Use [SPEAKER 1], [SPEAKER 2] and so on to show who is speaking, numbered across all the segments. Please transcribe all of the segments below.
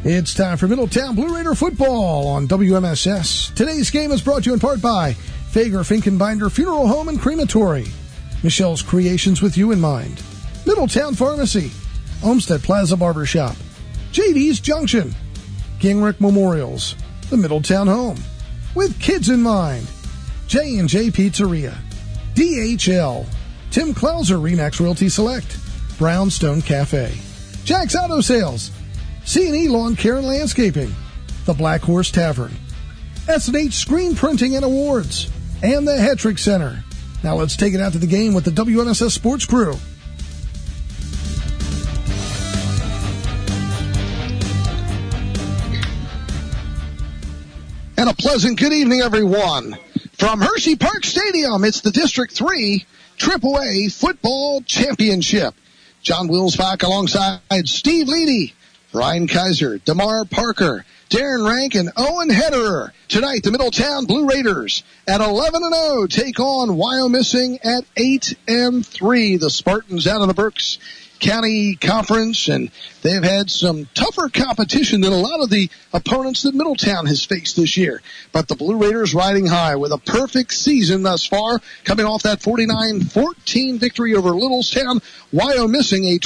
[SPEAKER 1] It's time for Middletown Blue Raider football on WMSS. Today's game is brought to you in part by Fager Finkenbinder Funeral Home and Crematory, Michelle's Creations with You in Mind, Middletown Pharmacy, Olmsted Plaza Barbershop, JD's Junction, Gingrich Memorials, the Middletown Home, with Kids in Mind, J&J Pizzeria, DHL, Tim Klauser Remax Realty Select, Brownstone Cafe, Jack's Auto Sales, C&E Lawn Care and Landscaping, the Black Horse Tavern, S&H Screen Printing and Awards, and the Hetrick Center. Now let's take it out to the game with the WMSS Sports Crew.
[SPEAKER 2] And a pleasant good evening, everyone. From Hershey Park Stadium, it's the District 3 AAA Football Championship. John Wilsbach alongside Steve Leedy, Ryan Kaiser, DeMar Parker, Darren Rank, and Owen Hederer. Tonight, the Middletown Blue Raiders at 11-0 take on Wyomissing at 8-3. The Spartans out of the Berks County Conference, and they've had some tougher competition than a lot of the opponents that Middletown has faced this year. But the Blue Raiders riding high with a perfect season thus far, coming off that 49-14 victory over Littlestown. Wyomissing a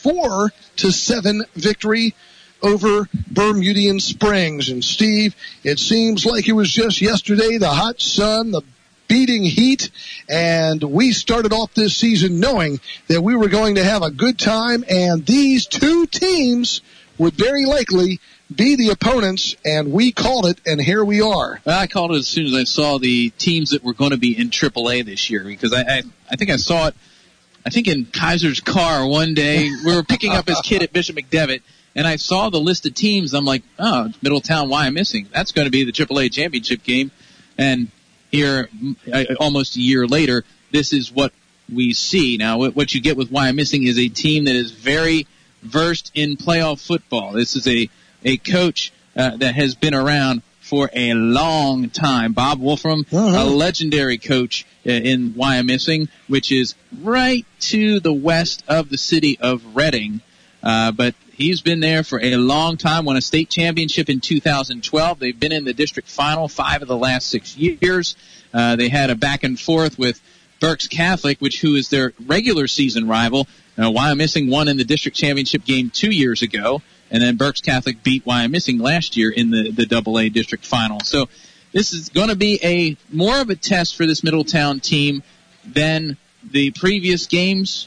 [SPEAKER 2] 24-7 victory over Bermudian Springs. And Steve, it seems like it was just yesterday, the hot sun, the beating heat, and we started off this season knowing that we were going to have a good time, and these two teams would very likely be the opponents, and we called it, and here we are.
[SPEAKER 3] Well, I called it as soon as I saw the teams that were going to be in AAA this year, because I think I saw it, I think in Kaiser's car one day. We were picking up his kid at Bishop McDevitt, and I saw the list of teams. I'm like, oh, Middletown, Wyomissing. That's going to be the AAA championship game. And here, almost a year later, this is what we see. Now, what you get with Wyomissing is a team that is very versed in playoff football. This is a coach that has been around for a long time. Bob Wolfram, a legendary coach in Wyomissing, which is right to the west of the city of Reading. But he's been there for a long time, won a state championship in 2012. They've been in the district final 5 of the last 6 years. They had a back and forth with Berks Catholic, who is their regular season rival. Wyomissing won in the district championship game 2 years ago, and then Berks Catholic beat Wyomissing last year in the AA district final. So this is going to be more of a test for this Middletown team than the previous games,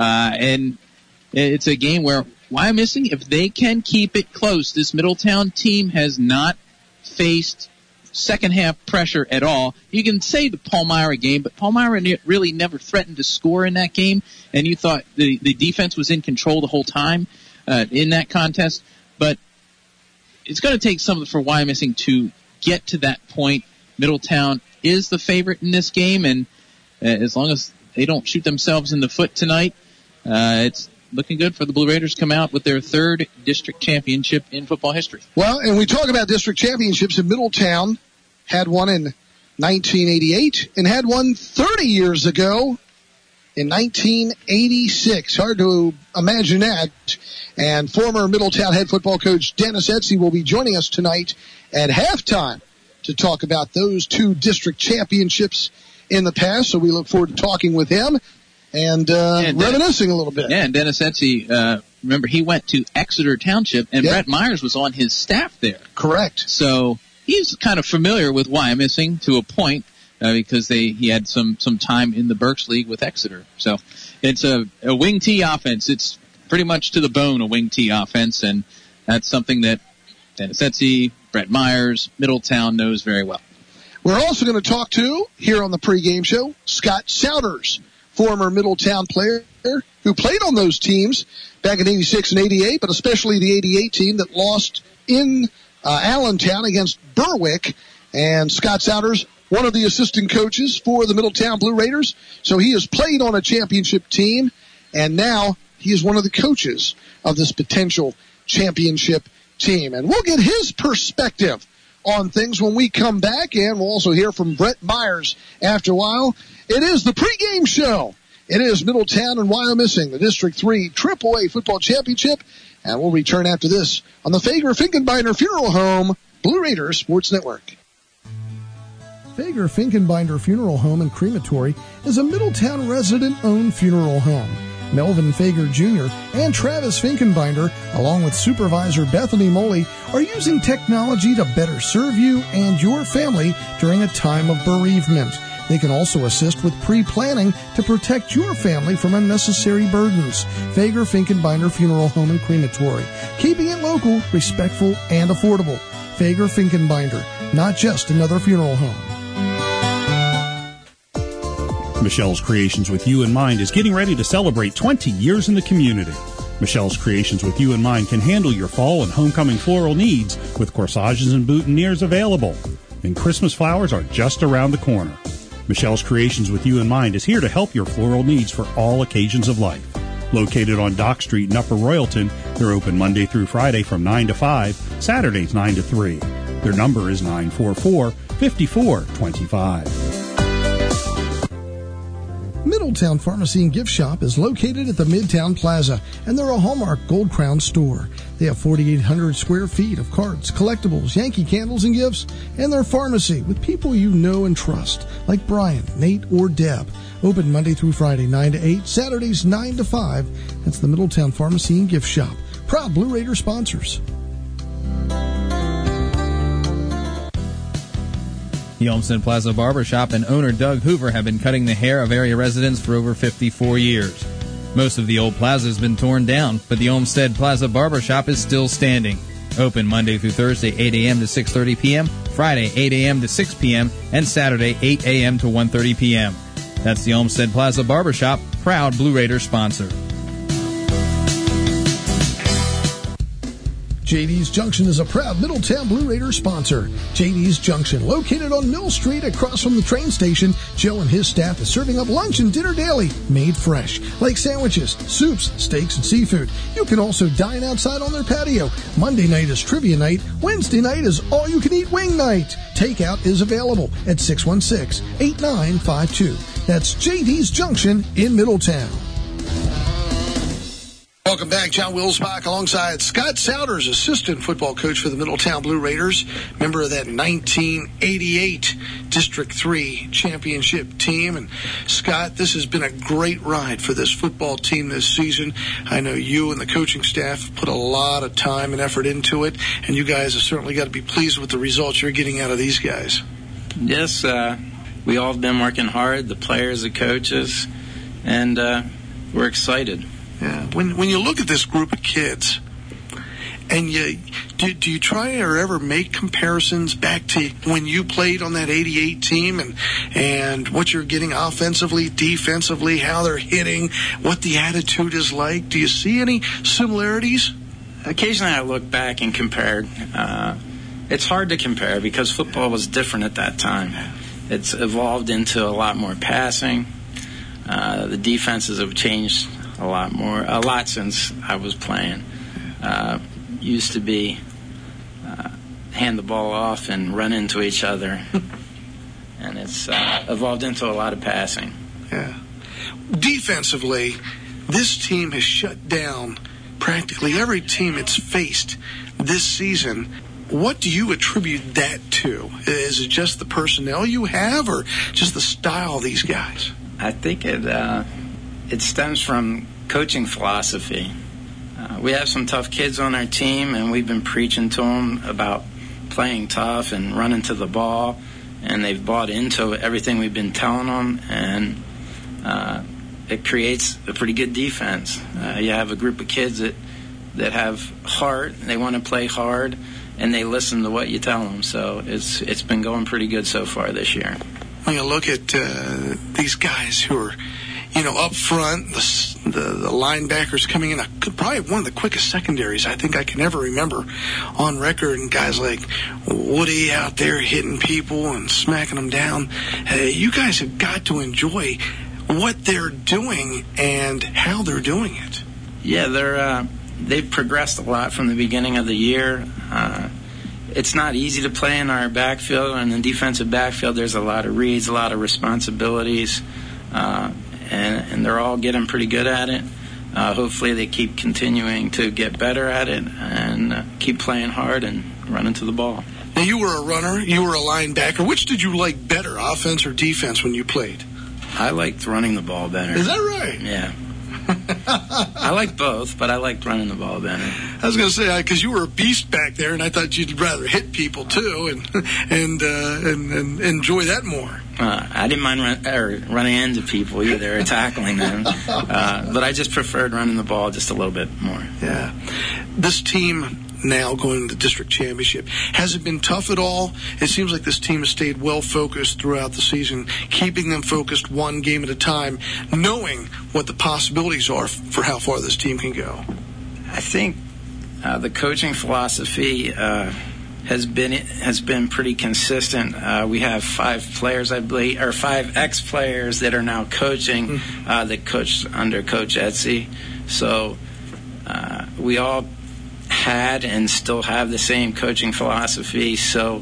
[SPEAKER 3] and it's a game where Wyomissing, if they can keep it close, this Middletown team has not faced second half pressure at all. You can say the Palmyra game, but Palmyra really never threatened to score in that game, and you thought the defense was in control the whole time in that contest. But it's going to take something for Wyomissing to get to that point. Middletown is the favorite in this game, and as long as they don't shoot themselves in the foot tonight, it's looking good for the Blue Raiders to come out with their third district championship in football history.
[SPEAKER 2] Well, and we talk about district championships, and Middletown had one in 1988 and had one 30 years ago in 1986. Hard to imagine that. And former Middletown head football coach Dennis Etsy will be joining us tonight at halftime to talk about those two district championships in the past. So we look forward to talking with him and reminiscing a little bit.
[SPEAKER 3] Yeah, and Dennis Etsy, remember, he went to Exeter Township, and Brett Myers was on his staff there.
[SPEAKER 2] Correct.
[SPEAKER 3] So he's kind of familiar with Wyomissing to a point because he had some time in the Berks League with Exeter. So it's a wing T offense. It's pretty much to the bone a wing T offense, and that's something that Dennis Etsy, Brett Myers, Middletown knows very well.
[SPEAKER 2] We're also going to talk to, here on the pregame show, Scott Souders, former Middletown player who played on those teams back in 86 and 88, but especially the 88 team that lost in Allentown against Berwick. And Scott Souders, one of the assistant coaches for the Middletown Blue Raiders. So he has played on a championship team, and now he is one of the coaches of this potential championship team. And we'll get his perspective on things when we come back, and we'll also hear from Brett Myers after a while. It is the pregame show It is Middletown and Wyomissing, the District 3 AAA Football Championship. And we'll return after this on the Fager-Finkenbinder Funeral Home, Blue Raider Sports Network.
[SPEAKER 1] Fager-Finkenbinder Funeral Home and Crematory is a Middletown resident-owned funeral home. Melvin Fager Jr. and Travis Finkenbinder, along with Supervisor Bethany Moley, are using technology to better serve you and your family during a time of bereavement. They can also assist with pre-planning to protect your family from unnecessary burdens. Fager-Finkenbinder Funeral Home and Crematory, keeping it local, respectful, and affordable. Fager-Finkenbinder, not just another funeral home.
[SPEAKER 4] Michelle's Creations with You in Mind is getting ready to celebrate 20 years in the community. Michelle's Creations with You in Mind can handle your fall and homecoming floral needs with corsages and boutonnieres available. And Christmas flowers are just around the corner. Michelle's Creations with You in Mind is here to help your floral needs for all occasions of life. Located on Dock Street in Upper Royalton, they're open Monday through Friday from 9 to 5, Saturdays 9 to 3. Their number is 944-5425.
[SPEAKER 1] Middletown Pharmacy and Gift Shop is located at the Midtown Plaza, and they're a Hallmark Gold Crown store. They have 4,800 square feet of cards, collectibles, Yankee candles, and gifts, and their pharmacy with people you know and trust, like Brian, Nate, or Deb. Open Monday through Friday, 9 to 8, Saturdays, 9 to 5. That's the Middletown Pharmacy and Gift Shop. Proud Blue Raider sponsors.
[SPEAKER 5] The Olmsted Plaza Barbershop and owner Doug Hoover have been cutting the hair of area residents for over 54 years. Most of the old plaza has been torn down, but the Olmsted Plaza Barbershop is still standing. Open Monday through Thursday, 8 a.m. to 6:30 p.m., Friday, 8 a.m. to 6 p.m., and Saturday, 8 a.m. to 1:30 p.m. That's the Olmsted Plaza Barbershop, proud Blue Raider sponsor.
[SPEAKER 1] JD's Junction is a proud Middletown Blue Raider sponsor. JD's Junction, located on Mill Street across from the train station. Joe and his staff is serving up lunch and dinner daily, made fresh, like sandwiches, soups, steaks, and seafood. You can also dine outside on their patio. Monday night is trivia night. Wednesday night is all-you-can-eat wing night. Takeout is available at 616-8952. That's JD's Junction in Middletown.
[SPEAKER 2] Welcome back. John Wilsbach alongside Scott Souders, assistant football coach for the Middletown Blue Raiders, member of that 1988 District 3 championship team. And Scott, this has been a great ride for this football team this season. I know you and the coaching staff put a lot of time and effort into it, and you guys have certainly got to be pleased with the results you're getting out of these guys.
[SPEAKER 6] Yes, we all have been working hard, the players, the coaches, and we're excited.
[SPEAKER 2] Yeah. When you look at this group of kids, and do you try or ever make comparisons back to when you played on that 88 team and what you're getting offensively, defensively, how they're hitting, what the attitude is like? Do you see any similarities?
[SPEAKER 6] Occasionally I look back and compare. It's hard to compare because football was different at that time. It's evolved into a lot more passing. The defenses have changed a lot since I was playing. Used to be hand the ball off and run into each other, and it's evolved into a lot of passing.
[SPEAKER 2] Yeah. Defensively, this team has shut down practically every team it's faced this season. What do you attribute that to? Is it just the personnel you have, or just the style of these guys?
[SPEAKER 6] I think it stems from coaching philosophy. We have some tough kids on our team, and we've been preaching to them about playing tough and running to the ball, and they've bought into everything we've been telling them, and it creates a pretty good defense. You have a group of kids that have heart, they want to play hard, and they listen to what you tell them, so it's been going pretty good so far this year.
[SPEAKER 2] When you look at these guys who are, up front, the linebackers coming in, probably one of the quickest secondaries I think I can ever remember on record, and guys like Woody out there hitting people and smacking them down. You guys have got to enjoy what they're doing and how they're doing it.
[SPEAKER 6] Yeah, they've progressed a lot from the beginning of the year. It's not easy to play in our backfield. In the defensive backfield, there's a lot of reads, a lot of responsibilities. and they're all getting pretty good at it. Hopefully they keep continuing to get better at it and keep playing hard and running to the ball.
[SPEAKER 1] Now, you were a runner, you were a linebacker. Which did you like better, offense or defense, when you played?
[SPEAKER 6] I liked running the ball better.
[SPEAKER 1] Is that right?
[SPEAKER 6] Yeah. I like both, but I liked running the ball better.
[SPEAKER 1] I was going to say, because you were a beast back there, and I thought you'd rather hit people too, and enjoy that more.
[SPEAKER 6] I didn't mind running into people either, or tackling them, but I just preferred running the ball just a little bit more.
[SPEAKER 1] Yeah. This team now going to the district championship, has it been tough at all? It seems like this team has stayed well focused throughout the season, keeping them focused one game at a time, knowing what the possibilities are for how far this team can go.
[SPEAKER 6] I think the coaching philosophy has been pretty consistent. We have 5 players, I believe, or 5 ex-players that are now coaching that coached under Coach Etsy. So we all had and still have the same coaching philosophy. So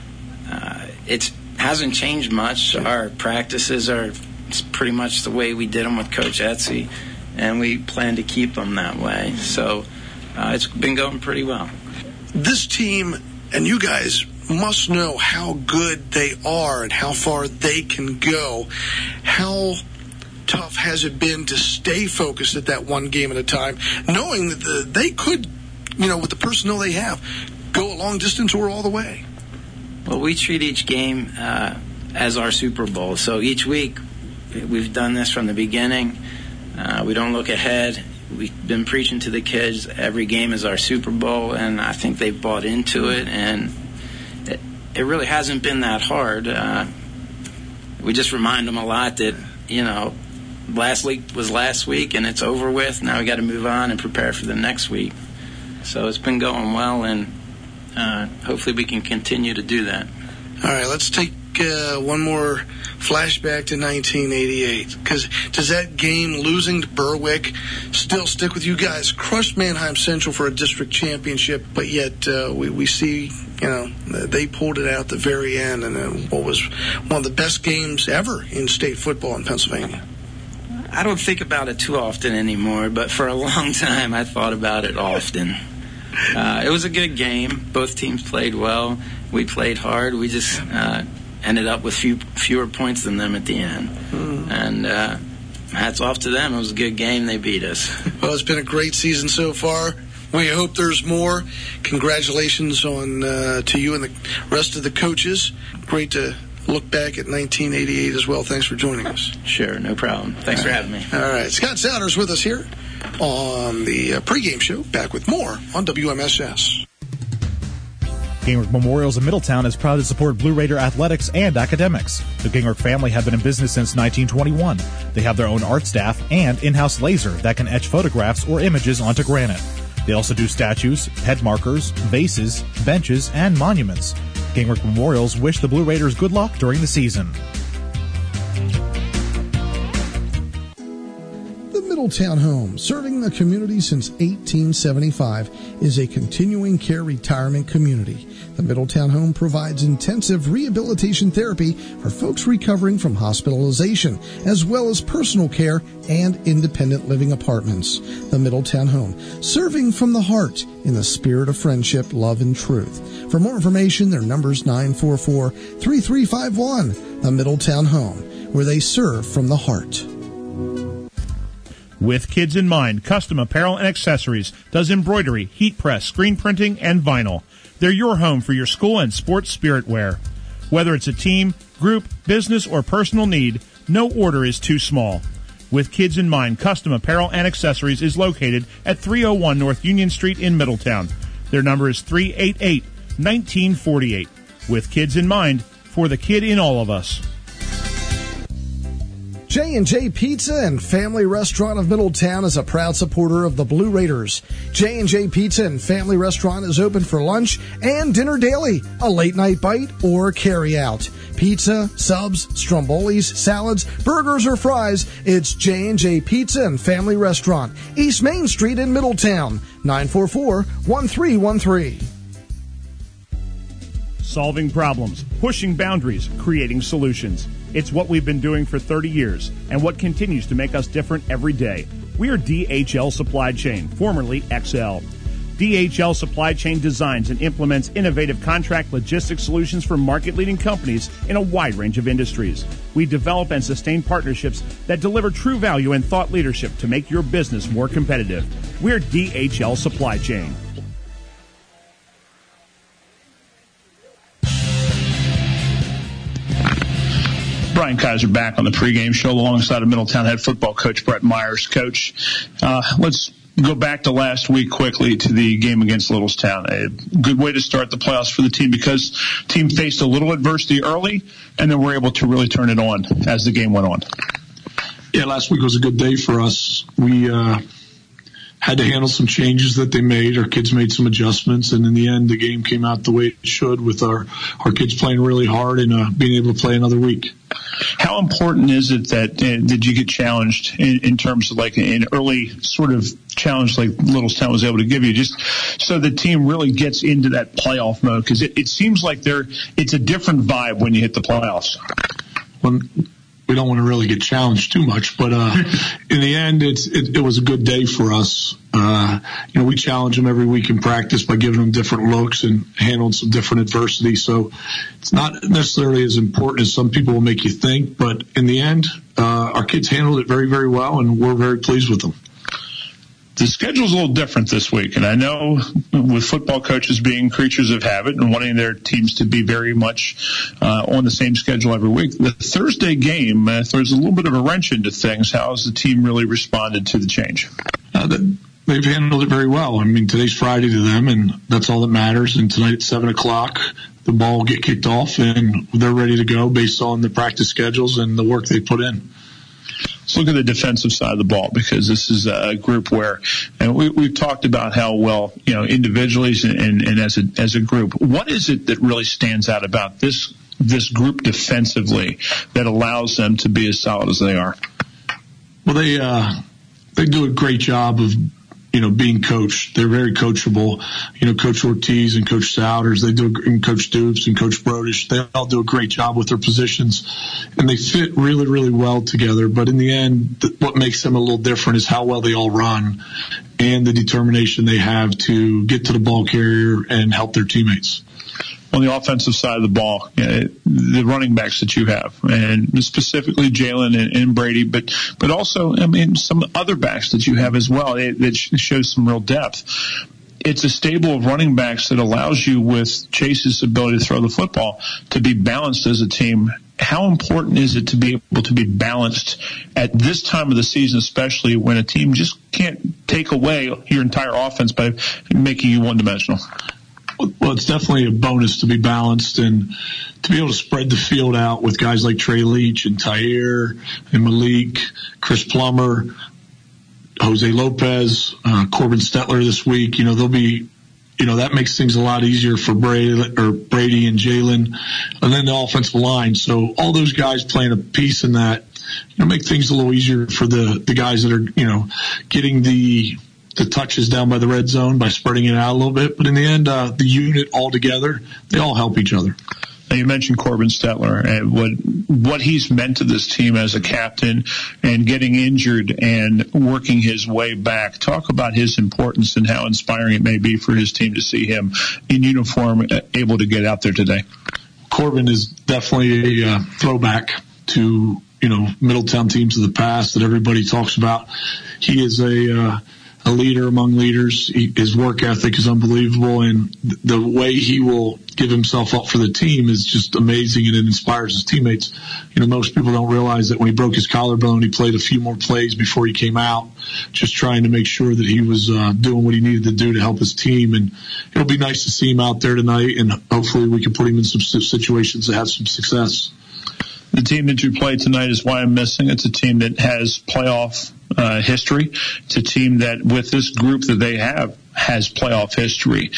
[SPEAKER 6] it hasn't changed much. Our practices are pretty much the way we did them with Coach Etsy, and we plan to keep them that way. So it's been going pretty well.
[SPEAKER 1] This team and you guys must know how good they are and how far they can go. How tough has it been to stay focused at that one game at a time, knowing that they could, with the personnel they have, go a long distance or all the way?
[SPEAKER 6] Well, we treat each game as our Super Bowl. So each week, we've done this from the beginning. We don't look ahead. We've been preaching to the kids every game is our Super Bowl, and I think they've bought into it, and it really hasn't been that hard. We just remind them a lot that, last week was last week, and it's over with. Now we got to move on and prepare for the next week. So it's been going well, and hopefully we can continue to do that.
[SPEAKER 1] All right, let's take one more flashback to 1988. Because does that game, losing to Berwick, still stick with you guys? Crushed Manheim Central for a district championship, but yet we see, they pulled it out at the very end, and what was one of the best games ever in state football in Pennsylvania.
[SPEAKER 6] I don't think about it too often anymore, but for a long time I thought about it often. It was a good game. Both teams played well. We played hard. We just ended up with fewer points than them at the end. And hats off to them. It was a good game. They beat us.
[SPEAKER 1] Well, it's been a great season so far. We hope there's more. Congratulations to you and the rest of the coaches. Great to look back at 1988 as well. Thanks for joining us.
[SPEAKER 6] Sure, no problem. Thanks for having me.
[SPEAKER 1] All right. Scott Souders with us here on the pregame show. Back with more on WMSS.
[SPEAKER 7] Gingrich Memorials in Middletown is proud to support Blue Raider athletics and academics. The Gingrich family have been in business since 1921. They have their own art staff and in-house laser that can etch photographs or images onto granite. They also do statues, head markers, vases, benches, and monuments. Gingrich Memorials wish the Blue Raiders good luck during the season.
[SPEAKER 1] Middletown Home, serving the community since 1875, is a continuing care retirement community. The Middletown Home provides intensive rehabilitation therapy for folks recovering from hospitalization, as well as personal care and independent living apartments. The Middletown Home, serving from the heart in the spirit of friendship, love, and truth. For more information, their number's 944-3351. The Middletown Home, where they serve from the heart.
[SPEAKER 4] With kids in mind, Custom Apparel and Accessories does embroidery, heat press, screen printing, and vinyl. They're your home for your school and sports spirit wear. Whether it's a team, group, business, or personal need, no order is too small. With kids in mind, Custom Apparel and Accessories is located at 301 North Union Street in Middletown. Their number is 388-1948. With kids in mind, for the kid in all of us.
[SPEAKER 1] J&J Pizza and Family Restaurant of Middletown is a proud supporter of the Blue Raiders. J&J Pizza and Family Restaurant is open for lunch and dinner daily, a late-night bite, or carry-out. Pizza, subs, strombolis, salads, burgers, or fries, it's J&J Pizza and Family Restaurant, East Main Street in Middletown, 944-1313.
[SPEAKER 4] Solving problems, pushing boundaries, creating solutions.
[SPEAKER 8] It's what we've been doing for 30 years and what continues to make us different every day. We are DHL Supply Chain, formerly XL. DHL Supply Chain designs and implements innovative contract logistics solutions for market-leading companies in a wide range of industries. We develop and sustain partnerships that deliver true value and thought leadership to make your business more competitive. We're DHL Supply Chain.
[SPEAKER 9] Brian Kaiser back on the pregame show alongside of Middletown head football coach Brett Myers. Coach, let's go back to last week quickly to the game against Littlestown. A good way to start the playoffs for the team because the team faced a little adversity early and then were able to really turn it on as the game went on.
[SPEAKER 10] Yeah, last week was a good day for us. We had to handle some changes that they made. Our kids made some adjustments, and in the end, the game came out the way it should with our kids playing really hard and being able to play another week.
[SPEAKER 9] How important is it that you get challenged in terms of like an early sort of challenge like Littlestown was able to give you, just so the team really gets into that playoff mode? Because it seems like it's a different vibe when you hit the playoffs.
[SPEAKER 10] We don't want to really get challenged too much, but in the end, it was a good day for us. We challenge them every week in practice by giving them different looks and handling some different adversity. So it's not necessarily as important as some people will make you think, but in the end, our kids handled it very, very well, and we're very pleased with them.
[SPEAKER 9] The schedule's a little different this week, and I know with football coaches being creatures of habit and wanting their teams to be very much on the same schedule every week, the Thursday game throws a little bit of a wrench into things. How has the team really responded to the change?
[SPEAKER 10] They've handled it very well. I mean, today's Friday to them, and that's all that matters. And tonight at 7 o'clock, the ball will get kicked off, and they're ready to go based on the practice schedules and the work they put in.
[SPEAKER 9] Let's look at the defensive side of the ball, because this is a group where, and we've talked about how well, individually and as a group, what is it that really stands out about this group defensively that allows them to be as solid as they are?
[SPEAKER 10] Well, they do a great job of being coached. They're very coachable. Coach Ortiz and Coach Souders, and Coach Dupes and Coach Brodish, they all do a great job with their positions, and they fit really, really well together. But in the end, what makes them a little different is how well they all run and the determination they have to get to the ball carrier and help their teammates.
[SPEAKER 9] On the offensive side of the ball, the running backs that you have, and specifically Jalen and Brady, but also, some other backs that you have as well, that shows some real depth. It's a stable of running backs that allows you, with Chase's ability to throw the football, to be balanced as a team. How important is it to be able to be balanced at this time of the season, especially when a team just can't take away your entire offense by making you one-dimensional?
[SPEAKER 10] Well, it's definitely a bonus to be balanced and to be able to spread the field out with guys like Trey Leach and Tyre and Malik, Chris Plummer, Jose Lopez, Corbin Stetler this week. They'll be, that makes things a lot easier for Brady and Jalen, and then the offensive line. So all those guys playing a piece in that, make things a little easier for the guys that are, getting the touches down by the red zone by spreading it out a little bit. But in the end, the unit all together, they all help each other.
[SPEAKER 9] Now, you mentioned Corbin Stetler and what he's meant to this team as a captain and getting injured and working his way back. Talk about his importance and how inspiring it may be for his team to see him in uniform able to get out there today.
[SPEAKER 10] Corbin is definitely a throwback to, Middletown teams of the past that everybody talks about. He is a leader among leaders. His work ethic is unbelievable, and the way he will give himself up for the team is just amazing, and it inspires his teammates. Most people don't realize that when he broke his collarbone, he played a few more plays before he came out, just trying to make sure that he was doing what he needed to do to help his team. And it'll be nice to see him out there tonight, and hopefully we can put him in some situations to have some success.
[SPEAKER 9] The team that you play tonight is why I'm missing. It's a team that has playoff history. It's a team that, with this group that they have, has playoff history.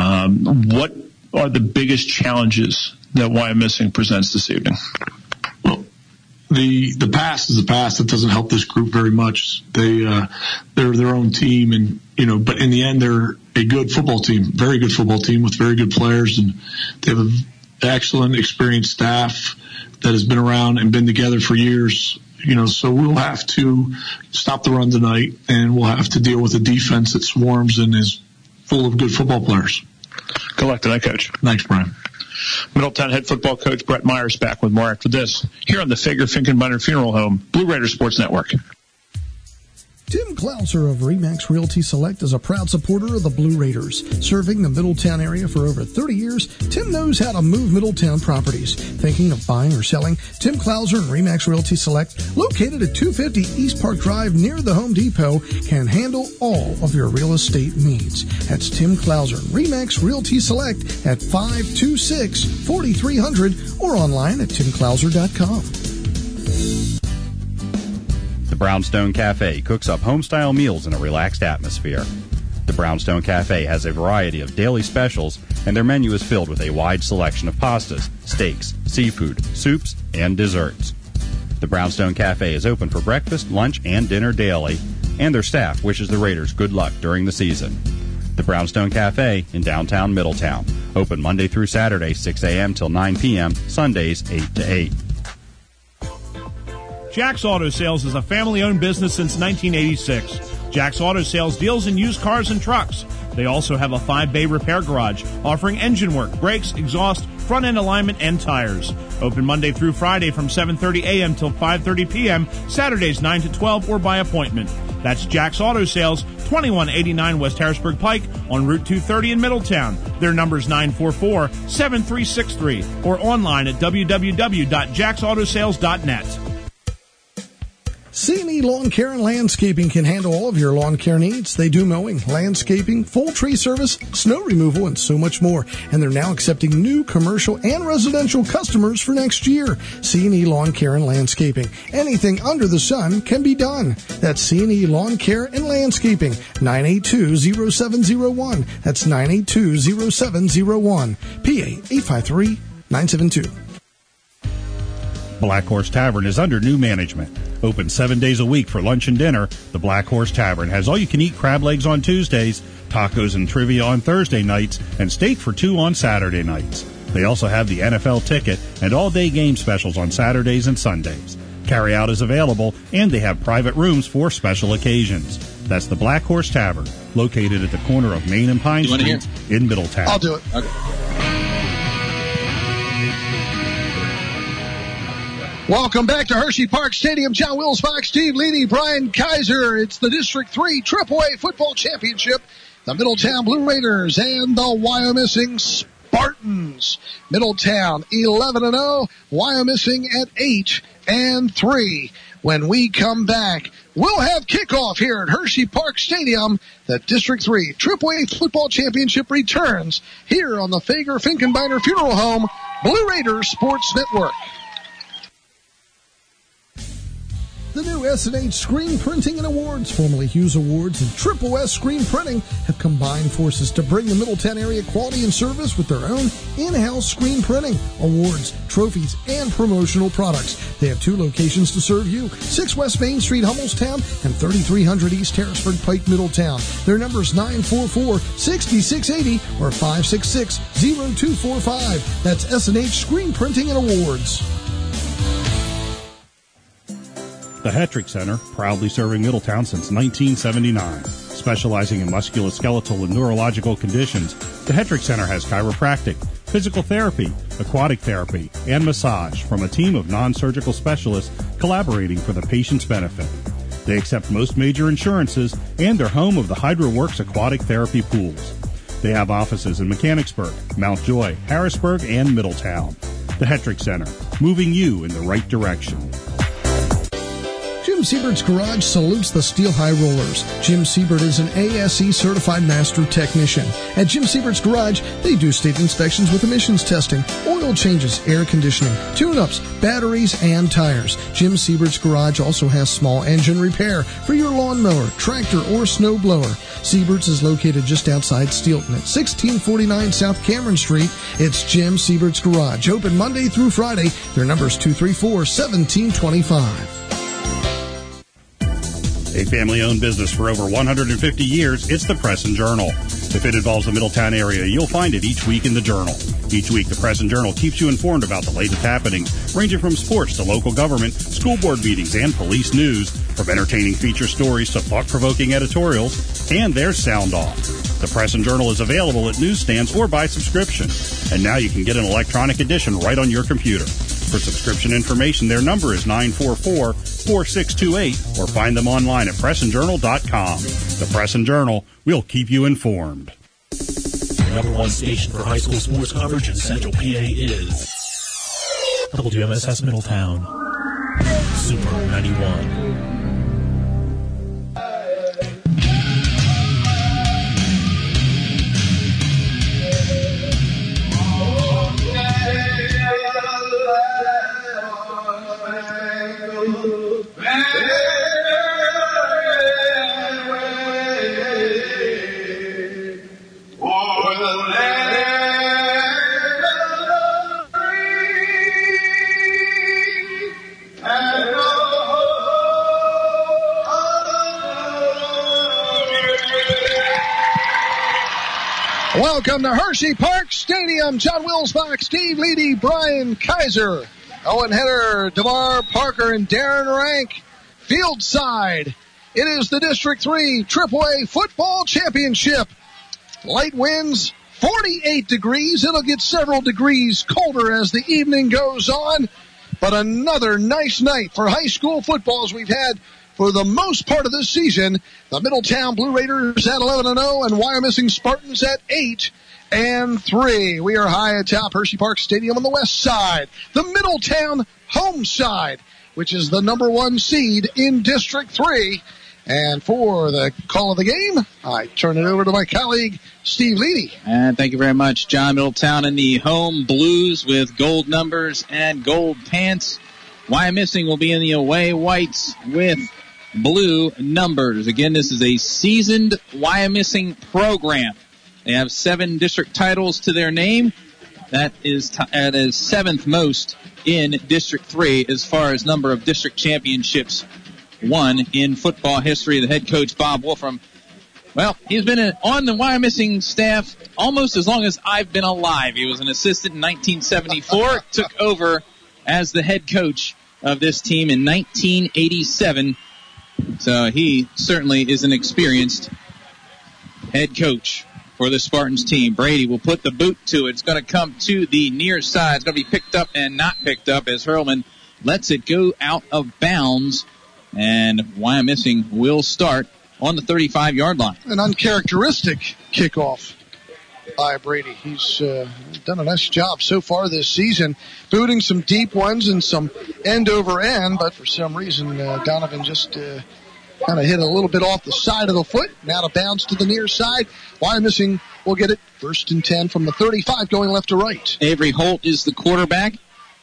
[SPEAKER 9] What are the biggest challenges that Wyomissing presents this evening?
[SPEAKER 10] Well, the past is the past. It doesn't help this group very much. They're their own team, and but in the end, they're a good football team, very good football team with very good players, and they have an excellent, experienced staff. that has been around and been together for years. So we'll have to stop the run tonight, and we'll have to deal with a defense that swarms and is full of good football players.
[SPEAKER 9] Good luck tonight, Coach.
[SPEAKER 10] Thanks, Brian.
[SPEAKER 9] Middletown head football coach Brett Myers back with more after this here on the Fager Finkenbeiner Funeral Home, Blue Raider Sports Network.
[SPEAKER 1] Tim Klauser of RE/MAX Realty Select is a proud supporter of the Blue Raiders. Serving the Middletown area for over 30 years, Tim knows how to move Middletown properties. Thinking of buying or selling? Tim Klauser and RE/MAX Realty Select, located at 250 East Park Drive near the Home Depot, can handle all of your real estate needs. That's Tim Klauser and RE/MAX Realty Select at 526-4300 or online at timklauser.com.
[SPEAKER 11] The Brownstone Cafe cooks up home-style meals in a relaxed atmosphere. The Brownstone Cafe has a variety of daily specials, and their menu is filled with a wide selection of pastas, steaks, seafood, soups, and desserts. The Brownstone Cafe is open for breakfast, lunch, and dinner daily, and their staff wishes the Raiders good luck during the season. The Brownstone Cafe in downtown Middletown, open Monday through Saturday, 6 a.m. till 9 p.m., Sundays 8 to 8.
[SPEAKER 8] Jack's Auto Sales is a family-owned business since 1986. Jack's Auto Sales deals in used cars and trucks. They also have a 5-bay repair garage offering engine work, brakes, exhaust, front-end alignment, and tires. Open Monday through Friday from 7:30 a.m. till 5:30 p.m., Saturdays 9 to 12 or by appointment. That's Jack's Auto Sales, 2189 West Harrisburg Pike on Route 230 in Middletown. Their number is 944-7363 or online at www.jacksautosales.net.
[SPEAKER 1] C&E Lawn Care and Landscaping can handle all of your lawn care needs. They do mowing, landscaping, full tree service, snow removal, and so much more. And they're now accepting new commercial and residential customers for next year. C&E Lawn Care and Landscaping. Anything under the sun can be done. That's C&E Lawn Care and Landscaping, 982-0701. That's 982-0701. PA 853-972.
[SPEAKER 4] Black Horse Tavern is under new management. Open 7 days a week for lunch and dinner, the Black Horse Tavern has all-you-can-eat crab legs on Tuesdays, tacos and trivia on Thursday nights, and steak for 2 on Saturday nights. They also have the NFL ticket and all-day game specials on Saturdays and Sundays. Carry-out is available, and they have private rooms for special occasions. That's the Black Horse Tavern, located at the corner of Main and Pine Street in Middletown.
[SPEAKER 2] I'll do it. Okay. Welcome back to Hershey Park Stadium. John Wills, Fox, Steve Leedy, Brian Kaiser. It's the District 3 AAA Football Championship. The Middletown Blue Raiders and the Wyomissing Spartans. Middletown 11-0, Wyomissing at 8-3. When we come back, we'll have kickoff here at Hershey Park Stadium. The District 3 AAA Football Championship returns here on the Fager Finkenbeiner Funeral Home, Blue Raiders Sports Network.
[SPEAKER 1] The new S&H Screen Printing and Awards, formerly Hughes Awards, and Triple S Screen Printing have combined forces to bring the Middletown area quality and service with their own in-house screen printing, awards, trophies, and promotional products. They have 2 locations to serve you, 6 West Main Street, Hummelstown, and 3300 East Harrisburg Pike, Middletown. Their number is 944-6680 or 566-0245. That's S&H Screen Printing and Awards.
[SPEAKER 4] The Hetrick Center, proudly serving Middletown since 1979. Specializing in musculoskeletal and neurological conditions, the Hetrick Center has chiropractic, physical therapy, aquatic therapy, and massage from a team of non-surgical specialists collaborating for the patient's benefit. They accept most major insurances, and they're home of the HydroWorks aquatic therapy pools. They have offices in Mechanicsburg, Mountjoy, Harrisburg, and Middletown. The Hetrick Center, moving you in the right direction.
[SPEAKER 1] Jim Siebert's Garage salutes the Steel High Rollers. Jim Siebert is an ASE certified master technician. At Jim Siebert's Garage, they do state inspections with emissions testing, oil changes, air conditioning, tune-ups, batteries, and tires. Jim Siebert's Garage also has small engine repair for your lawnmower, tractor, or snow blower. Siebert's is located just outside Steelton at 1649 South Cameron Street. It's Jim Siebert's Garage, open Monday through Friday. Their number is 234-1725.
[SPEAKER 4] A family-owned business for over 150 years, it's the Press and Journal. If it involves the Middletown area, you'll find it each week in the Journal. Each week, the Press and Journal keeps you informed about the latest happenings, ranging from sports to local government, school board meetings, and police news, from entertaining feature stories to thought-provoking editorials, and their sound off. The Press and Journal is available at newsstands or by subscription. And now you can get an electronic edition right on your computer. For subscription information, their number is 944-4628, or find them online at pressandjournal.com. The Press and Journal will keep you informed.
[SPEAKER 12] The number one station for high school sports coverage in Central PA is WMSS Middletown. Super 91.
[SPEAKER 2] Welcome to Hershey Park Stadium. John Wilsbach, Steve Leedy, Brian Kaiser, Owen Header, DeMar Parker, and Darren Rank. Field side. It is the District 3 AAA Football Championship. Light winds, 48 degrees. It'll get several degrees colder as the evening goes on. But another nice night for high school football as we've had for the most part of this season. The Middletown Blue Raiders at 11-0 and Wyomissing Spartans at 8-3. We are high atop Hershey Park Stadium on the west side. The Middletown home side, which is the number one seed in District 3. And for the call of the game, I turn it over to my colleague, Steve Leedy.
[SPEAKER 3] And thank you very much, John. Middletown in the home blues with gold numbers and gold pants. Wyomissing will be in the away whites with blue numbers. Again, this is a seasoned Wyomissing program. They have 7 district titles to their name. That is 7th most in District 3 as far as number of district championships won in football history. The head coach, Bob Wolfram, well, he's been on the Wyomissing staff almost as long as I've been alive. He was an assistant in 1974, took over as the head coach of this team in 1987. So he certainly is an experienced head coach for the Spartans team. Brady will put the boot to it. It's going to come to the near side. It's going to be picked up and not picked up as Hurlman lets it go out of bounds. And Wyomissing will start on the 35-yard line.
[SPEAKER 2] An uncharacteristic kickoff by Brady. He's done a nice job so far this season, booting some deep ones and some end over end, but for some reason Donovan just kind of hit a little bit off the side of the foot and out of bounds to the near side. Wyomissing will get it 1st and 10 from the 35 going left to right.
[SPEAKER 3] Avery Holt is the quarterback.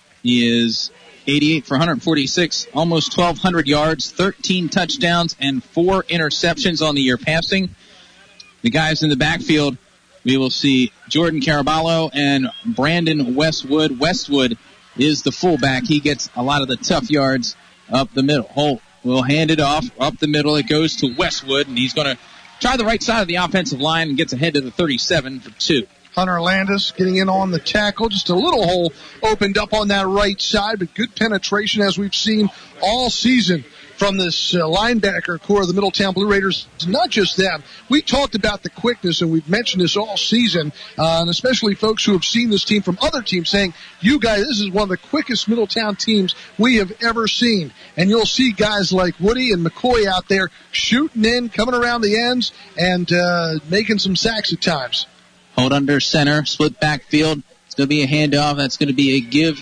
[SPEAKER 3] He is 88 for 146, almost 1,200 yards, 13 touchdowns, and 4 interceptions on the year passing. The guys in the backfield, we will see Jordan Caraballo and Brandon Westwood. Westwood is the fullback. He gets a lot of the tough yards up the middle. Holt will hand it off up the middle. It goes to Westwood, and he's going to try the right side of the offensive line and gets ahead to the 37 for 2.
[SPEAKER 2] Hunter Landis getting in on the tackle. Just a little hole opened up on that right side, but good penetration as we've seen all season from this linebacker core of the Middletown Blue Raiders. Not just them. We talked about the quickness, and we've mentioned this all season, and especially folks who have seen this team from other teams saying, you guys, this is one of the quickest Middletown teams we have ever seen. And you'll see guys like Woody and McCoy out there shooting in, coming around the ends, and making some sacks at times.
[SPEAKER 3] Hold under center, split backfield. It's going to be a handoff. That's going to be a give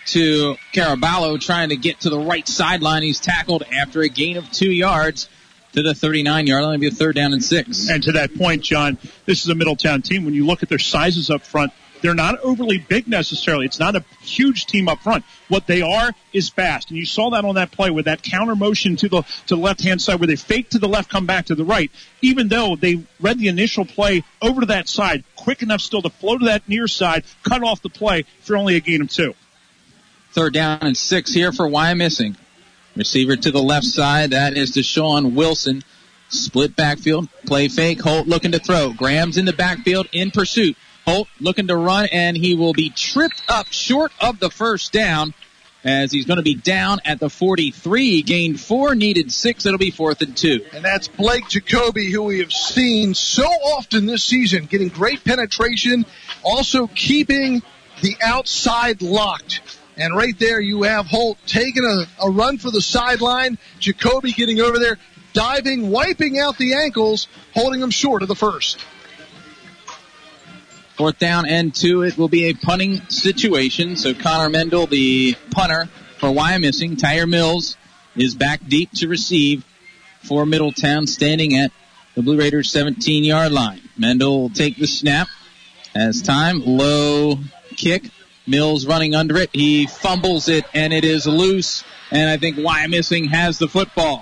[SPEAKER 3] to Caraballo trying to get to the right sideline. He's tackled after a gain of 2 yards to the 39-yard line. It'll be a 3rd down and 6.
[SPEAKER 8] And to that point, John, this is a Middletown team. When you look at their sizes up front, they're not overly big necessarily. It's not a huge team up front. What they are is fast. And you saw that on that play with that counter motion to the left-hand side where they fake to the left, come back to the right. Even though they read the initial play over to that side, quick enough still to flow to that near side, cut off the play for only a gain of 2.
[SPEAKER 3] 3rd down and 6 here for Wyomissing. Receiver to the left side. That is Deshaun Wilson. Split backfield. Play fake. Holt looking to throw. Graham's in the backfield in pursuit. Holt looking to run, and he will be tripped up short of the first down as he's going to be down at the 43. He gained 4, needed 6. It'll be 4th and 2.
[SPEAKER 2] And that's Blake Jacoby, who we have seen so often this season, getting great penetration, also keeping the outside locked. And right there you have Holt taking a run for the sideline. Jacoby getting over there, diving, wiping out the ankles, holding them short of the first.
[SPEAKER 3] 4th down and 2. It will be a punting situation. So Connor Mendel, the punter for Wyomissing. Tyre Mills is back deep to receive for Middletown, standing at the Blue Raiders' 17-yard line. Mendel will take the snap. As time, low kick. Mills running under it. He fumbles it, and it is loose. And I think Wyomissing has the football.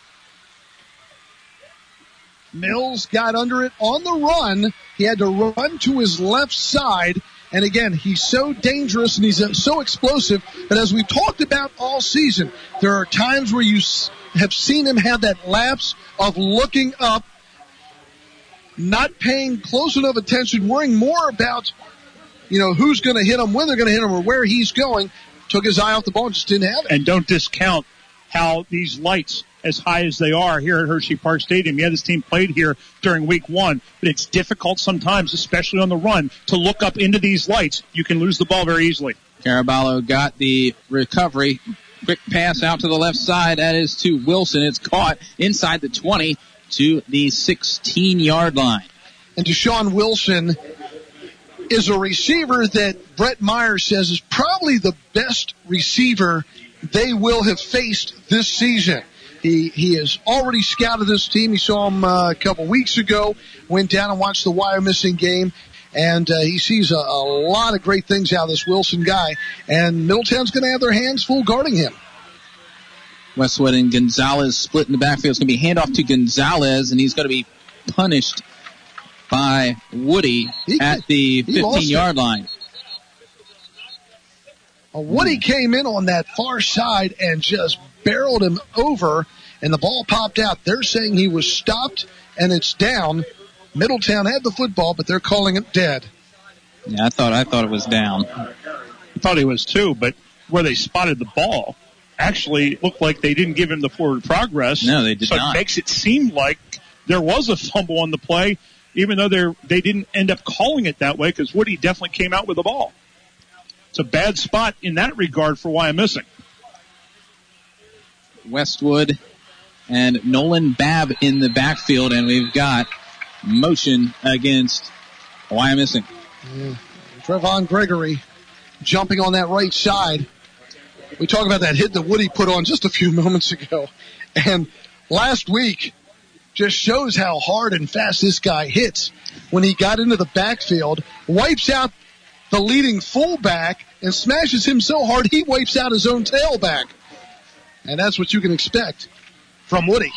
[SPEAKER 2] Mills got under it on the run. He had to run to his left side. And again, he's so dangerous and he's so explosive. But as we've talked about all season, there are times where you have seen him have that lapse of looking up, not paying close enough attention, worrying more about, who's going to hit him, when they're going to hit him, or where he's going. Took his eye off the ball and just didn't have it.
[SPEAKER 8] And don't discount how these lights, as high as they are here at Hershey Park Stadium. Yeah, this team played here during week 1, but it's difficult sometimes, especially on the run, to look up into these lights. You can lose the ball very easily.
[SPEAKER 3] Caraballo got the recovery. Quick pass out to the left side. That is to Wilson. It's caught inside the 20 to the 16-yard line.
[SPEAKER 2] And Deshaun Wilson is a receiver that Brett Myers says is probably the best receiver they will have faced this season. He has already scouted this team. He saw him a couple weeks ago, went down and watched the Wyomissing game, and he sees a lot of great things out of this Wilson guy, and Middletown's going to have their hands full guarding him.
[SPEAKER 3] Westwood and Gonzalez split in the backfield. It's going to be handoff to Gonzalez, and he's going to be punished by Woody at the 15-yard line.
[SPEAKER 2] Woody came in on that far side and just barreled him over, and the ball popped out. They're saying he was stopped, and it's down. Middletown had the football, but they're calling it dead.
[SPEAKER 3] Yeah, I thought it was down.
[SPEAKER 8] I thought he was too, but where they spotted the ball actually looked like they didn't give him the forward progress.
[SPEAKER 3] No, they did not.
[SPEAKER 8] So it makes it seem like there was a fumble on the play, even though they didn't end up calling it that way, because Woody definitely came out with the ball. It's a bad spot in that regard for Wyomissing.
[SPEAKER 3] Westwood and Nolan Babb in the backfield, and we've got motion against Wyomissing.
[SPEAKER 2] Trevon Gregory jumping on that right side. We talk about that hit that Woody put on just a few moments ago. And last week just shows how hard and fast this guy hits. When he got into the backfield, wipes out the leading fullback and smashes him so hard he wipes out his own tailback. And that's what you can expect from Woody.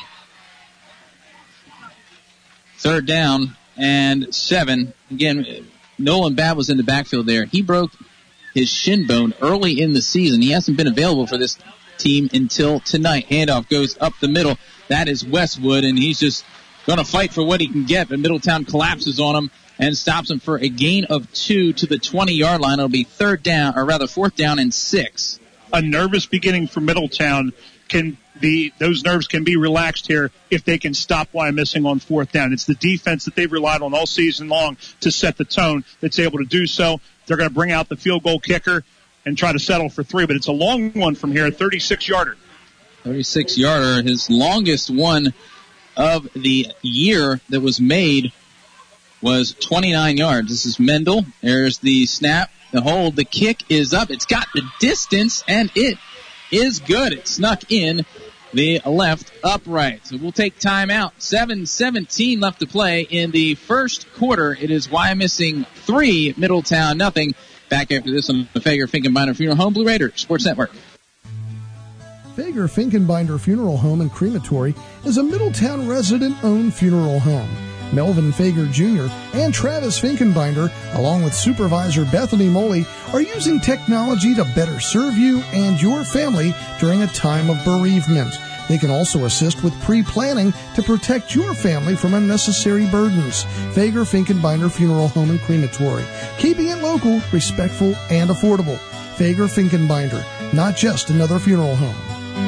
[SPEAKER 3] 3rd down and 7. Again, Nolan Babb was in the backfield there. He broke his shin bone early in the season. He hasn't been available for this team until tonight. Handoff goes up the middle. That is Westwood, and he's just going to fight for what he can get, but Middletown collapses on him and stops him for a gain of 2 to the 20-yard line. It'll be 4th down and 6.
[SPEAKER 8] A nervous beginning for Middletown those nerves can be relaxed here if they can stop Wyomissing on 4th down. It's the defense that they've relied on all season long to set the tone that's able to do so. They're going to bring out the field goal kicker and try to settle for 3, but it's a long one from here, a 36-yarder.
[SPEAKER 3] 36-yarder, his longest one of the year that was made was 29 yards. This is Mendel. There's the snap, the hold, the kick is up. It's got the distance, and it is good. It snuck in the left upright. So we'll take time out. 7:17 left to play in the first quarter. It is Wyomissing 3, Middletown nothing. Back after this on the Fager Finkenbinder Funeral Home Blue Raider Sports Network.
[SPEAKER 1] Fager Finkenbinder Funeral Home and Crematory is a Middletown resident-owned funeral home. Melvin Fager Jr. and Travis Finkenbinder, along with Supervisor Bethany Moley, are using technology to better serve you and your family during a time of bereavement. They can also assist with pre-planning to protect your family from unnecessary burdens. Fager Finkenbinder Funeral Home and Crematory, keeping it local, respectful, and affordable. Fager Finkenbinder, not just another funeral home.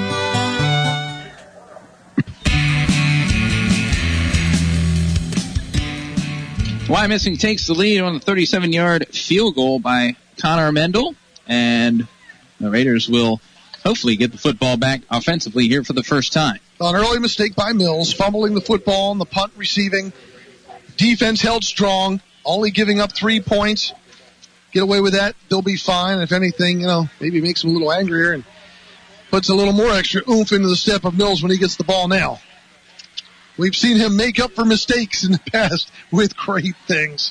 [SPEAKER 3] Wyomissing takes the lead on the 37-yard field goal by Connor Mendel, and the Raiders will hopefully get the football back offensively here for the first time.
[SPEAKER 2] An early mistake by Mills, fumbling the football on the punt receiving. Defense held strong, only giving up 3 points. Get away with that, they'll be fine. If anything, maybe makes them a little angrier and puts a little more extra oomph into the step of Mills when he gets the ball now. We've seen him make up for mistakes in the past with great things.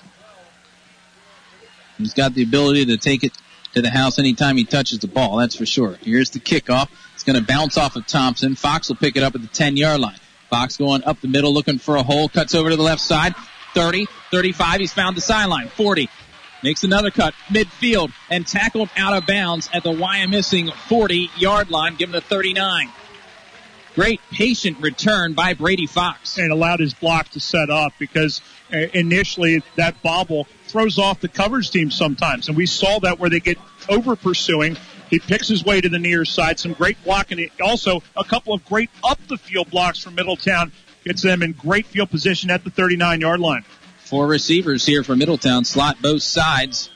[SPEAKER 3] He's got the ability to take it to the house anytime he touches the ball, that's for sure. Here's the kickoff. It's going to bounce off of Thompson. Fox will pick it up at the 10-yard line. Fox going up the middle looking for a hole. Cuts over to the left side. 30, 35. He's found the sideline. 40. Makes another cut midfield and tackled out of bounds at the Wyomissing 40-yard line, given a 39. Great patient return by Brady Fox.
[SPEAKER 8] And allowed his block to set up because initially that bobble throws off the coverage team sometimes. And we saw that where they get over pursuing. He picks his way to the near side. Some great blocking. Also a couple of great up the field blocks from Middletown. Gets them in great field position at the 39-yard line.
[SPEAKER 3] 4 receivers here for Middletown. Slot both sides.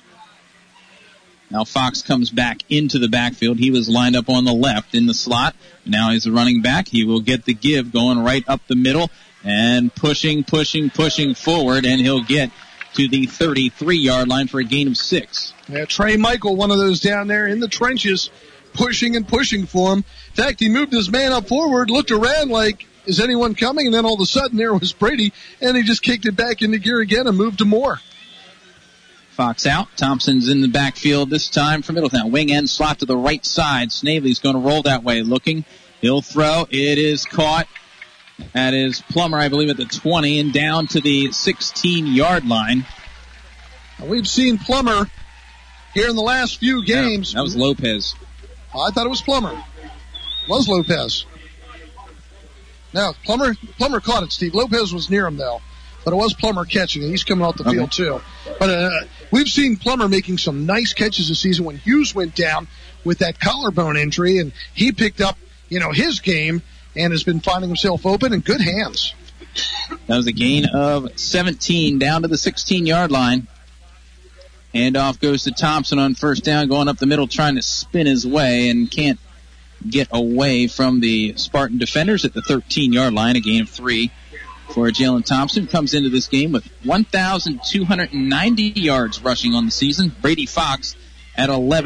[SPEAKER 3] Now Fox comes back into the backfield. He was lined up on the left in the slot. Now he's a running back. He will get the give going right up the middle and pushing forward, and he'll get to the 33-yard line for a gain of 6.
[SPEAKER 2] Yeah, Trey Michael, one of those down there in the trenches, pushing for him. In fact, he moved his man up forward, looked around like, is anyone coming? And then all of a sudden there was Brady, and he just kicked it back into gear again and moved to Moore.
[SPEAKER 3] Fox out. Thompson's in the backfield this time for Middletown. Wing end slot to the right side. Snavely's going to roll that way. Looking. He'll throw. It is caught. That is Plummer, I believe, at the 20 and down to the 16-yard line.
[SPEAKER 2] We've seen Plummer here in the last few games.
[SPEAKER 3] No, that was Lopez.
[SPEAKER 2] I thought it was Plummer. It was Lopez. No, Plummer caught it, Steve. Lopez was near him, though. But it was Plummer catching it. He's coming off the field, too. But we've seen Plummer making some nice catches this season when Hughes went down with that collarbone injury, and he picked up, his game and has been finding himself open in good hands.
[SPEAKER 3] That was a gain of 17 down to the 16-yard line. Handoff goes to Thompson on first down, going up the middle, trying to spin his way and can't get away from the Spartan defenders at the 13-yard line, a gain of 3. For Jalen Thompson, comes into this game with 1,290 yards rushing on the season. Brady Fox at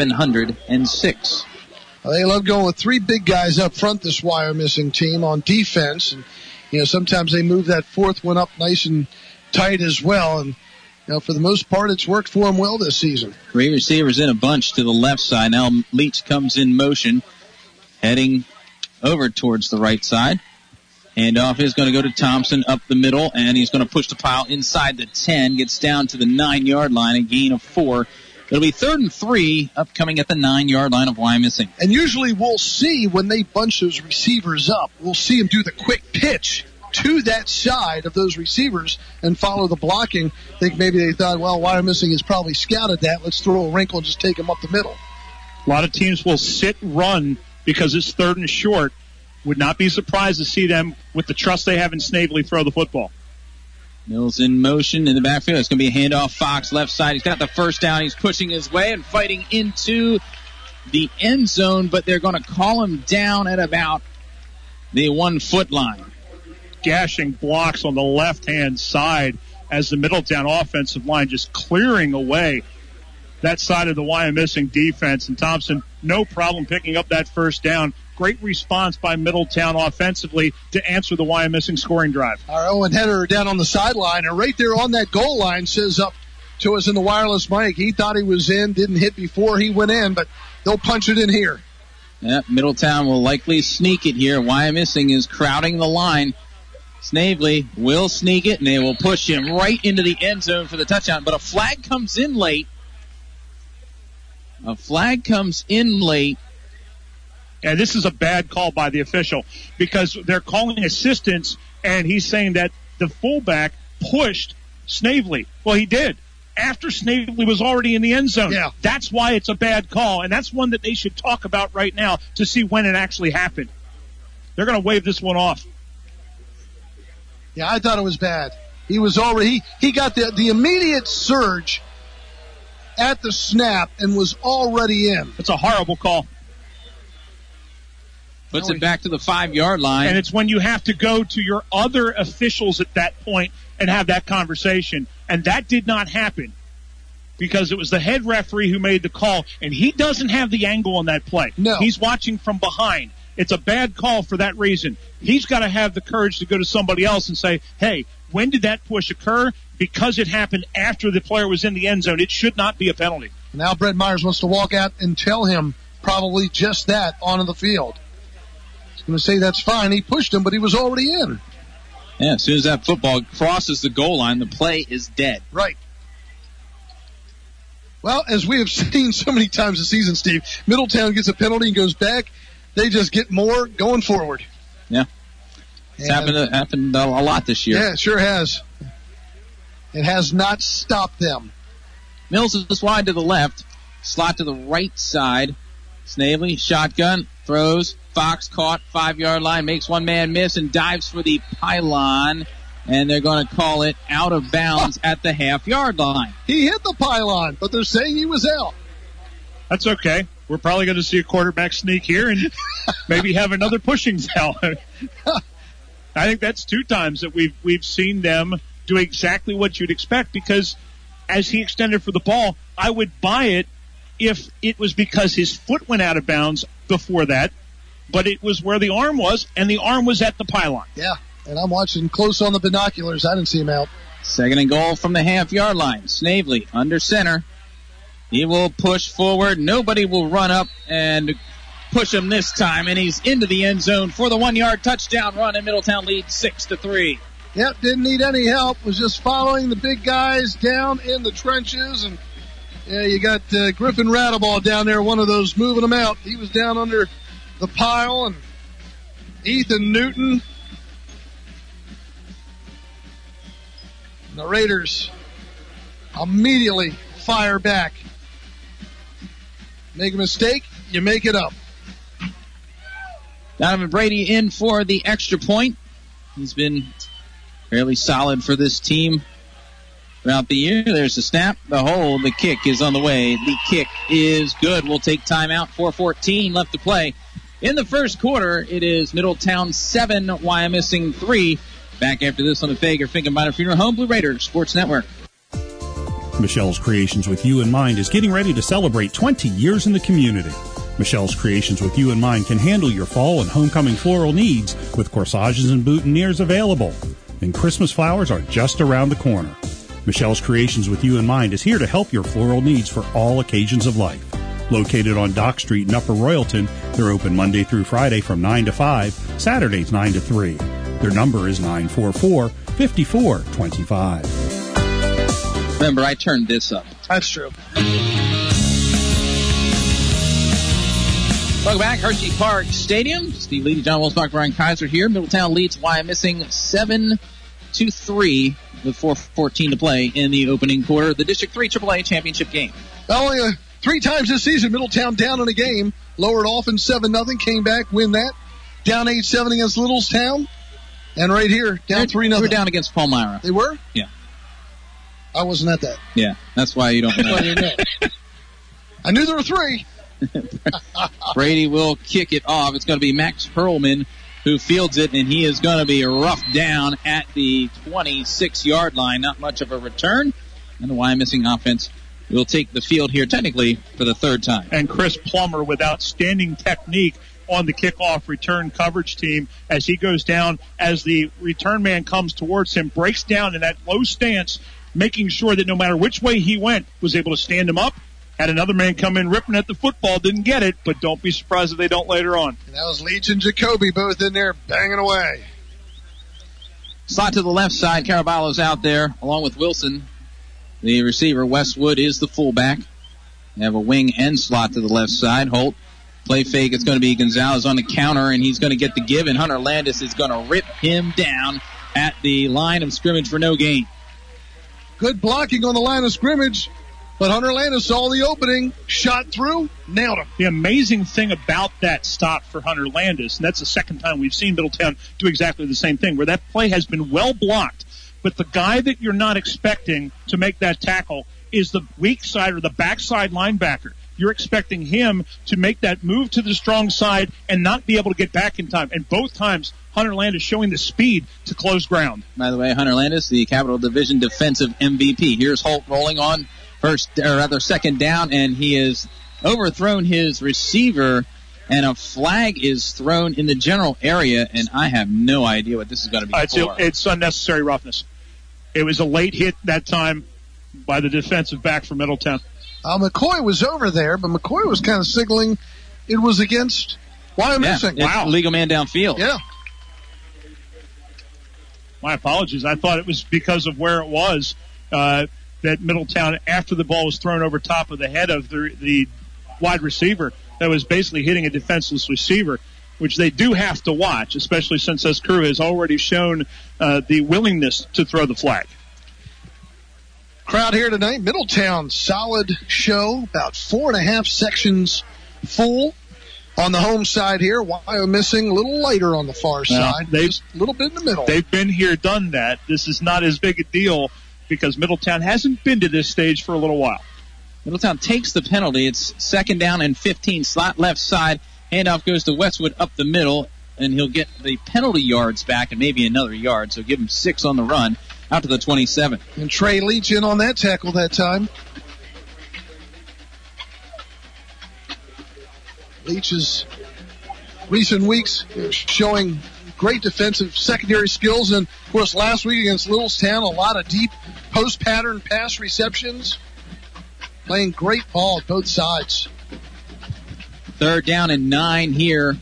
[SPEAKER 3] 1,106.
[SPEAKER 2] Well, they love going with 3 big guys up front, this Wyomissing team, on defense. And, sometimes they move that 4th one up nice and tight as well. And, for the most part, it's worked for them well this season.
[SPEAKER 3] 3 receivers in a bunch to the left side. Now Leach comes in motion, heading over towards the right side. Handoff is going to go to Thompson up the middle, and he's going to push the pile inside the 10, gets down to the 9-yard line, a gain of 4. It'll be 3rd and 3 upcoming at the 9-yard line of Wyomissing.
[SPEAKER 2] And usually we'll see when they bunch those receivers up, we'll see them do the quick pitch to that side of those receivers and follow the blocking. I think maybe they thought, well, Wyomissing has probably scouted that. Let's throw a wrinkle and just take them up the middle.
[SPEAKER 8] A lot of teams will sit run because it's 3rd and short. Would not be surprised to see them, with the trust they have in Snavely, throw the football.
[SPEAKER 3] Mills in motion in the backfield. It's going to be a handoff. Fox left side. He's got the first down. He's pushing his way and fighting into the end zone, but they're going to call him down at about the 1-foot line.
[SPEAKER 8] Gashing blocks on the left-hand side as the Middletown offensive line just clearing away that side of the Wyomissing defense. And Thompson, no problem picking up that first down. Great response by Middletown offensively to answer the Wyomissing scoring drive.
[SPEAKER 2] Our Owen Header down on the sideline, and right there on that goal line says up to us in the wireless mic, he thought he was in, didn't hit before he went in, but they'll punch it in here.
[SPEAKER 3] Yep, Middletown will likely sneak it here. Wyomissing is crowding the line. Snavely will sneak it, and they will push him right into the end zone for the touchdown. But a flag comes in late.
[SPEAKER 8] And this is a bad call by the official because they're calling assistance, and he's saying that the fullback pushed Snavely. Well, he did. After Snavely was already in the end zone.
[SPEAKER 2] Yeah.
[SPEAKER 8] That's why it's a bad call, and that's one that they should talk about right now to see when it actually happened. They're going to wave this one off.
[SPEAKER 2] Yeah, I thought it was bad. He was already, he got the immediate surge at the snap and was already in.
[SPEAKER 8] It's a horrible call.
[SPEAKER 3] Puts it back to the 5-yard line.
[SPEAKER 8] And it's when you have to go to your other officials at that point and have that conversation. And that did not happen because it was the head referee who made the call, and he doesn't have the angle on that play.
[SPEAKER 2] No.
[SPEAKER 8] He's watching from behind. It's a bad call for that reason. He's got to have the courage to go to somebody else and say, hey, when did that push occur? Because it happened after the player was in the end zone. It should not be a penalty.
[SPEAKER 2] Now Brett Myers wants to walk out and tell him probably just that onto the field. He's going to say that's fine. He pushed him, but he was already in.
[SPEAKER 3] Yeah, as soon as that football crosses the goal line, the play is dead.
[SPEAKER 2] Right. Well, as we have seen so many times this season, Steve, Middletown gets a penalty and goes back. They just get more going forward.
[SPEAKER 3] Yeah. It's happened a lot this year.
[SPEAKER 2] Yeah, it sure has. It has not stopped them.
[SPEAKER 3] Mills is wide to the left. Slot to the right side. Snavely, shotgun, throws. Fox caught, 5-yard line, makes one man miss and dives for the pylon. And they're going to call it out of bounds at the half-yard line.
[SPEAKER 2] He hit the pylon, but they're saying he was out.
[SPEAKER 8] That's okay. We're probably going to see a quarterback sneak here and maybe have another pushing foul. I think that's 2 times that we've seen them do exactly what you'd expect because as he extended for the ball, I would buy it if it was because his foot went out of bounds before that, but it was where the arm was, and the arm was at the pylon.
[SPEAKER 2] Yeah, and I'm watching close on the binoculars. I didn't see him out.
[SPEAKER 3] 2nd and goal from the half-yard line. Snavely under center. He will push forward. Nobody will run up and push him this time, and he's into the end zone for the 1-yard touchdown run, and Middletown leads 6-3.
[SPEAKER 2] Yep, didn't need any help. Was just following the big guys down in the trenches, and yeah, you got Griffin Radaball down there, one of those moving them out. He was down under the pile, and Ethan Newton. And the Raiders immediately fire back. Make a mistake, you make it up.
[SPEAKER 3] Donovan Brady in for the extra point. He's been fairly solid for this team throughout the year. There's the snap, the hold, the kick is on the way. The kick is good. We'll take timeout. 4:14 left to play. In the first quarter, it is Middletown 7, Wyomissing 3. Back after this on the Fager Finkenbeiner Funeral Home Blue Raiders Sports Network.
[SPEAKER 4] Michelle's Creations with You in Mind is getting ready to celebrate 20 years in the community. Michelle's Creations with You in Mind can handle your fall and homecoming floral needs with corsages and boutonnieres available. And Christmas flowers are just around the corner. Michelle's Creations with You in Mind is here to help your floral needs for all occasions of life. Located on Dock Street in Upper Royalton, they're open Monday through Friday from 9 to 5, Saturdays 9 to 3. Their number is 944-5425.
[SPEAKER 3] Remember, I turned this up.
[SPEAKER 2] That's true.
[SPEAKER 3] Welcome back, Hershey Park Stadium. Steve Leedy, John Wilsbach, Brian Kaiser here. Middletown leads Wyomissing 7-3 with 4:14 to play in the opening quarter of the District 3 AAA championship game.
[SPEAKER 2] Only 3 times this season, Middletown down in a game, lowered off in 7-0, came back, win that. Down 8-7 against Littlestown. And right here, down 3-0.
[SPEAKER 3] They were down against Palmyra.
[SPEAKER 2] They were?
[SPEAKER 3] Yeah.
[SPEAKER 2] I wasn't at that.
[SPEAKER 3] Yeah, that's why you don't know.
[SPEAKER 2] I knew there were 3.
[SPEAKER 3] Brady will kick it off. It's going to be Max Perlman who fields it, and he is going to be roughed down at the 26-yard line. Not much of a return. And the Wyomissing offense will take the field here technically for the 3rd time.
[SPEAKER 8] And Chris Plummer with outstanding technique on the kickoff return coverage team as he goes down, as the return man comes towards him, breaks down in that low stance, making sure that no matter which way he went, was able to stand him up. Had another man come in ripping at the football, didn't get it, but don't be surprised if they don't later on.
[SPEAKER 2] And that was Leach and Jacoby both in there banging away.
[SPEAKER 3] Slot to the left side. Caraballo's out there along with Wilson. The receiver, Westwood, is the fullback. They have a wing and slot to the left side. Holt, play fake. It's going to be Gonzalez on the counter, and he's going to get the give, and Hunter Landis is going to rip him down at the line of scrimmage for no gain.
[SPEAKER 2] Good blocking on the line of scrimmage, but Hunter Landis saw the opening, shot through, nailed him.
[SPEAKER 8] The amazing thing about that stop for Hunter Landis, and that's the second time we've seen Middletown do exactly the same thing, where that play has been well blocked, but the guy that you're not expecting to make that tackle is the weak side or the backside linebacker. You're expecting him to make that move to the strong side and not be able to get back in time. And both times, Hunter Landis showing the speed to close ground.
[SPEAKER 3] By the way, Hunter Landis, the Capital Division defensive MVP. Here's Holt rolling on second down, and he has overthrown his receiver, and a flag is thrown in the general area, and I have no idea what this is going to be for.
[SPEAKER 8] It's unnecessary roughness. It was a late hit that time by the defensive back for Middletown.
[SPEAKER 2] McCoy was over there, but McCoy was kind of signaling it was against Wyomissing.
[SPEAKER 3] Wow. Legal man downfield.
[SPEAKER 2] Yeah.
[SPEAKER 8] My apologies. I thought it was because of where it was that Middletown, after the ball was thrown over top of the head of the wide receiver, that was basically hitting a defenseless receiver, which they do have to watch, especially since this crew has already shown the willingness to throw the flag.
[SPEAKER 2] Crowd here tonight, Middletown, solid show, about 4.5 sections full on the home side here. Wyomissing a little lighter on the far side, just a little bit in the middle.
[SPEAKER 8] They've been here, done that. This is not as big a deal because Middletown hasn't been to this stage for a little while.
[SPEAKER 3] Middletown takes the penalty. It's second down and 15, slot left side. Handoff goes to Westwood up the middle, and he'll get the penalty yards back and maybe another yard, so give him 6 on the run. Out to the 27.
[SPEAKER 2] And Trey Leach in on that tackle that time. Leach's recent weeks showing great defensive secondary skills. And, of course, last week against Littlestown, a lot of deep post-pattern pass receptions. Playing great ball at both sides.
[SPEAKER 3] Third down and 9 here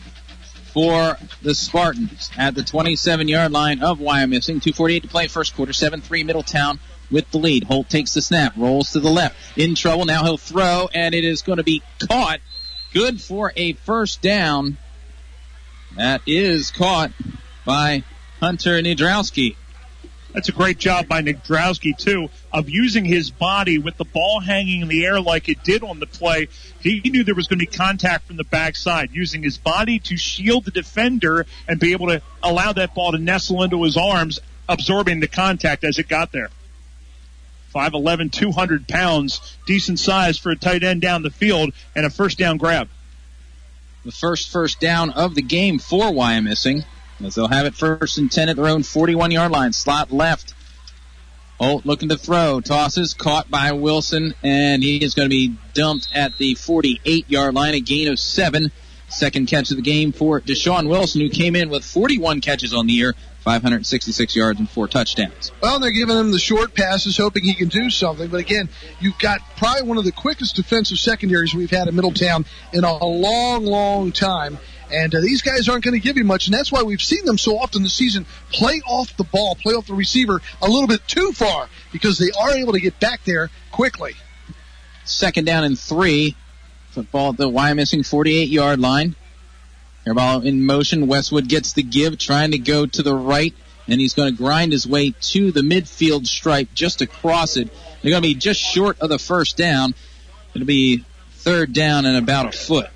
[SPEAKER 3] for the Spartans at the 27-yard line of Wyomissing. 2:48 to play, first quarter, 7-3 Middletown with the lead. Holt takes the snap, rolls to the left, in trouble. Now he'll throw, and it is going to be caught. Good for a first down. That is caught by Hunter Niedrowski.
[SPEAKER 8] That's a great job by Niedrowski, too, of using his body with the ball hanging in the air like it did on the play. He knew there was going to be contact from the backside, using his body to shield the defender and be able to allow that ball to nestle into his arms, absorbing the contact as it got there. 5'11", 200 pounds, decent size for a tight end down the field, and a first down grab.
[SPEAKER 3] The first down of the game for Wyomissing, as they'll have it first and 10 at their own 41-yard line. Slot left. Holt looking to throw. Tosses caught by Wilson, and he is going to be dumped at the 48-yard line. A gain of 7. Second catch of the game for Deshaun Wilson, who came in with 41 catches on the year, 566 yards and 4 touchdowns.
[SPEAKER 2] Well, they're giving him the short passes, hoping he can do something. But again, you've got probably one of the quickest defensive secondaries we've had in Middletown in a long, long time. And these guys aren't going to give you much, and that's why we've seen them so often this season play off the ball, play off the receiver a little bit too far, because they are able to get back there quickly.
[SPEAKER 3] Second down and 3. Football at the Wyomissing 48-yard line. Airball in motion. Westwood gets the give, trying to go to the right, and he's going to grind his way to the midfield stripe just across it. They're going to be just short of the first down. It'll be third down and about a foot.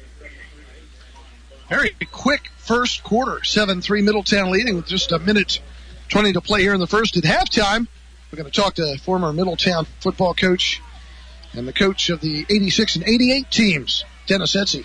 [SPEAKER 2] Very quick first quarter. 7-3 Middletown leading with just a minute 20 to play here in the first. At halftime, we're going to talk to former Middletown football coach and the coach of the 86 and 88 teams, Dennis Etsy.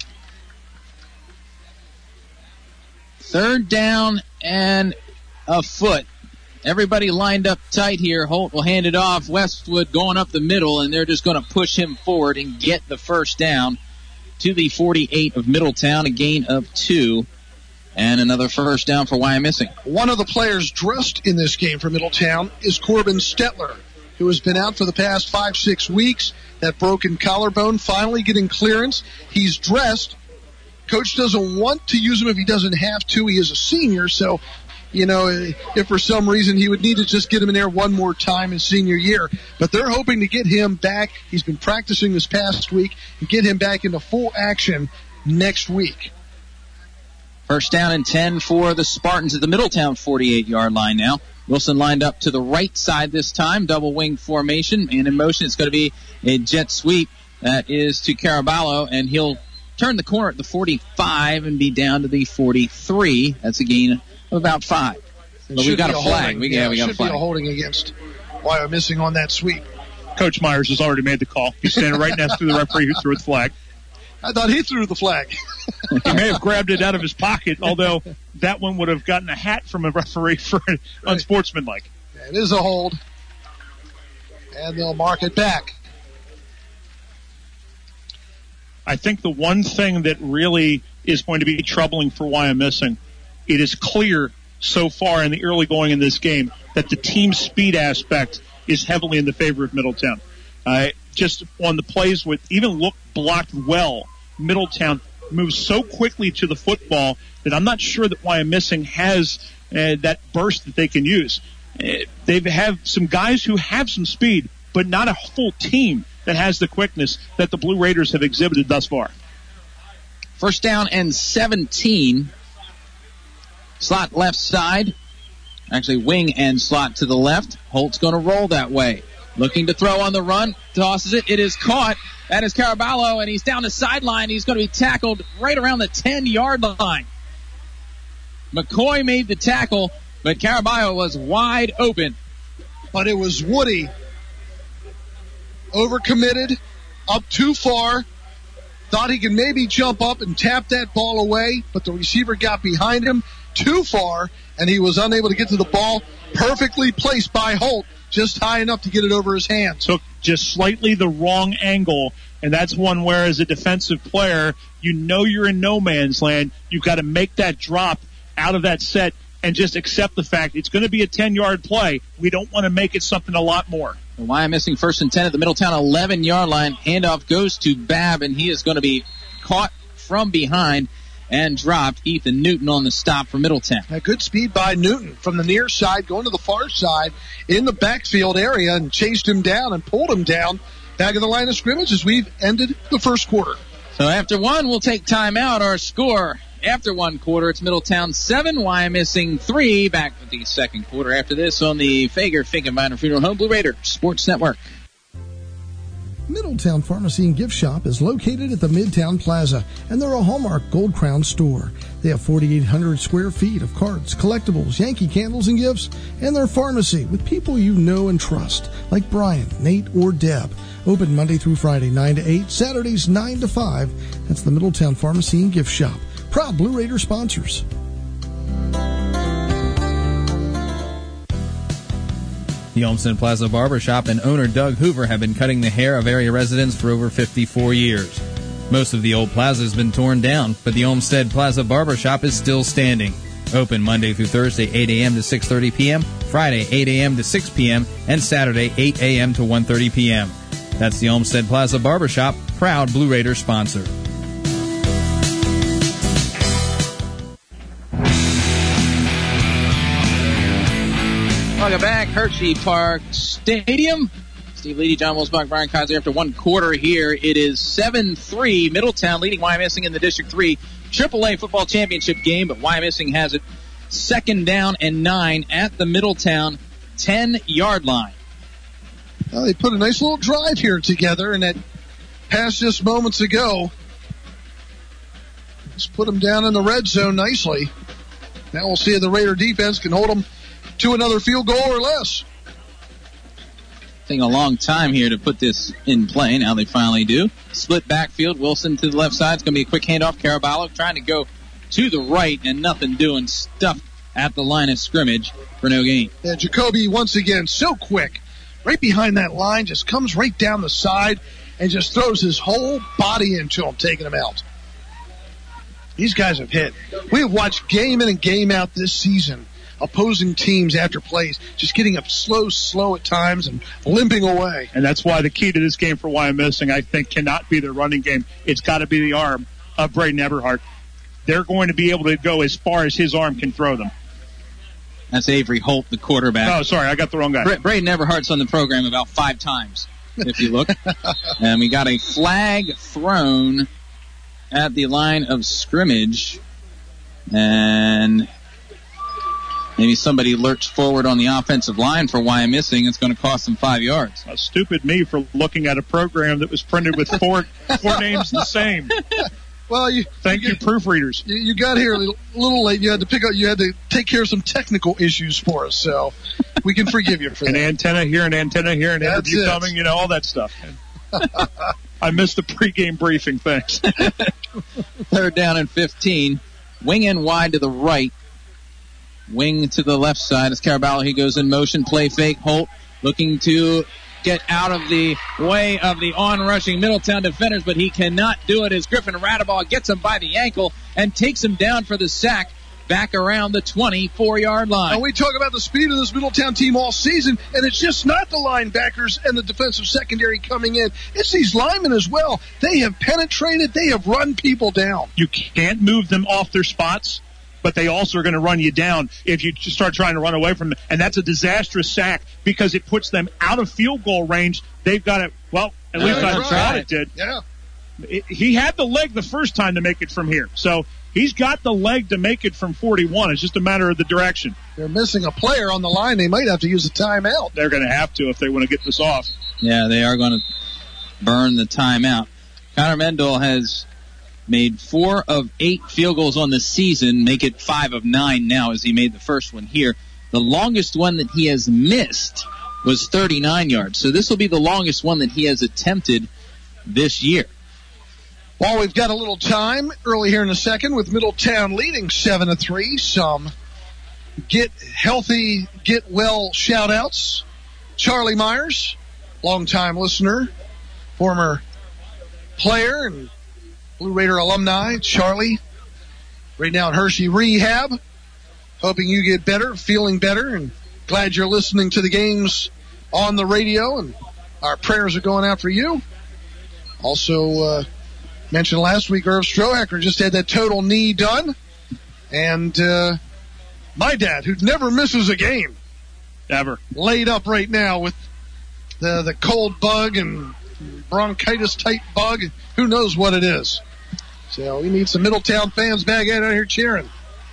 [SPEAKER 3] Third down and a foot. Everybody lined up tight here. Holt will hand it off. Westwood going up the middle, and they're just going to push him forward and get the first down to the 48 of Middletown, a gain of 2, and another first down for Wyomissing.
[SPEAKER 2] One of the players dressed in this game for Middletown is Corbin Stetler, who has been out for the past 5-6 weeks. That broken collarbone finally getting clearance. He's dressed. Coach doesn't want to use him if he doesn't have to. He is a senior, so if for some reason he would need to just get him in there one more time his senior year. But they're hoping to get him back. He's been practicing this past week and get him back into full action next week.
[SPEAKER 3] First down and 10 for the Spartans at the Middletown 48-yard line now. Wilson lined up to the right side this time, double wing formation, and in motion it's going to be a jet sweep that is to Caraballo, and he'll turn the corner at the 45 and be down to the 43. That's a gain of about 5. But we've got a flag. We got a flag.
[SPEAKER 2] Should be a holding against Wyomissing on that sweep.
[SPEAKER 8] Coach Myers has already made the call. He's standing right next to the referee who threw the flag.
[SPEAKER 2] I thought he threw the flag.
[SPEAKER 8] He may have grabbed it out of his pocket, although that one would have gotten a hat from a referee for unsportsmanlike.
[SPEAKER 2] It is a hold, and they'll mark it back.
[SPEAKER 8] I think the one thing that really is going to be troubling for Wyomissing, it is clear so far in the early going in this game that the team speed aspect is heavily in the favor of Middletown. Just on the plays with even look blocked well, Middletown moves so quickly to the football that I'm not sure that Wyomissing has that burst that they can use. They have some guys who have some speed, but not a full team that has the quickness that the Blue Raiders have exhibited thus far.
[SPEAKER 3] First down and 17. Slot left side. Actually, wing and slot to the left. Holt's going to roll that way. Looking to throw on the run. Tosses it. It is caught. That is Caraballo, and he's down the sideline. He's going to be tackled right around the 10-yard line. McCoy made the tackle, but Caraballo was wide open.
[SPEAKER 2] But it was Woody. Overcommitted, up too far, thought he could maybe jump up and tap that ball away, but the receiver got behind him too far, and he was unable to get to the ball. Perfectly placed by Holt, just high enough to get it over his hands.
[SPEAKER 8] Took just slightly the wrong angle, and that's one where as a defensive player, you're in no man's land. You've got to make that drop out of that set and just accept the fact it's going to be a 10-yard play. We don't want to make it something a lot more.
[SPEAKER 3] Wyomissing first and 10 at the Middletown 11-yard line. Handoff goes to Babb, and he is going to be caught from behind and dropped. Ethan Newton on the stop for Middletown.
[SPEAKER 2] A good speed by Newton from the near side, going to the far side in the backfield area, and chased him down and pulled him down back of the line of scrimmage as we've ended the first quarter.
[SPEAKER 3] So after one, we'll take time out. Our score after one quarter, it's Middletown 7, Wyomissing 3. Back with the second quarter after this on the Fager Finkenbinder Funeral Home Blue Raider Sports Network.
[SPEAKER 1] Middletown Pharmacy and Gift Shop is located at the Midtown Plaza, and they're a Hallmark Gold Crown store. They have 4,800 square feet of cards, collectibles, Yankee candles, and gifts, and their pharmacy with people you know and trust, like Brian, Nate, or Deb. Open Monday through Friday, 9 to 8, Saturdays, 9 to 5. That's the Middletown Pharmacy and Gift Shop. Proud Blue Raider sponsors.
[SPEAKER 5] The Olmsted Plaza Barbershop and owner Doug Hoover have been cutting the hair of area residents for over 54 years. Most of the old plaza has been torn down, but the Olmsted Plaza Barbershop is still standing. Open Monday through Thursday, 8 a.m. to 6:30 p.m., Friday, 8 a.m. to 6 p.m., and Saturday, 8 a.m. to 1:30 p.m. That's the Olmsted Plaza Barbershop, proud Blue Raider sponsor.
[SPEAKER 3] Welcome back, Hershey Park Stadium. Steve Leedy, John Wilsbach, Brian Kaiser. After one quarter here, it is 7-3. Middletown leading Wyomissing in the District 3 AAA football championship game, but Wyomissing has it second down and 9 at the Middletown 10-yard line.
[SPEAKER 2] Well, they put a nice little drive here together, and that pass just moments ago. Let's put them down in the red zone nicely. Now we'll see if the Raider defense can hold them to another field goal or less.
[SPEAKER 3] Taking a long time here to put this in play. Now they finally do. Split backfield. Wilson to the left side. It's going to be a quick handoff. Caraballo trying to go to the right and nothing doing. Stuffed at the line of scrimmage for no gain.
[SPEAKER 2] Yeah, Jacoby once again so quick. Right behind that line, just comes right down the side and just throws his whole body into him, taking him out. These guys have hit. We have watched game in and game out this season. Opposing teams after plays, just getting up slow at times and limping away.
[SPEAKER 8] And that's why the key to this game for Wyomissing, I think, cannot be their running game. It's got to be the arm of Braden Eberhardt. They're going to be able to go as far as his arm can throw them.
[SPEAKER 3] That's Avery Holt, the quarterback.
[SPEAKER 8] Oh, sorry, I got the wrong guy.
[SPEAKER 3] Braden Everhart's on the program about 5 times, if you look. And we got a flag thrown at the line of scrimmage. And maybe somebody lurched forward on the offensive line for Wyomissing. It's going to cost them 5 yards.
[SPEAKER 8] Stupid me for looking at a program that was printed with four names the same.
[SPEAKER 2] Well,
[SPEAKER 8] Thank you, proofreaders.
[SPEAKER 2] You got here a little late. You had to take care of some technical issues for us, so we can forgive you for that.
[SPEAKER 8] An antenna here, an interview coming, all that stuff. I missed the pregame briefing. Thanks.
[SPEAKER 3] 3rd down and 15. Wing and wide to the right. Wing to the left side. It's Caraballo. He goes in motion. Play fake. Holt looking to get out of the way of the on-rushing Middletown defenders, but he cannot do it as Griffin Radabaugh gets him by the ankle and takes him down for the sack back around the 24-yard line.
[SPEAKER 2] Now, we talk about the speed of this Middletown team all season, and it's just not the linebackers and the defensive secondary coming in. It's these linemen as well. They have penetrated. They have run people down.
[SPEAKER 8] You can't move them off their spots, but they also are going to run you down if you start trying to run away from them. And that's a disastrous sack because it puts them out of field goal range. They've got it. Well, at least I thought it did.
[SPEAKER 2] Yeah.
[SPEAKER 8] He had the leg the first time to make it from here. So he's got the leg to make it from 41. It's just a matter of the direction.
[SPEAKER 2] They're missing a player on the line. They might have to use a timeout.
[SPEAKER 8] They're going to have to if they want to get this off.
[SPEAKER 3] Yeah, they are going to burn the timeout. Connor Mendel has made 4 of 8 field goals on the season, make it 5 of 9 now as he made the first one here. The longest one that he has missed was 39 yards. So this will be the longest one that he has attempted this year.
[SPEAKER 2] Well, we've got a little time early here in the second with Middletown leading 7-3. Some get healthy, get well shout-outs. Charlie Myers, longtime listener, former player and Blue Raider alumni. Charlie, right now at Hershey Rehab. Hoping you get better, feeling better, and glad you're listening to the games on the radio, and our prayers are going out for you. Also, mentioned last week, Irv Strohacker just had that total knee done. And my dad, who never misses a game,
[SPEAKER 8] ever,
[SPEAKER 2] laid up right now with the cold bug and bronchitis type bug. Who knows what it is? So we need some Middletown fans back out here cheering.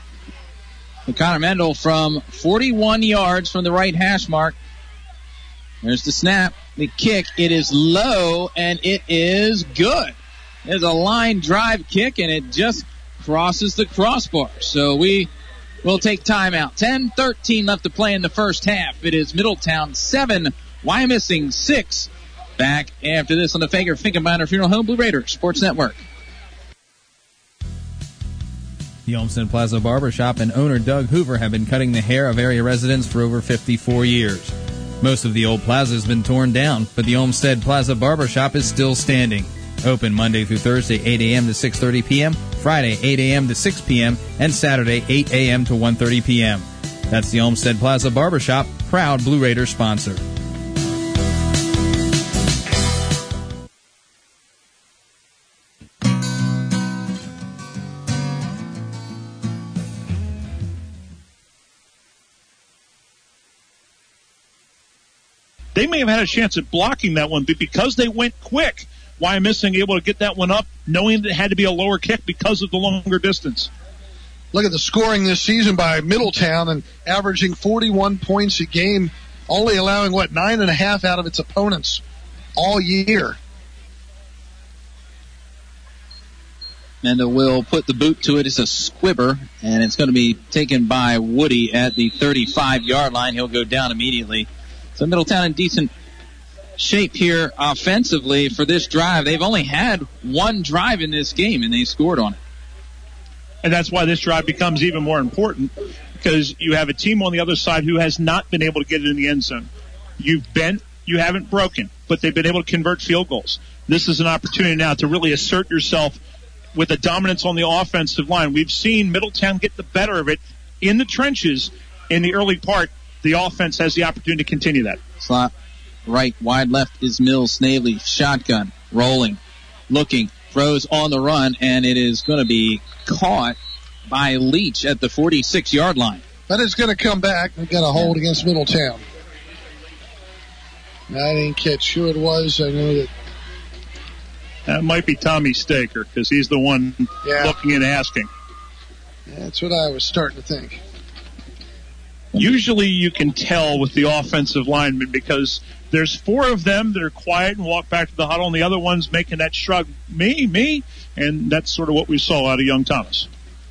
[SPEAKER 3] And Connor Mendel from 41 yards from the right hash mark. There's the snap, the kick. It is low, and it is good. There's a line drive kick, and it just crosses the crossbar. So we will take timeout. 10-13 left to play in the first half. It is Middletown 7, Wyomissing 6. Back after this on the Fager Finkenbinder Funeral Home Blue Raiders Sports Network.
[SPEAKER 5] The Olmsted Plaza Barber Shop and owner Doug Hoover have been cutting the hair of area residents for over 54 years. Most of the old plaza has been torn down, but the Olmsted Plaza Barber Shop is still standing. Open Monday through Thursday, 8 a.m. to 6:30 p.m., Friday, 8 a.m. to 6 p.m., and Saturday, 8 a.m. to 1:30 p.m. That's the Olmsted Plaza Barber Shop, proud Blue Raiders sponsor.
[SPEAKER 8] They may have had a chance at blocking that one, but because they went quick, Wyomissing able to get that one up, knowing that it had to be a lower kick because of the longer distance.
[SPEAKER 2] Look at the scoring this season by Middletown and averaging 41 points a game, only allowing, 9.5 out of its opponents all year.
[SPEAKER 3] Mendel will put the boot to it. It's a squibber, and it's going to be taken by Woody at the 35-yard line. He'll go down immediately. So Middletown in decent shape here offensively for this drive. They've only had one drive in this game, and they scored on it.
[SPEAKER 8] And that's why this drive becomes even more important, because you have a team on the other side who has not been able to get it in the end zone. You've bent, you haven't broken, but they've been able to convert field goals. This is an opportunity now to really assert yourself with a dominance on the offensive line. We've seen Middletown get the better of it in the trenches in the early part. The offense has the opportunity to continue that.
[SPEAKER 3] Slot right, wide left is Mills. Snavely, shotgun, rolling, looking, throws on the run, and it is going to be caught by Leach at the 46-yard line.
[SPEAKER 2] But it's going to come back. We've got a hold against Middletown. I didn't catch who it was. I know
[SPEAKER 8] that might be Tommy Staker because he's the one looking and asking.
[SPEAKER 2] That's what I was starting to think.
[SPEAKER 8] Usually you can tell with the offensive linemen because there's 4 of them that are quiet and walk back to the huddle, and the other one's making that shrug, me, and that's sort of what we saw out of young Thomas.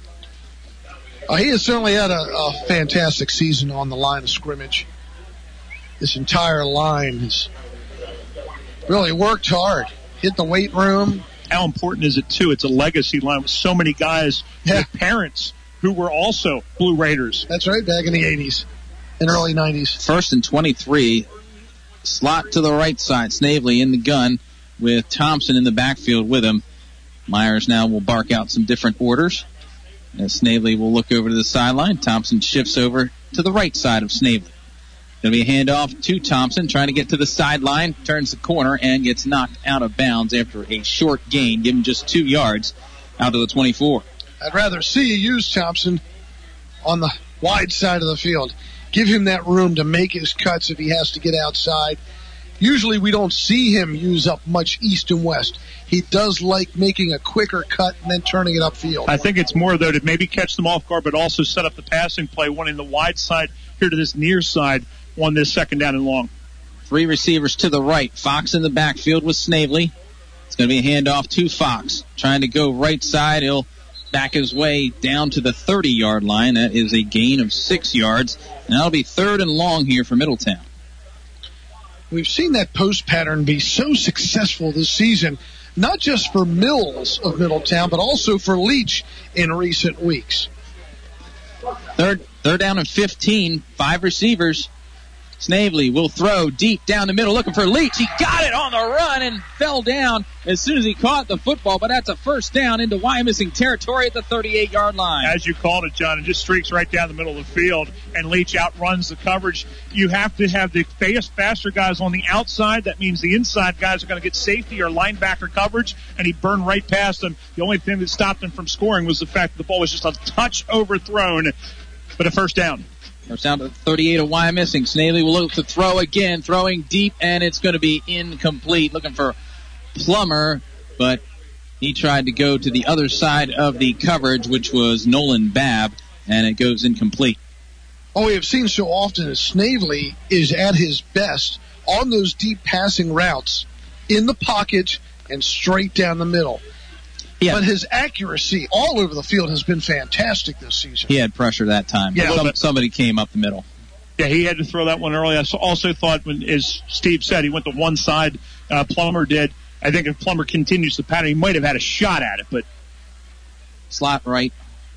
[SPEAKER 2] He has certainly had a fantastic season on the line of scrimmage. This entire line has really worked hard, hit the weight room.
[SPEAKER 8] How important is it, too? It's a legacy line with so many guys with parents who were also Blue Raiders.
[SPEAKER 2] That's right, back in the 80s and early 90s.
[SPEAKER 3] 1st and 23. Slot to the right side. Snavely in the gun with Thompson in the backfield with him. Myers now will bark out some different orders. As Snavely will look over to the sideline. Thompson shifts over to the right side of Snavely. Going to be a handoff to Thompson, trying to get to the sideline, turns the corner, and gets knocked out of bounds after a short gain. Give him just 2 yards out to the 24.
[SPEAKER 2] I'd rather see you use Thompson on the wide side of the field. Give him that room to make his cuts if he has to get outside. Usually we don't see him use up much east and west. He does like making a quicker cut and then turning it upfield.
[SPEAKER 8] I think it's more, though, to maybe catch them off guard, but also set up the passing play, wanting the wide side here to this near side on this 2nd down and long.
[SPEAKER 3] 3 receivers to the right. Fox in the backfield with Snavely. It's going to be a handoff to Fox. Trying to go right side. He'll back his way down to the 30-yard line. That is a gain of 6 yards. And that'll be 3rd and long here for Middletown.
[SPEAKER 2] We've seen that post pattern be so successful this season, not just for Mills of Middletown, but also for Leach in recent weeks.
[SPEAKER 3] Third down and 15. 5 receivers. Snavely will throw deep down the middle, looking for Leach. He got it on the run and fell down as soon as he caught the football, but that's a 1st down into Wyomissing territory at the 38-yard line.
[SPEAKER 8] As you called it, John, it just streaks right down the middle of the field, and Leach outruns the coverage. You have to have the faster guys on the outside. That means the inside guys are going to get safety or linebacker coverage, and he burned right past them. The only thing that stopped him from scoring was the fact that the ball was just a touch overthrown, but a 1st down.
[SPEAKER 3] First down to the 38 of Wyomissing. Snavely will look to throw again, throwing deep, and it's going to be incomplete. Looking for Plummer, but he tried to go to the other side of the coverage, which was Nolan Babb, and it goes incomplete.
[SPEAKER 2] All we have seen so often is Snavely is at his best on those deep passing routes in the pocket and straight down the middle. Yeah. But his accuracy all over the field has been fantastic this season.
[SPEAKER 3] He had pressure that time.
[SPEAKER 2] Yeah.
[SPEAKER 3] Somebody came up the middle.
[SPEAKER 8] Yeah, he had to throw that one early. I also thought, when, as Steve said, he went to one side. Plummer did. I think if Plummer continues the pattern, he might have had a shot at it. But
[SPEAKER 3] slot right,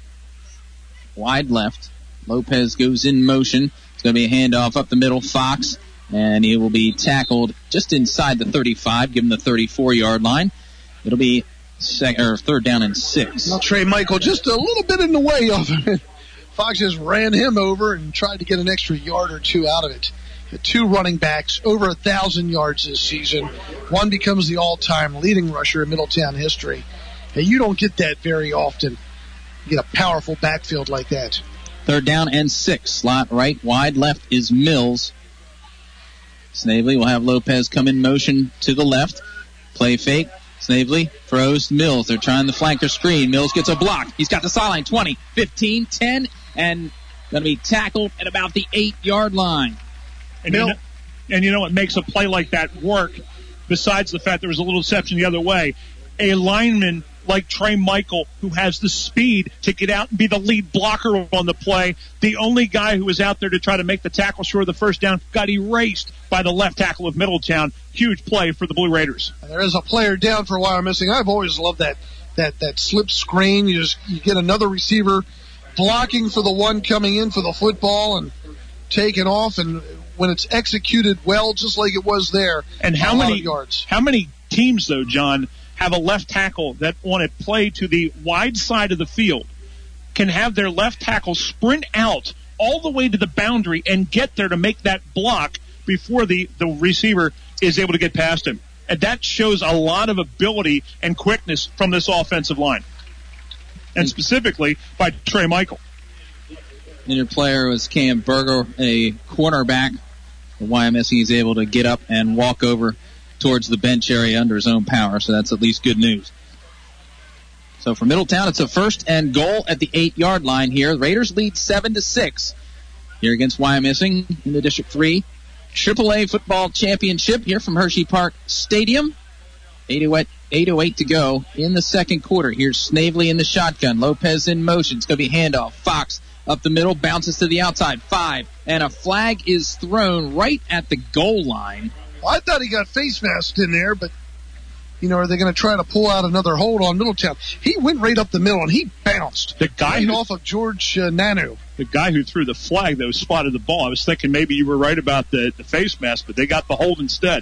[SPEAKER 3] wide left. Lopez goes in motion. It's going to be a handoff up the middle. Fox, and he will be tackled just inside the 35, given the 34-yard line. It'll be 3rd down and 6.
[SPEAKER 2] Now Trey Michael just a little bit in the way of him. Fox just ran him over and tried to get an extra yard or 2 out of it. The 2 running backs, over 1,000 yards this season. One becomes the all-time leading rusher in Middletown history. And you don't get that very often. You get a powerful backfield like that.
[SPEAKER 3] 3rd down and 6. Slot right, wide left is Mills. Snavely will have Lopez come in motion to the left. Play fake. Snavely throws Mills. They're trying the flanker screen. Mills gets a block. He's got the sideline. 20, 15, 10, and going to be tackled at about the 8-yard line.
[SPEAKER 8] And you know what makes a play like that work, besides the fact there was a little deception the other way? A lineman like Trey Michael, who has the speed to get out and be the lead blocker on the play. The only guy who was out there to try to make the tackle short of the 1st down got erased by the left tackle of Middletown. Huge play for the Blue Raiders.
[SPEAKER 2] There is a player down for Wyomissing. I've always loved that slip screen. You get another receiver blocking for the one coming in for the football and taking off, and when it's executed well, just like it was there,
[SPEAKER 8] and how many
[SPEAKER 2] yards?
[SPEAKER 8] How many teams, though, John, have a left tackle that on a play to the wide side of the field can have their left tackle sprint out all the way to the boundary and get there to make that block before the receiver is able to get past him? And that shows a lot of ability and quickness from this offensive line, and specifically by Trey Michael.
[SPEAKER 3] Injured player was Cam Berger, a cornerback. Wyomissing is able to get up and walk over towards the bench area under his own power, so that's at least good news. So for Middletown, it's a 1st and goal at the 8-yard line here. The Raiders lead 7-6 here against Wyomissing in the District 3 AAA Football Championship here from Hershey Park Stadium. 8:08 to go in the second quarter. Here's Snavely in the shotgun. Lopez in motion. It's going to be handoff. Fox up the middle, bounces to the outside. 5, and a flag is thrown right at the goal line.
[SPEAKER 2] Well, I thought he got face masked in there, but, are they going to try to pull out another hold on Middletown? He went right up the middle, and he bounced.
[SPEAKER 9] The guy
[SPEAKER 2] off of George Nanu.
[SPEAKER 9] The guy who threw the flag, though, spotted the ball. I was thinking maybe you were right about the face mask, but they got the hold instead.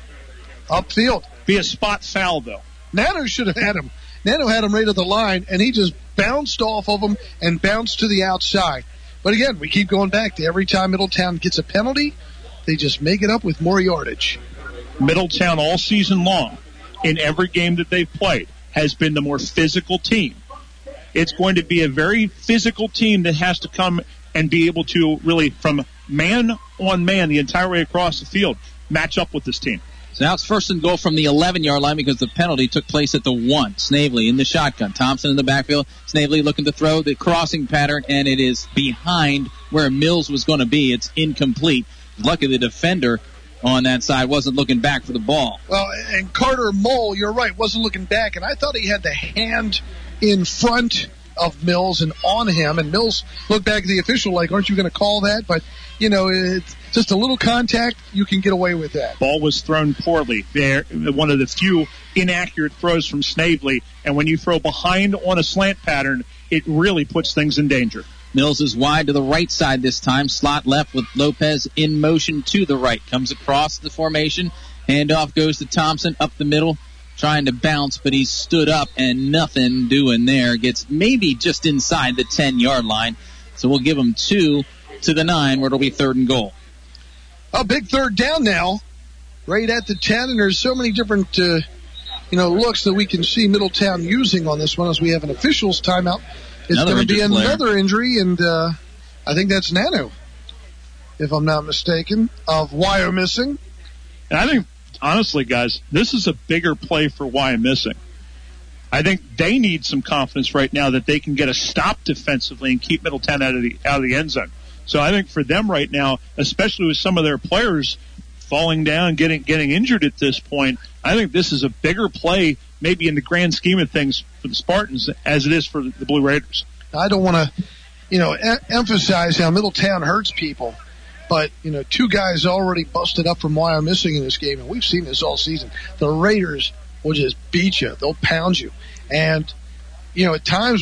[SPEAKER 2] Upfield.
[SPEAKER 9] Be a spot foul, though.
[SPEAKER 2] Nanu should have had him. Nanu had him right at the line, and he just bounced off of him and bounced to the outside. But again, we keep going back to every time Middletown gets a penalty, they just make it up with more yardage.
[SPEAKER 9] Middletown all season long, in every game that they've played, has been the more physical team. It's going to be a very physical team that has to come and be able to really, from man on man, the entire way across the field, match up with this team.
[SPEAKER 3] So now it's 1st and goal from the 11-yard line because the penalty took place at the 1. Snavely in the shotgun. Thompson in the backfield. Snavely looking to throw the crossing pattern, and it is behind where Mills was going to be. It's incomplete. Lucky the defender on that side wasn't looking back for the ball.
[SPEAKER 2] Well, and Carter Mole, you're right, wasn't looking back, and I thought he had the hand in front of Mills and on him, and Mills looked back at the official like, aren't you going to call that? But, it's just a little contact, you can get away with that.
[SPEAKER 9] Ball was thrown poorly there. One of the few inaccurate throws from Snavely, and when you throw behind on a slant pattern, it really puts things in danger.
[SPEAKER 3] Mills is wide to the right side this time. Slot left with Lopez in motion to the right. Comes across the formation. Handoff goes to Thompson up the middle, trying to bounce, but he stood up and nothing doing there. Gets maybe just inside the 10-yard line. So we'll give him 2 to the 9, where it'll be 3rd and goal.
[SPEAKER 2] A big 3rd down now, right at the 10, and there's so many different, looks that we can see Middletown using on this one as we have an officials timeout. It's going to be another injury, and I think that's Nanu, if I'm not mistaken, of Wyomissing.
[SPEAKER 9] And I think, honestly, guys, this is a bigger play for Wyomissing. I think they need some confidence right now that they can get a stop defensively and keep Middletown out of the end zone. So I think for them right now, especially with some of their players falling down, getting injured at this point, I think this is a bigger play maybe in the grand scheme of things for the Spartans as it is for the Blue Raiders.
[SPEAKER 2] I don't want to, emphasize how Middletown hurts people, but, 2 guys already busted up from Wyomissing in this game, and we've seen this all season. The Raiders will just beat you. They'll pound you. And, at times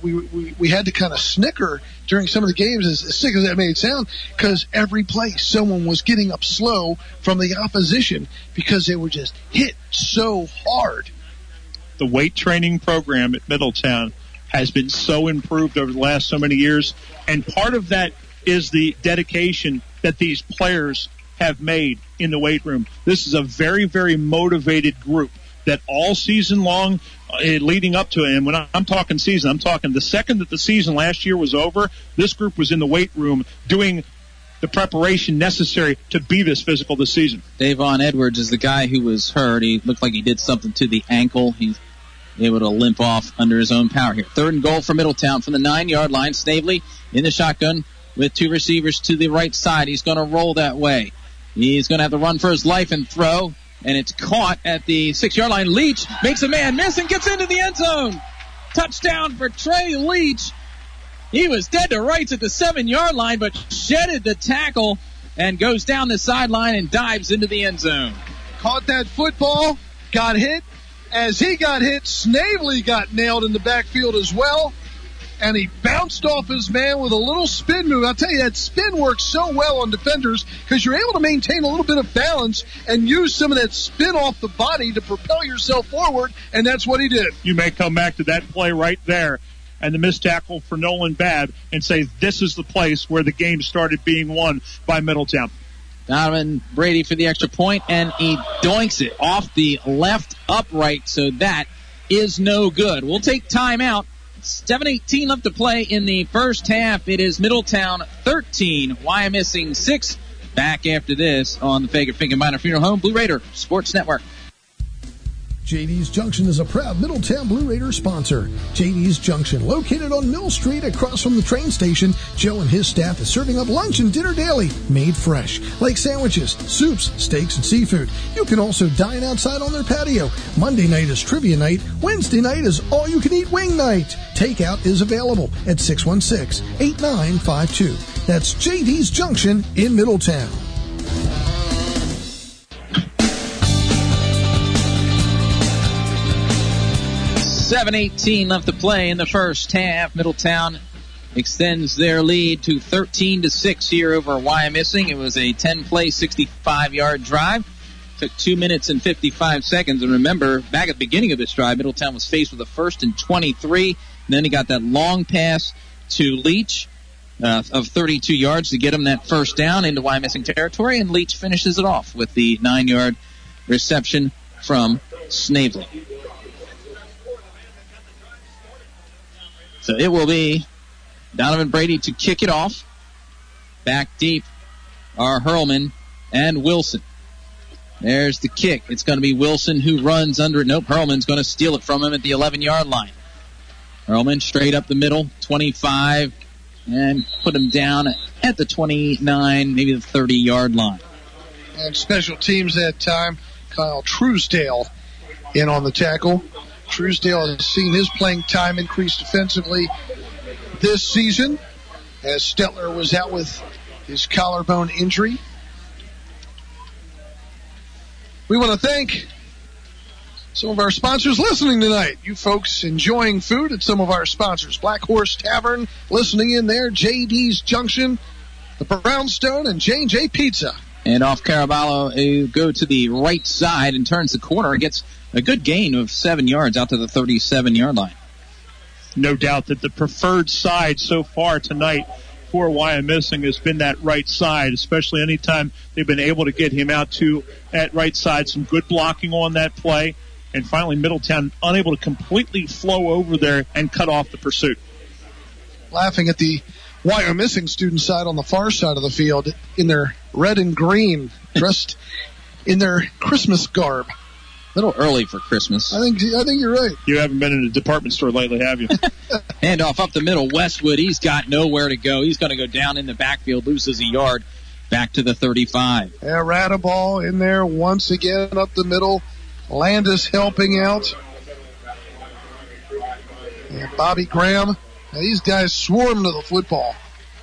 [SPEAKER 2] we had to kind of snicker during some of the games, as sick as that may sound, because every play someone was getting up slow from the opposition because they were just hit so hard.
[SPEAKER 9] The weight training program at Middletown has been so improved over the last so many years, and part of that is the dedication that these players have made in the weight room. This is a very, very motivated group that all season long, leading up to it, and when I'm talking season, I'm talking the second that the season last year was over, this group was in the weight room doing the preparation necessary to be this physical this season.
[SPEAKER 3] Davon Edwards is the guy who was hurt. He looked like he did something to the ankle. He's able to limp off under his own power here. 3rd and goal for Middletown from the 9-yard line. Snavely in the shotgun with 2 receivers to the right side. He's going to roll that way. He's going to have to run for his life and throw. And it's caught at the 6-yard line. Leach makes a man miss and gets into the end zone. Touchdown for Trey Leach. He was dead to rights at the 7-yard line, but shedded the tackle and goes down the sideline and dives into the end zone.
[SPEAKER 2] Caught that football, got hit. As he got hit, Snavely got nailed in the backfield as well. And he bounced off his man with a little spin move. I'll tell you, that spin works so well on defenders because you're able to maintain a little bit of balance and use some of that spin off the body to propel yourself forward, and that's what he did.
[SPEAKER 9] You may come back to that play right there and the missed tackle for Nolan Babb and say this is the place where the game started being won by Middletown.
[SPEAKER 3] Donovan Brady for the extra point, and he doinks it off the left upright, so that is no good. We'll take time out. 7:18 left to play in the first half. It is Middletown 13, Wyomissing 6. Back after this on the Fager Fink and Minor Funeral Home Blue Raider Sports Network.
[SPEAKER 1] JD's Junction is a proud Middletown Blue Raider sponsor. JD's Junction, located on Mill Street across from the train station. Joe and his staff is serving up lunch and dinner daily, made fresh, like sandwiches, soups, steaks, and seafood. You can also dine outside on their patio. Monday night is trivia night. Wednesday night is all-you-can-eat wing night. Takeout is available at 616-8952. That's JD's Junction in Middletown.
[SPEAKER 3] 7:18 left to play in the first half. Middletown extends their lead to 13-6 here over Wyomissing. It was a 10-play, 65-yard drive. Took 2 minutes and 55 seconds. And remember, back at the beginning of this drive, Middletown was faced with a 1st and 23. And then he got that long pass to Leach of 32 yards to get him that first down into Wyomissing territory. And Leach finishes it off with the 9-yard reception from Snavely. So it will be Donovan Brady to kick it off. Back deep are Hurlman and Wilson. There's the kick. It's going to be Wilson who runs under it. Nope, Hurlman's going to steal it from him at the 11-yard line. Hurlman straight up the middle, 25, and put him down at the 29, maybe the 30-yard line.
[SPEAKER 2] And special teams that time, Kyle Truesdale in on the tackle. Truesdale has seen his playing time increase defensively this season as Stetler was out with his collarbone injury. We want to thank some of our sponsors listening tonight. You folks enjoying food at some of our sponsors. Black Horse Tavern, listening in there. JD's Junction, the Brownstone, and J&J Pizza.
[SPEAKER 3] And off Caraballo, go to the right side and turns the corner. Gets a good gain of 7 yards out to the 37-yard line.
[SPEAKER 8] No doubt that the preferred side so far tonight for Wyomissing has been that right side, especially anytime they've been able to get him out to that right side. Some good blocking on that play. And finally, Middletown unable to completely flow over there and cut off the pursuit.
[SPEAKER 2] Laughing at the Wyomissing student side on the far side of the field in their red and green, dressed in their Christmas garb.
[SPEAKER 3] A little early for Christmas.
[SPEAKER 2] I think you're right.
[SPEAKER 8] You haven't been in a department store lately, have you?
[SPEAKER 3] Handoff up the middle. Westwood, he's got nowhere to go. He's going to go down in the backfield, loses a yard, back to the 35.
[SPEAKER 2] Yeah, Radaball in there once again up the middle. Landis helping out. And Bobby Graham. Now, these guys swarm to the football.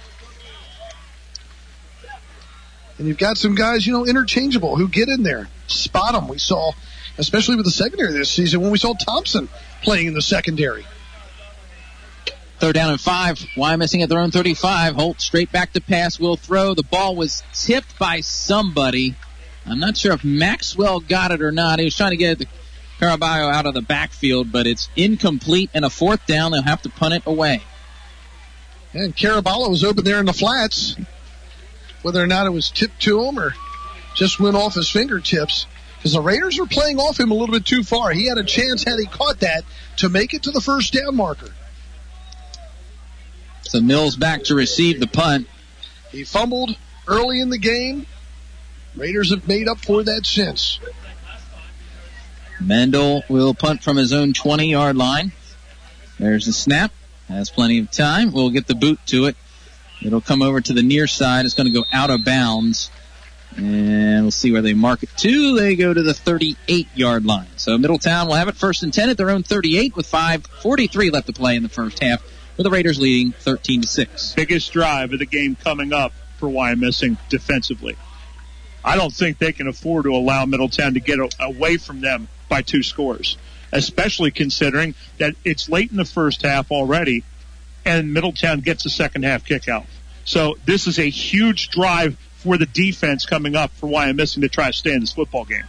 [SPEAKER 2] And you've got some guys, interchangeable who get in there. Spot them. We saw, especially with the secondary this season, when we saw Thompson playing in the secondary.
[SPEAKER 3] 3rd down and 5. Wyomissing at their own 35. Holt straight back to pass. Will throw. The ball was tipped by somebody. I'm not sure if Maxwell got it or not. He was trying to get Caraballo out of the backfield, but it's incomplete and a 4th down. They'll have to punt it away.
[SPEAKER 2] And Caraballo was open there in the flats. Whether or not it was tipped to him or just went off his fingertips. Because the Raiders were playing off him a little bit too far. He had a chance, had he caught that, to make it to the 1st down marker.
[SPEAKER 3] So Mills back to receive the punt.
[SPEAKER 2] He fumbled early in the game. Raiders have made up for that since.
[SPEAKER 3] Mendel will punt from his own 20-yard line. There's the snap. Has plenty of time. We'll get the boot to it. It'll come over to the near side. It's going to go out of bounds. And we'll see where they mark it to. They go to the 38-yard line. So Middletown will have it 1st and 10 at their own 38 with 5:43 left to play in the first half, with the Raiders leading 13-6.
[SPEAKER 8] Biggest drive of the game coming up for Wyomissing defensively. I don't think they can afford to allow Middletown to get away from them by 2 scores, especially considering that it's late in the first half already and Middletown gets a second half kick out. So this is a huge drive for the defense coming up for Wyomissing to try to stay in this football game.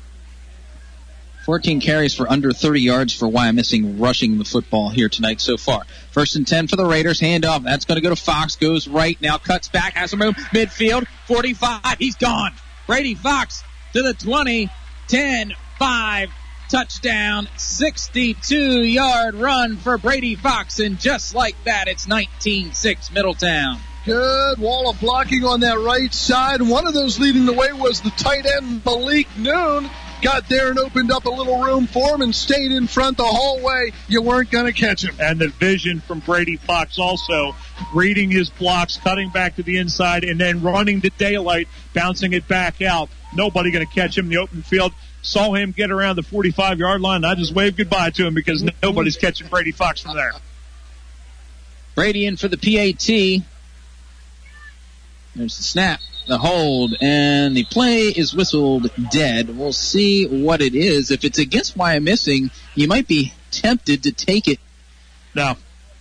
[SPEAKER 3] 14 carries for under 30 yards for Wyomissing rushing the football here tonight so far. 1st and 10 for the Raiders. Handoff. That's going to go to Fox. Goes right now. Cuts back. Has some room. Midfield. 45. He's gone. Brady Fox to the 20. 10, 5, Touchdown, 62-yard run for Brady Fox, and just like that, it's 19-6 Middletown.
[SPEAKER 2] Good wall of blocking on that right side. One of those leading the way was the tight end, Malik Noon. Got there and opened up a little room for him and stayed in front the whole way. You weren't going to catch him.
[SPEAKER 8] And the vision from Brady Fox also, reading his blocks, cutting back to the inside, and then running to daylight, bouncing it back out. Nobody going to catch him in the open field. Saw him get around the 45-yard line, and I just waved goodbye to him because nobody's catching Brady Fox from there.
[SPEAKER 3] Brady in for the PAT. There's the snap, the hold, and the play is whistled dead. We'll see what it is. If it's against Wyomissing, you might be tempted to take it.
[SPEAKER 8] No.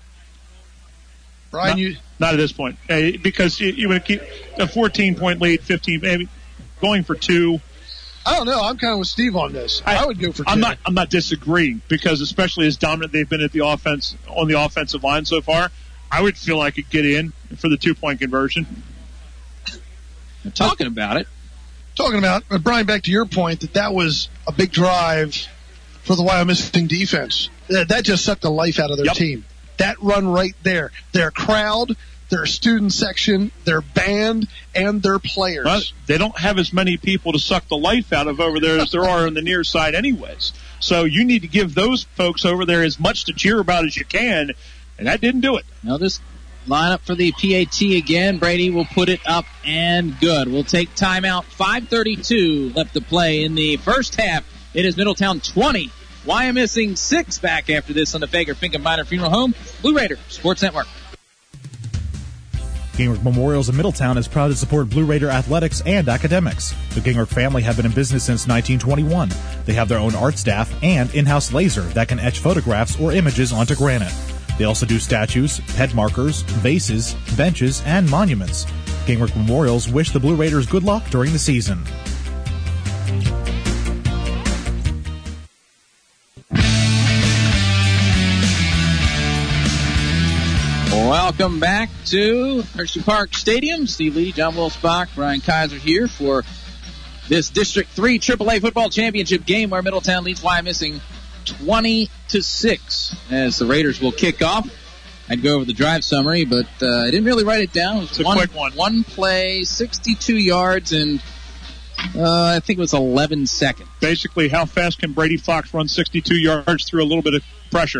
[SPEAKER 2] Brian,
[SPEAKER 8] not at this point. Because you would keep a 14-point lead, 15, maybe going for 2.
[SPEAKER 2] I don't know. I'm kind of with Steve on this. I would go for 2.
[SPEAKER 8] I'm not disagreeing because especially as dominant they've been at the offense on the offensive line so far, I would feel I could get in for the 2-point conversion.
[SPEAKER 3] They're talking about it.
[SPEAKER 2] But Brian, back to your point that was a big drive for the Wyomissing defense. That just sucked the life out of their team. That run right there. Their crowd, their student section, their band, and their players.
[SPEAKER 8] Well, they don't have as many people to suck the life out of over there as there are on the near side anyways. So you need to give those folks over there as much to cheer about as you can, and that didn't do it.
[SPEAKER 3] Now this lineup for the PAT again. Brady will put it up and good. We'll take timeout. 5:32 left to play in the first half. It is Middletown 20. Wyomissing 6 back after this on the Fager Fink & Binder Funeral Home. Blue Raider Sports Network.
[SPEAKER 7] Gingrich Memorials in Middletown is proud to support Blue Raider athletics and academics. The Gingrich family have been in business since 1921. They have their own art staff and in-house laser that can etch photographs or images onto granite. They also do statues, pet markers, vases, benches, and monuments. Gingrich Memorials wish the Blue Raiders good luck during the season.
[SPEAKER 3] Welcome back to Hershey Park Stadium. Steve Lee, John Wilsbach, Brian Kaiser here for this District 3 AAA Football Championship game where Middletown leads Wyomissing 20-6 as the Raiders will kick off. I'd go over the drive summary, but I didn't really write it down. It was
[SPEAKER 8] a quick one.
[SPEAKER 3] One play, 62 yards, and I think it was 11 seconds.
[SPEAKER 8] Basically, how fast can Brady Fox run 62 yards through a little bit of pressure?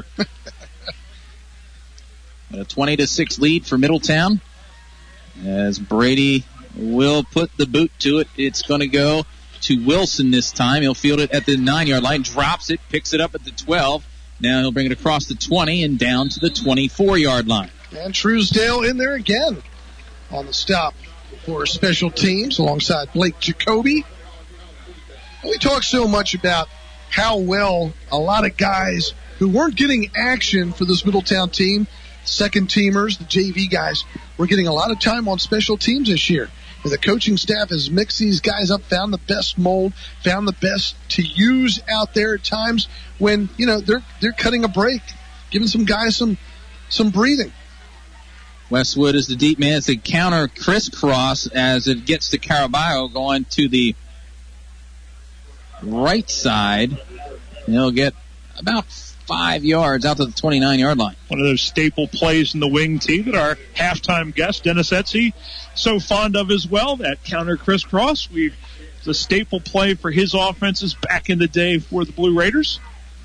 [SPEAKER 3] A 20-6 lead for Middletown as Brady will put the boot to it. It's going to go to Wilson this time. He'll field it at the 9-yard line, drops it, picks it up at the 12. Now he'll bring it across the 20 and down to the 24-yard line.
[SPEAKER 2] And Truesdale in there again on the stop for special teams alongside Blake Jacoby. We talk so much about how well a lot of guys who weren't getting action for this Middletown team, second teamers, the JV guys, were getting a lot of time on special teams this year. The coaching staff has mixed these guys up, found the best mold, found the best to use out there at times when, they're cutting a break, giving some guys some breathing.
[SPEAKER 3] Westwood is the deep man. It's a counter crisscross as it gets to Caraballo going to the right side. And he'll get about 5 yards out to the 29-yard line.
[SPEAKER 8] One of those staple plays in the wing tee that our halftime guest, Dennis Etsy, so fond of as well, that counter crisscross. It's a staple play for his offenses back in the day for the Blue Raiders.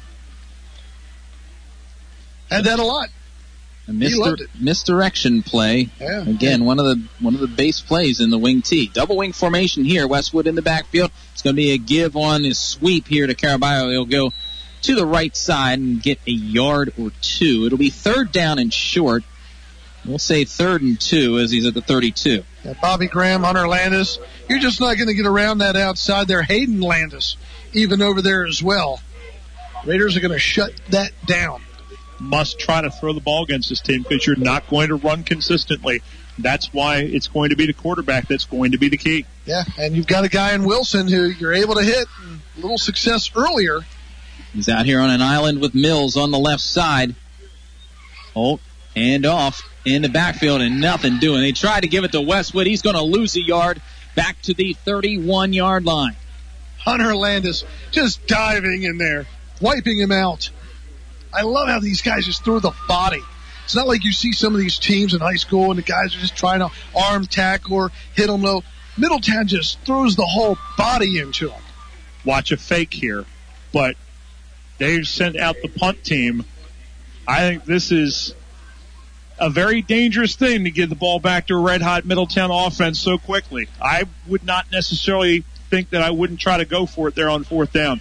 [SPEAKER 2] Had that a lot.
[SPEAKER 3] A misdirection play.
[SPEAKER 2] Yeah.
[SPEAKER 3] Again, one of the base plays in the wing tee. Double wing formation here. Westwood in the backfield. It's going to be a give on his sweep here to Caraballo. He'll go to the right side and get a yard or two. It'll be third down and short. We'll say 3rd and 2 as he's at the 32.
[SPEAKER 2] Yeah, Bobby Graham, Hunter Landis. You're just not going to get around that outside there. Hayden Landis, even over there as well. Raiders are going to shut that down.
[SPEAKER 8] Must try to throw the ball against this team because you're not going to run consistently. That's why it's going to be the quarterback that's going to be the key.
[SPEAKER 2] Yeah, and you've got a guy in Wilson who you're able to hit. A little success earlier.
[SPEAKER 3] He's out here on an island with Mills on the left side. Oh, and off in the backfield and nothing doing. They tried to give it to Westwood. He's going to lose a yard back to the 31-yard line.
[SPEAKER 2] Hunter Landis just diving in there, wiping him out. I love how these guys just throw the body. It's not like you see some of these teams in high school and the guys are just trying to arm tackle or hit them low. Middletown just throws the whole body into them.
[SPEAKER 8] Watch a fake here, but they've sent out the punt team. I think this is a very dangerous thing to give the ball back to a red-hot Middletown offense so quickly. I would not necessarily think that I wouldn't try to go for it there on 4th down.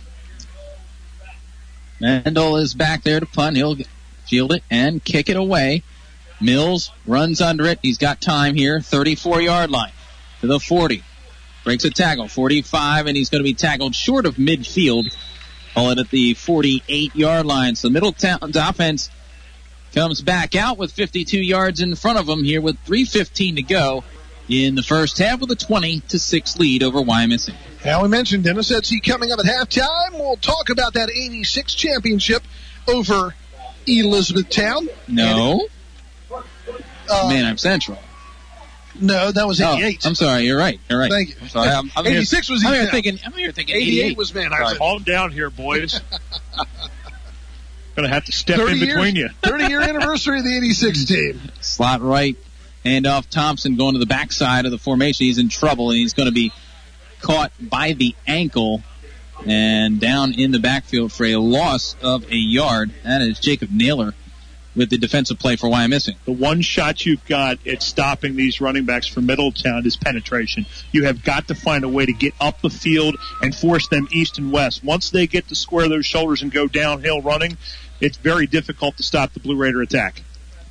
[SPEAKER 3] Mendel is back there to punt. He'll field it and kick it away. Mills runs under it. He's got time here. 34-yard line to the 40. Breaks a tackle. 45, and he's going to be tackled short of midfield. Call it at the 48-yard line. So Middletown's offense comes back out with 52 yards in front of them here with 3:15 to go in the first half with a 20-6 lead over Wyomissing.
[SPEAKER 2] Now we mentioned Dennis Etsy coming up at halftime. We'll talk about that 86 championship over Elizabethtown.
[SPEAKER 3] No. Manheim Central.
[SPEAKER 2] No, that was 88.
[SPEAKER 3] I'm sorry. You're right.
[SPEAKER 2] Thank you.
[SPEAKER 3] I'm sorry.
[SPEAKER 2] 86 was
[SPEAKER 3] I'm here thinking 88
[SPEAKER 2] was Manheim Central.
[SPEAKER 8] Calm down here, boys. Going to have to step in between you.
[SPEAKER 2] 30-year anniversary of the 86 team.
[SPEAKER 3] Slot right. Hand off Thompson going to the backside of the formation. He's in trouble, and he's going to be caught by the ankle and down in the backfield for a loss of a yard. That is Jacob Naylor with the defensive play for Wyomissing.
[SPEAKER 8] The one shot you've got at stopping these running backs from Middletown is penetration. You have got to find a way to get up the field and force them east and west. Once they get to square those shoulders and go downhill running, it's very difficult to stop the Blue Raider attack.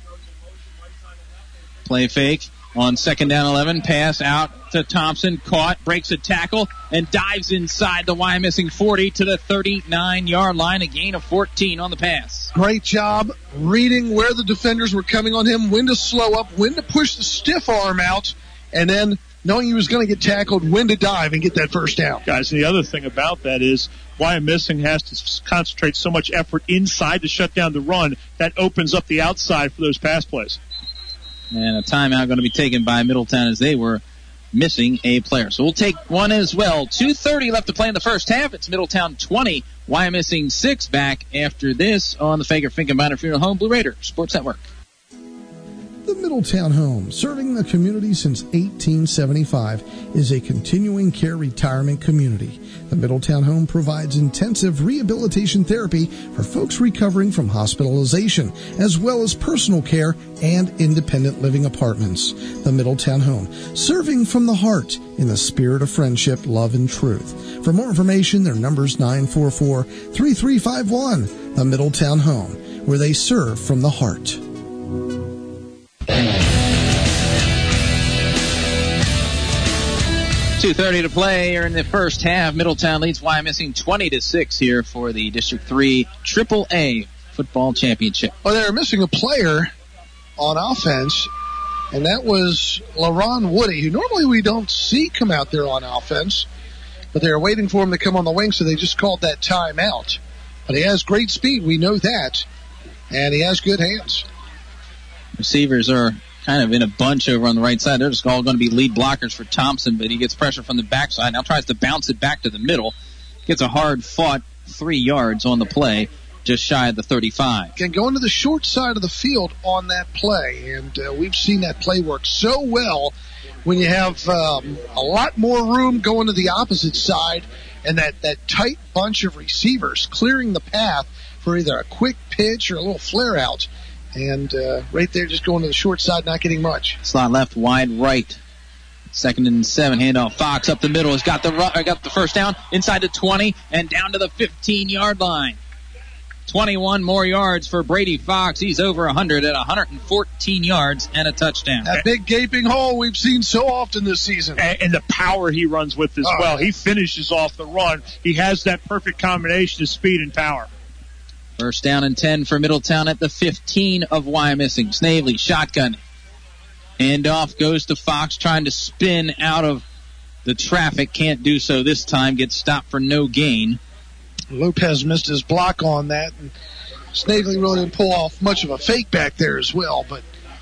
[SPEAKER 3] Play fake on 2nd down 11. Pass out to Thompson. Caught, breaks a tackle, and dives inside the Wyomissing 40 to the 39-yard line. A gain of 14 on the pass.
[SPEAKER 2] Great job reading where the defenders were coming on him, when to slow up, when to push the stiff arm out, and then knowing he was going to get tackled, when to dive and get that first down.
[SPEAKER 8] Guys, and the other thing about that is Wyomissing has to concentrate so much effort inside to shut down the run. That opens up the outside for those pass plays.
[SPEAKER 3] And a timeout going to be taken by Middletown as they were missing a player. So we'll take one as well. 2:30 left to play in the first half. It's Middletown 20, Wyomissing 6. Back after this on the Fager Finkenbeiner Funeral Home Blue Raider Sports Network.
[SPEAKER 1] The Middletown Home, serving the community since 1875, is a continuing care retirement community. The Middletown Home provides intensive rehabilitation therapy for folks recovering from hospitalization, as well as personal care and independent living apartments. The Middletown Home, serving from the heart in the spirit of friendship, love, and truth. For more information, their number's 944-3351. The Middletown Home, where they serve from the heart.
[SPEAKER 3] 2:30 to play here in the first half. Middletown leads Wyomissing 20-6 here for the District 3 AAA football championship.
[SPEAKER 2] Well, they were missing a player on offense, and that was LaRon Woody, who normally we don't see come out there on offense, but they were waiting for him to come on the wing, so they just called that timeout. But he has great speed, we know that, and he has good hands.
[SPEAKER 3] Receivers are kind of in a bunch over on the right side. They're just all going to be lead blockers for Thompson, but he gets pressure from the backside. Now tries to bounce it back to the middle. Gets a hard-fought 3 yards on the play, just shy of the 35.
[SPEAKER 2] Can go into the short side of the field on that play, and we've seen that play work so well when you have a lot more room going to the opposite side and that tight bunch of receivers clearing the path for either a quick pitch or a little flare-out. And right there, just going to the short side, not getting much.
[SPEAKER 3] Slot left, wide right. 2nd and 7, handoff. Fox up the middle has got the first down inside the 20 and down to the 15-yard line. 21 more yards for Brady Fox. He's over 100 at 114 yards and a touchdown.
[SPEAKER 2] That big gaping hole we've seen so often this season.
[SPEAKER 8] And the power he runs with as well. He finishes off the run. He has that perfect combination of speed and power.
[SPEAKER 3] First down and 10 for Middletown at the 15 of Wyomissing. Snavely, shotgun. Handoff goes to Fox, trying to spin out of the traffic. Can't do so this time. Gets stopped for no gain.
[SPEAKER 2] Lopez missed his block on that. And Snavely really didn't pull off much of a fake back there as well. But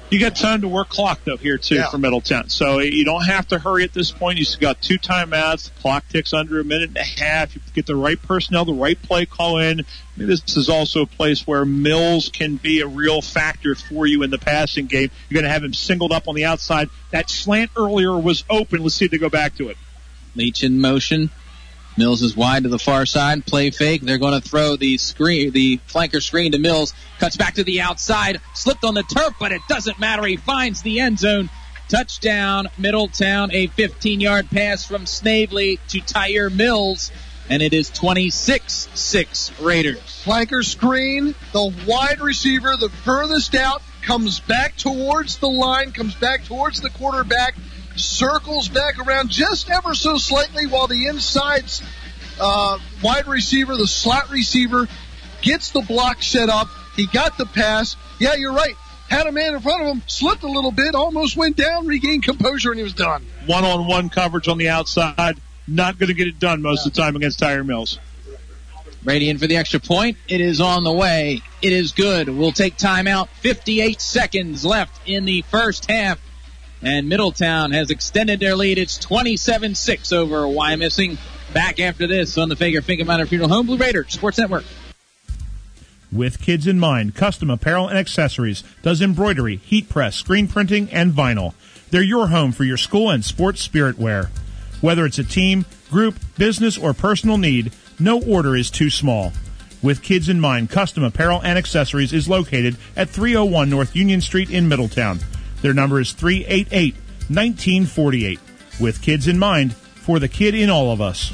[SPEAKER 9] You got time to work clock, though, here, too, for Middletown. So you don't have to hurry at this point. You've got 2 timeouts. The clock ticks under a minute and a half. You get the right personnel, the right play call in. I mean, this is also a place where Mills can be a real factor for you in the passing game. You're going to have him singled up on the outside. That slant earlier was open. Let's see if they go back to it.
[SPEAKER 3] Leach in motion. Mills is wide to the far side. Play fake. They're going to throw the flanker screen to Mills. Cuts back to the outside. Slipped on the turf, but it doesn't matter. He finds the end zone. Touchdown, Middletown. A 15-yard pass from Snavely to Tyre Mills. And it is 26-6 Raiders.
[SPEAKER 2] Flanker screen. The wide receiver, the furthest out, comes back towards the line, comes back towards the quarterback, circles back around just ever so slightly while the inside wide receiver, the slot receiver, gets the block set up. He got the pass. Yeah, you're right. Had a man in front of him, slipped a little bit, almost went down, regained composure, and he was done.
[SPEAKER 9] One-on-one coverage on the outside. Not going to get it done most of the time against Tyre Mills.
[SPEAKER 3] Brady in for the extra point. It is on the way. It is good. We'll take timeout. 58 seconds left in the first half. And Middletown has extended their lead. It's 27-6 over Wyomissing. Back after this on the Fager Finkenbeiner Funeral Home Blue Raiders Sports Network.
[SPEAKER 8] With kids in mind, Custom Apparel and Accessories does embroidery, heat press, screen printing, and vinyl. They're your home for your school and sports spirit wear. Whether it's a team, group, business, or personal need, no order is too small. With kids in mind, Custom Apparel and Accessories is located at 301 North Union Street in Middletown. Their number is 388-1948. With kids in mind, for the kid in all of us.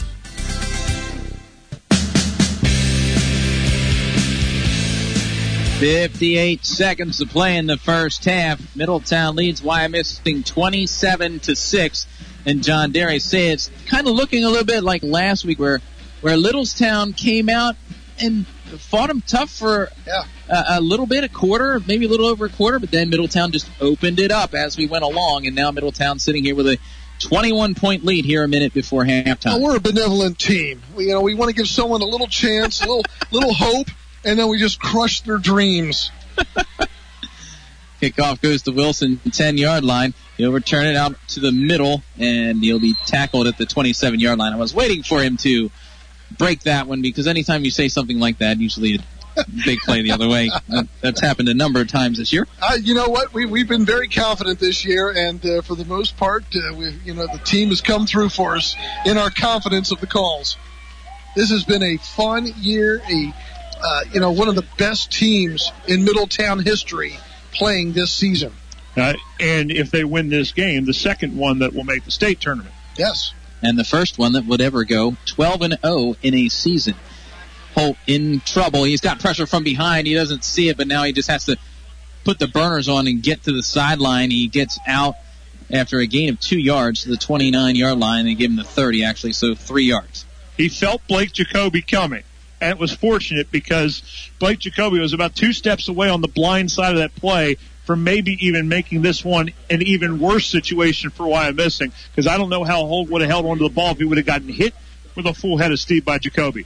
[SPEAKER 3] .58 seconds to play in the first half. Middletown leads Wyomissing 27-6. And John Derry said it's kind of looking a little bit like last week where Littlestown came out and fought them tough for a little bit, a quarter, maybe a little over a quarter, but then Middletown just opened it up as we went along, and now Middletown sitting here with a 21-point lead here a minute before halftime.
[SPEAKER 2] Well, we're a benevolent team. We want to give someone a little chance, a little hope, and then we just crush their dreams.
[SPEAKER 3] Kickoff goes to Wilson, 10-yard line. He'll return it out to the middle, and he'll be tackled at the 27-yard line. I was waiting for him to break that one because anytime you say something like that, usually a big play the other way. That's happened a number of times this year.
[SPEAKER 2] You know what? We've been very confident this year, and for the most part, the team has come through for us in our confidence of the calls. This has been a fun year, one of the best teams in Middletown history playing this season.
[SPEAKER 9] And if they win this game, the second one that will make the state tournament.
[SPEAKER 2] Yes.
[SPEAKER 3] And the first one that would ever go 12-0 in a season. Holt in trouble. He's got pressure from behind. He doesn't see it, but now he just has to put the burners on and get to the sideline. He gets out after a gain of 2 yards to the 29-yard line. They give him the 30, actually, so 3 yards.
[SPEAKER 9] He felt Blake Jacoby coming. And it was fortunate because Blake Jacoby was about 2 steps away on the blind side of that play from maybe even making this one an even worse situation for Wyomissing, because I don't know how Holt would have held onto the ball if he would have gotten hit with a full head of steam by Jacoby.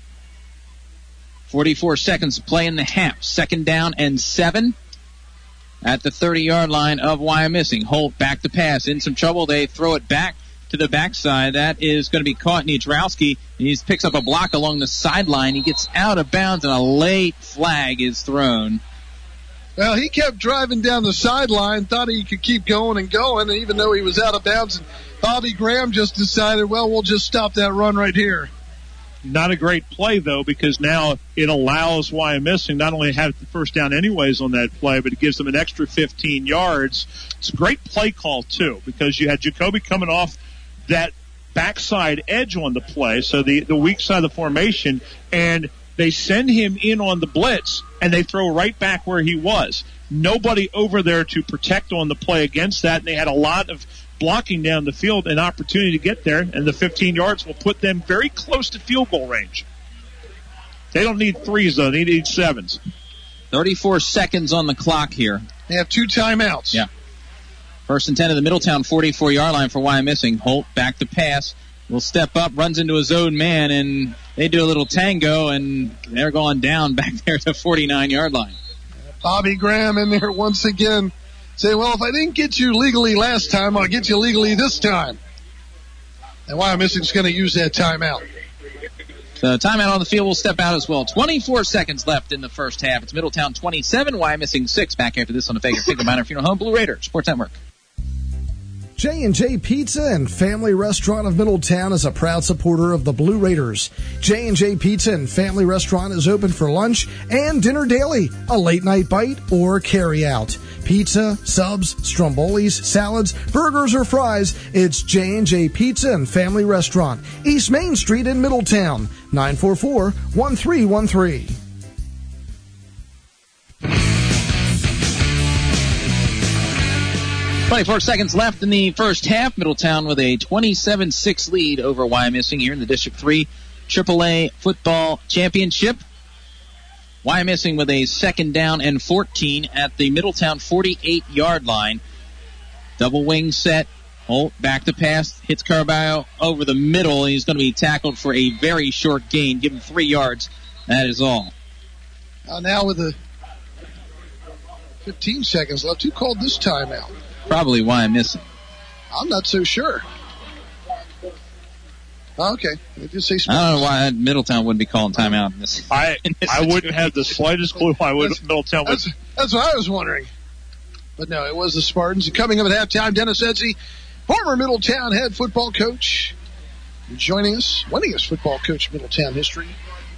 [SPEAKER 3] 44 seconds to play in the half. 2nd down and 7 at the 30-yard line of Wyomissing. Holt back to pass. In some trouble. They throw it back to the backside. That is going to be caught. Niedrowski. He picks up a block along the sideline. He gets out of bounds, and a late flag is thrown.
[SPEAKER 2] Well, he kept driving down the sideline, thought he could keep going, and even though he was out of bounds, Bobby Graham just decided, well, we'll just stop that run right here.
[SPEAKER 9] Not a great play, though, because now it allows Wyomissing not only to have the first down anyways on that play, but it gives them an extra 15 yards. It's a great play call, too, because you had Jacoby coming off that backside edge on the play, so the weak side of the formation, and they send him in on the blitz, and they throw right back where he was. Nobody over there to protect on the play against that, and they had a lot of blocking down the field, an opportunity to get there, and the 15 yards will put them very close to field goal range. They don't need 3s, though. They need 7s.
[SPEAKER 3] 34 seconds on the clock here.
[SPEAKER 2] They have 2 timeouts.
[SPEAKER 3] Yeah. 1st and 10 of the Middletown 44-yard line for Wyomissing. Holt back to pass. Will step up, runs into a zone man, and they do a little tango, and they're going down back there to the 49-yard line.
[SPEAKER 2] Bobby Graham in there once again. Say, well, if I didn't get you legally last time, I'll get you legally this time. And Wyomissing's going to use that timeout.
[SPEAKER 3] So timeout on the field will step out as well. 24 seconds left in the first half. It's Middletown 27, Wyomissing 6. Back after this on the Fager Finkenbeiner Funeral Home Blue Raider Sports Network.
[SPEAKER 1] J&J Pizza and Family Restaurant of Middletown is a proud supporter of the Blue Raiders. J&J Pizza and Family Restaurant is open for lunch and dinner daily, a late-night bite or carry-out. Pizza, subs, strombolis, salads, burgers, or fries, it's J&J Pizza and Family Restaurant, East Main Street in Middletown, 944-1313.
[SPEAKER 3] 24 seconds left in the first half. Middletown with a 27-6 lead over Wyomissing here in the District 3 AAA Football Championship. Wyomissing with a second down and 14 at the Middletown 48-yard line. Double wing set. Holt back to pass. Hits Carballo over the middle. He's going to be tackled for a very short gain. Give him 3 yards. That is all.
[SPEAKER 2] Now with the 15 seconds left, who called this timeout?
[SPEAKER 3] Probably Wyomissing.
[SPEAKER 2] I'm not so sure. Okay. Just say
[SPEAKER 3] I don't know why Middletown wouldn't be calling timeout in this.
[SPEAKER 8] I wouldn't have the slightest clue why Middletown would.
[SPEAKER 2] That's what I was wondering. But no, it was the Spartans. And coming up at halftime, Dennis Edsie, former Middletown head football coach, joining us, winningest football coach in Middletown history.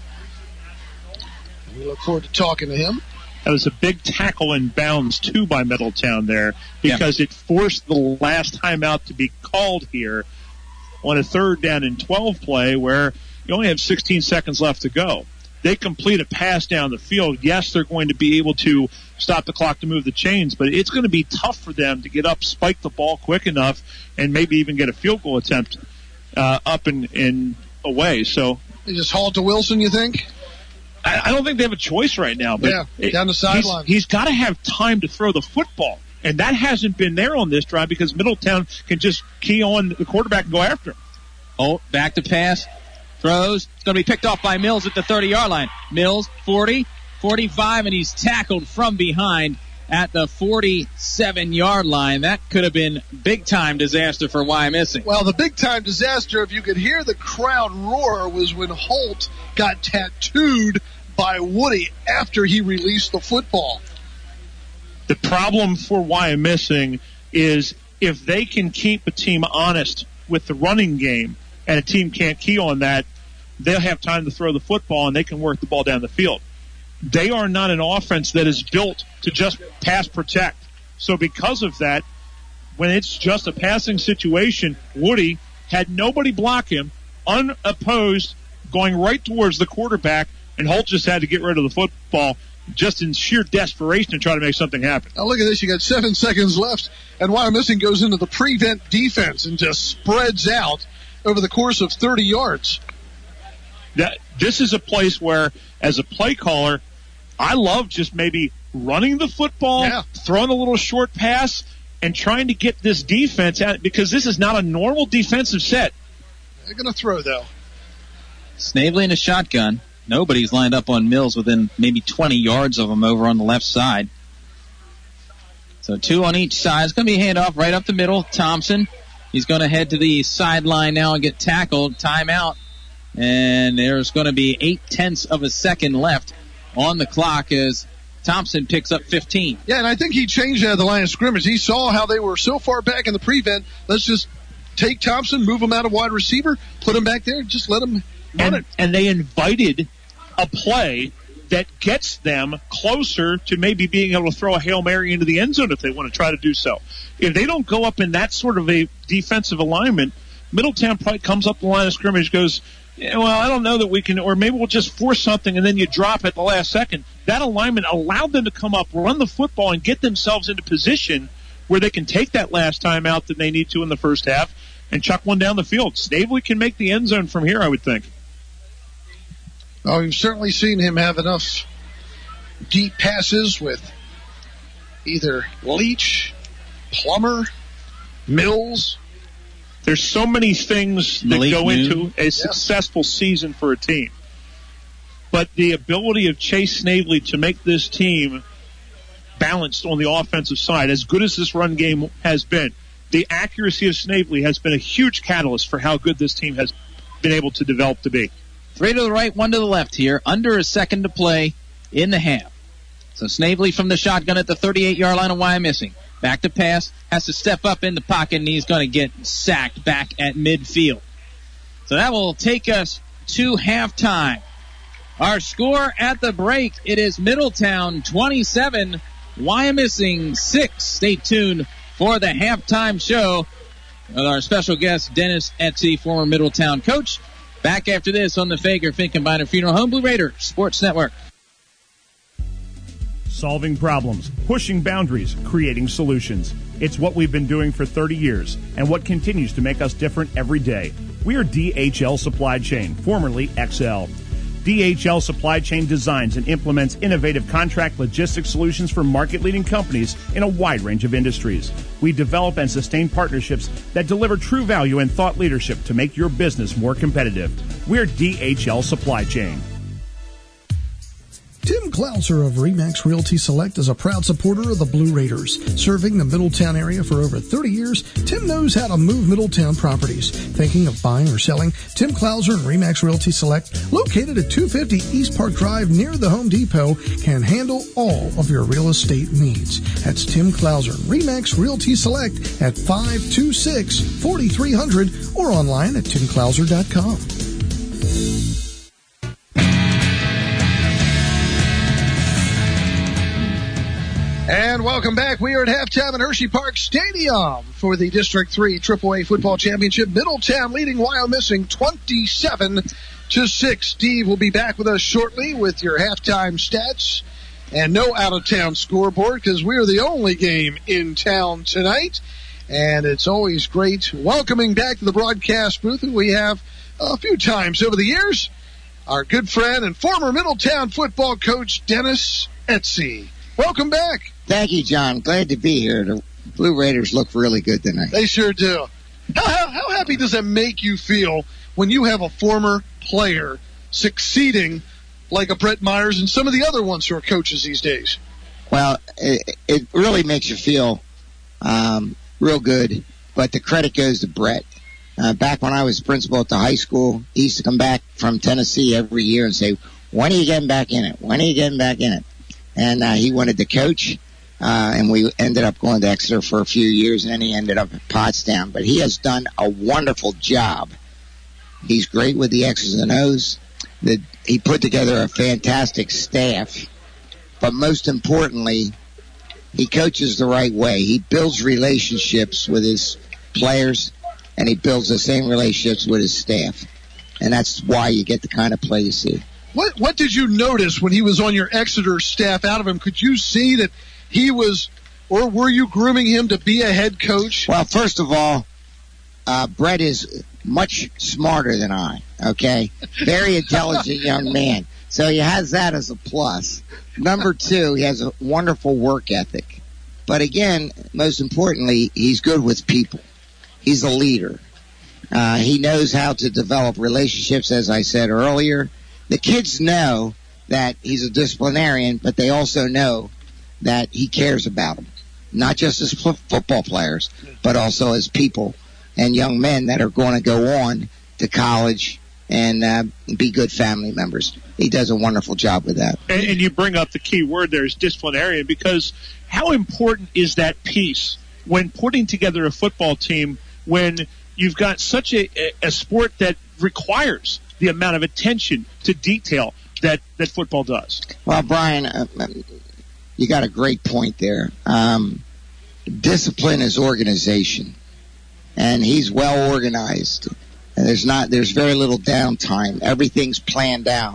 [SPEAKER 2] And we look forward to talking to him.
[SPEAKER 8] That was a big tackle in bounds, too, by Middletown there, because it forced the last timeout to be called here on a 3rd down and 12 play where you only have 16 seconds left to go. They complete a pass down the field. Yes, they're going to be able to stop the clock to move the chains, but it's going to be tough for them to get up, spike the ball quick enough, and maybe even get a field goal attempt up and away. So
[SPEAKER 2] they just haul to Wilson, you think?
[SPEAKER 8] I don't think they have a choice right now. But
[SPEAKER 2] down the sideline.
[SPEAKER 8] He's got to have time to throw the football. And that hasn't been there on this drive because Middletown can just key on the quarterback and go after him.
[SPEAKER 3] Oh, back to pass. Throws. It's going to be picked off by Mills at the 30-yard line. Mills, 40, 45, and he's tackled from behind at the 47-yard line. That could have been big-time disaster for Wyomissing.
[SPEAKER 2] Well, the big-time disaster, if you could hear the crowd roar, was when Holt got tattooed by Woody after he released the football.
[SPEAKER 8] The problem for Wyomissing is if they can keep a team honest with the running game and a team can't key on that, they'll have time to throw the football and they can work the ball down the field. They are not an offense that is built to just pass protect. So because of that, when it's just a passing situation, Woody had nobody block him, unopposed, going right towards the quarterback, and Holt just had to get rid of the football just in sheer desperation to try to make something happen.
[SPEAKER 2] Now look at this. You got 7 seconds left, and Wyomissing goes into the prevent defense and just spreads out over the course of 30 yards.
[SPEAKER 8] This is a place where, as a play caller, I love just maybe running the football, throwing a little short pass, and trying to get this defense out because this is not a normal defensive set.
[SPEAKER 2] They're going to throw, though.
[SPEAKER 3] Snavely in a shotgun. Nobody's lined up on Mills within maybe 20 yards of him over on the left side. So 2 on each side. It's going to be a handoff right up the middle. Thompson, he's going to head to the sideline now and get tackled. Timeout. And there's going to be 0.8 of a second left on the clock as Thompson picks up 15.
[SPEAKER 2] Yeah, and I think he changed that at the line of scrimmage. He saw how they were so far back in the prevent. Let's just take Thompson, move him out of wide receiver, put him back there, just let him run it.
[SPEAKER 8] And they invited a play that gets them closer to maybe being able to throw a Hail Mary into the end zone if they want to try to do so. If they don't go up in that sort of a defensive alignment, Middletown probably comes up the line of scrimmage, goes, well, I don't know that we can, or maybe we'll just force something and then you drop at the last second. That alignment allowed them to come up, run the football, and get themselves into position where they can take that last time out that they need to in the first half and chuck one down the field. Snavely can make the end zone from here, I would think.
[SPEAKER 2] Oh, we've certainly seen him have enough deep passes with either Leach, Plummer, Mills.
[SPEAKER 8] There's so many things that go into a successful season for a team. But the ability of Chase Snavely to make this team balanced on the offensive side. As good as this run game has been, the accuracy of Snavely has been a huge catalyst for how good this team has been able to develop to be.
[SPEAKER 3] 3 to the right, 1 to the left here. Under a second to play in the half. So Snavely from the shotgun at the 38-yard line of Wyomissing. Back to pass, has to step up in the pocket, and he's going to get sacked back at midfield. So that will take us to halftime. Our score at the break, it is Middletown 27, Wyomissing 6. Stay tuned for the halftime show with our special guest, Dennis Etsy, former Middletown coach. Back after this on the Fager Finkenbeiner Funeral Home Blue Raiders Sports Network.
[SPEAKER 8] Solving problems, pushing boundaries, creating solutions. It's what we've been doing for 30 years and what continues to make us different every day. We are DHL Supply Chain, formerly XL. DHL Supply Chain designs and implements innovative contract logistics solutions for market-leading companies in a wide range of industries. We develop and sustain partnerships that deliver true value and thought leadership to make your business more competitive. We're DHL Supply Chain.
[SPEAKER 1] Tim Klauser of RE/MAX Realty Select is a proud supporter of the Blue Raiders. Serving the Middletown area for over 30 years, Tim knows how to move Middletown properties. Thinking of buying or selling? Tim Klauser and RE/MAX Realty Select, located at 250 East Park Drive near the Home Depot, can handle all of your real estate needs. That's Tim Klauser and RE/MAX Realty Select at 526-4300 or online at timklauser.com.
[SPEAKER 2] And welcome back. We are at halftime at Hershey Park Stadium for the District 3 AAA Football Championship. Middletown leading Wyomissing 27-6. Steve will be back with us shortly with your halftime stats and no out-of-town scoreboard because we're the only game in town tonight. And it's always great welcoming back to the broadcast booth who we have a few times over the years, our good friend and former Middletown football coach, Dennis Etsy. Welcome back.
[SPEAKER 13] Thank you, John. Glad to be here. The Blue Raiders look really good tonight.
[SPEAKER 2] They sure do. How happy does that make you feel when you have a former player succeeding like a Brett Myers and some of the other ones who are coaches these days?
[SPEAKER 13] Well, it really makes you feel real good, but the credit goes to Brett. Back when I was principal at the high school, he used to come back from Tennessee every year and say, when are you getting back in it? When are you getting back in it? And he wanted to coach, and we ended up going to Exeter for a few years, and then he ended up at Pottstown. But he has done a wonderful job. He's great with the X's and O's. He put together a fantastic staff. But most importantly, he coaches the right way. He builds relationships with his players, and he builds the same relationships with his staff. And that's why you get the kind of play you see.
[SPEAKER 2] What did you notice when he was on your Exeter staff out of him? Could you see that he was, or were you grooming him to be a head coach?
[SPEAKER 13] Well, first of all, Brett is much smarter than I, okay? Very intelligent young man. So he has that as a plus. Number two, he has a wonderful work ethic. But again, most importantly, he's good with people. He's a leader. He knows how to develop relationships, as I said earlier. The kids know that he's a disciplinarian, but they also know that he cares about them. Not just as football players, but also as people and young men that are going to go on to college and be good family members. He does a wonderful job with that.
[SPEAKER 8] And you bring up the key word there is disciplinarian, because how important is that piece when putting together a football team when you've got such a sport that requires the amount of attention to detail that football does?
[SPEAKER 13] Well, Brian, you got a great point there. Discipline is organization, and he's well organized. And there's very little downtime. Everything's planned out.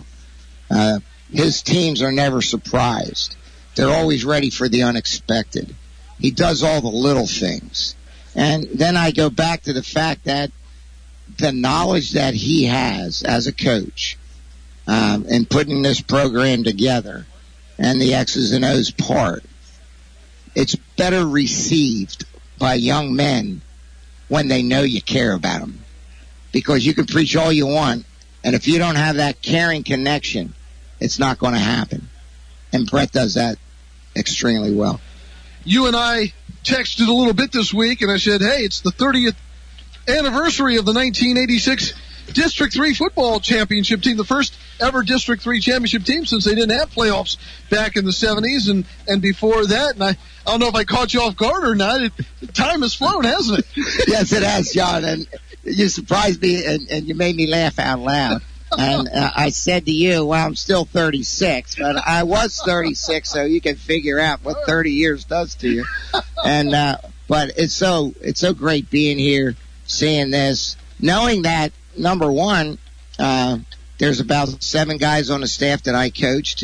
[SPEAKER 13] His teams are never surprised. They're always ready for the unexpected. He does all the little things. And then I go back to the fact that the knowledge that he has as a coach in putting this program together and the X's and O's part, it's better received by young men when they know you care about them. Because you can preach all you want, and if you don't have that caring connection, it's not going to happen. And Brett does that extremely well.
[SPEAKER 2] You and I texted a little bit this week, and I said, hey, it's the 30th anniversary of the 1986 District 3 football championship team, the first ever District 3 championship team since they didn't have playoffs back in the 70s and before that. And I don't know if I caught you off guard or not. Time has flown, hasn't it?
[SPEAKER 13] Yes, it has, John. And you surprised me and you made me laugh out loud. And I said to you, well, I'm still 36, but I was 36, so you can figure out what 30 years does to you. And but it's so great being here, seeing this, knowing that, number one, there's about 7 guys on the staff that I coached,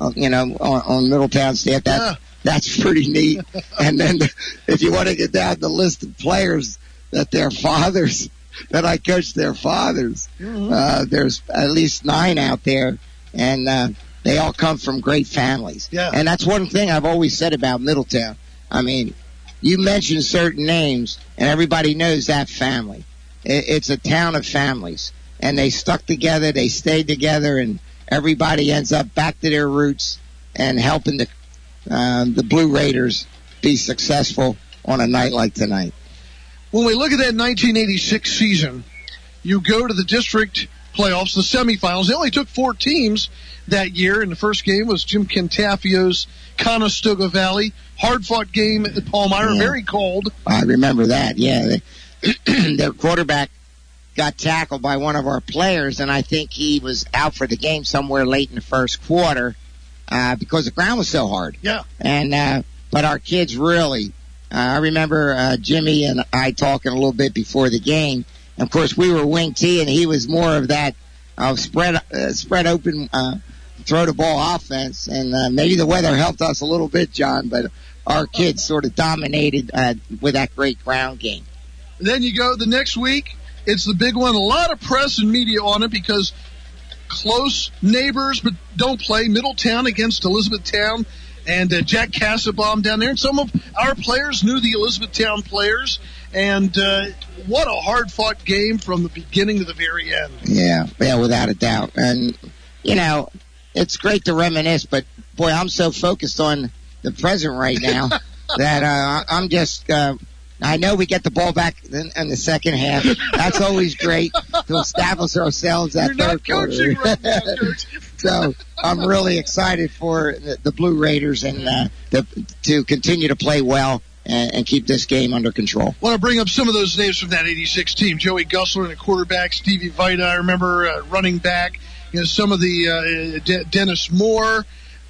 [SPEAKER 13] on Middletown staff. That's pretty neat. And then if you want to get down the list of players that their fathers, that I coached their fathers, there's at least 9 out there, and they all come from great families.
[SPEAKER 2] Yeah.
[SPEAKER 13] And that's one thing I've always said about Middletown. I mean, you mention certain names, and everybody knows that family. It's a town of families, and they stuck together, they stayed together, and everybody ends up back to their roots and helping the Blue Raiders be successful on a night like tonight.
[SPEAKER 2] When we look at that 1986 season, you go to the district playoffs, the semifinals. They only took 4 teams that year, and the first game was Jim Cantafio's Conestoga Valley. Hard-fought game at Palmyra, very cold.
[SPEAKER 13] I remember that, yeah. Their quarterback got tackled by one of our players, and I think he was out for the game somewhere late in the first quarter because the ground was so hard.
[SPEAKER 2] Yeah.
[SPEAKER 13] And but our kids really, I remember Jimmy and I talking a little bit before the game. And of course, we were wing T, and he was more of that spread open, throw the ball offense. And maybe the weather helped us a little bit, John, but our kids sort of dominated with that great ground game.
[SPEAKER 2] Then you go the next week. It's the big one. A lot of press and media on it because close neighbors but don't play. Middletown against Elizabethtown and Jack Cassabaum down there. And some of our players knew the Elizabethtown players. And what a hard-fought game from the beginning to the very end.
[SPEAKER 13] Yeah, without a doubt. And, it's great to reminisce, but, boy, I'm so focused on the present right now that I'm just I know we get the ball back in the second half. That's always great to establish ourselves at third quarter.
[SPEAKER 2] Right now,
[SPEAKER 13] so I'm really excited for the Blue Raiders and to continue to play well and keep this game under control.
[SPEAKER 2] I want to bring up some of those names from that 86 team. Joey Gussler in the quarterback, Stevie Vita, I remember, running back. Some of the Dennis Moore.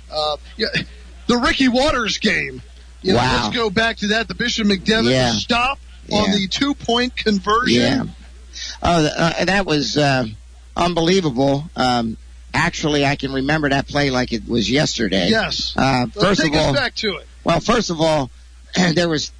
[SPEAKER 2] The Ricky Waters game.
[SPEAKER 13] Wow.
[SPEAKER 2] Let's go back to that. The Bishop McDevitt stop on the 2-point conversion.
[SPEAKER 13] Yeah. Oh, that was unbelievable. Actually, I can remember that play like it was yesterday.
[SPEAKER 2] Yes.
[SPEAKER 13] Take
[SPEAKER 2] us back to it.
[SPEAKER 13] Well, first of all, there was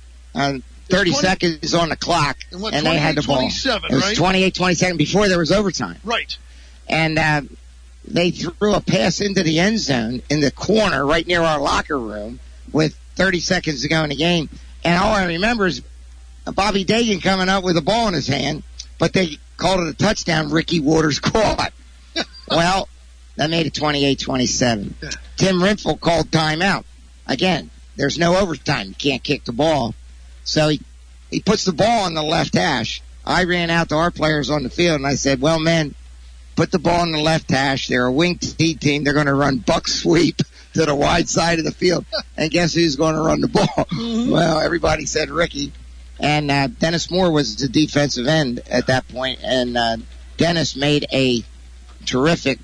[SPEAKER 13] 30 seconds on the clock, and they had the ball. It was 28-27 before there was overtime.
[SPEAKER 2] Right.
[SPEAKER 13] And they threw a pass into the end zone in the corner right near our locker room with 30 seconds to go in the game. And all I remember is Bobby Dagan coming up with a ball in his hand, but they called it a touchdown. Ricky Waters caught. Well, that made it 28-27. Tim Rinfel called timeout. Again, there's no overtime. You can't kick the ball. So he puts the ball on the left hash. I ran out to our players on the field, and I said, well, man, put the ball on the left hash. They're a wing T team. They're going to run buck sweep to the wide side of the field. And guess who's going to run the ball? Mm-hmm. Well, everybody said Ricky. And Dennis Moore was the defensive end at that point. And Dennis made a terrific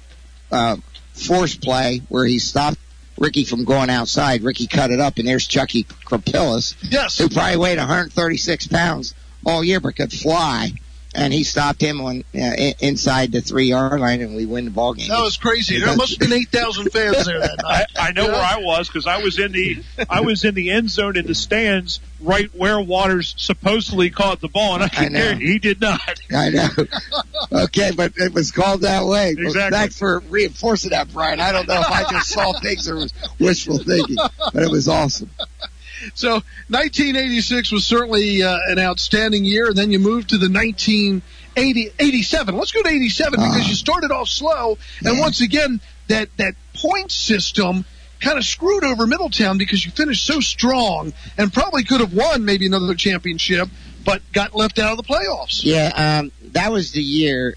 [SPEAKER 13] force play where he stopped Ricky from going outside. Ricky cut it up, and there's Chucky Kropilus, who probably weighed 136 pounds all year but could fly. And he stopped him on inside the 3-yard line, and we win the ball game.
[SPEAKER 2] That was crazy. There must have been 8,000 fans there that night.
[SPEAKER 8] I know where I was because I was in the end zone in the stands, right where Waters supposedly caught the ball, and I can guarantee he did not.
[SPEAKER 13] I know. Okay, but it was called that way.
[SPEAKER 8] Exactly.
[SPEAKER 13] Well, thanks for reinforcing that, Brian. I don't know if I just saw things or was wishful thinking, but it was awesome.
[SPEAKER 2] So 1986 was certainly an outstanding year, and then you moved to the 1987. Let's go to 87 because you started off slow, and once again, that point system
[SPEAKER 1] kind of screwed over Middletown because you finished so strong and probably could have won maybe another championship, but got left out of the playoffs.
[SPEAKER 13] Yeah, that was the year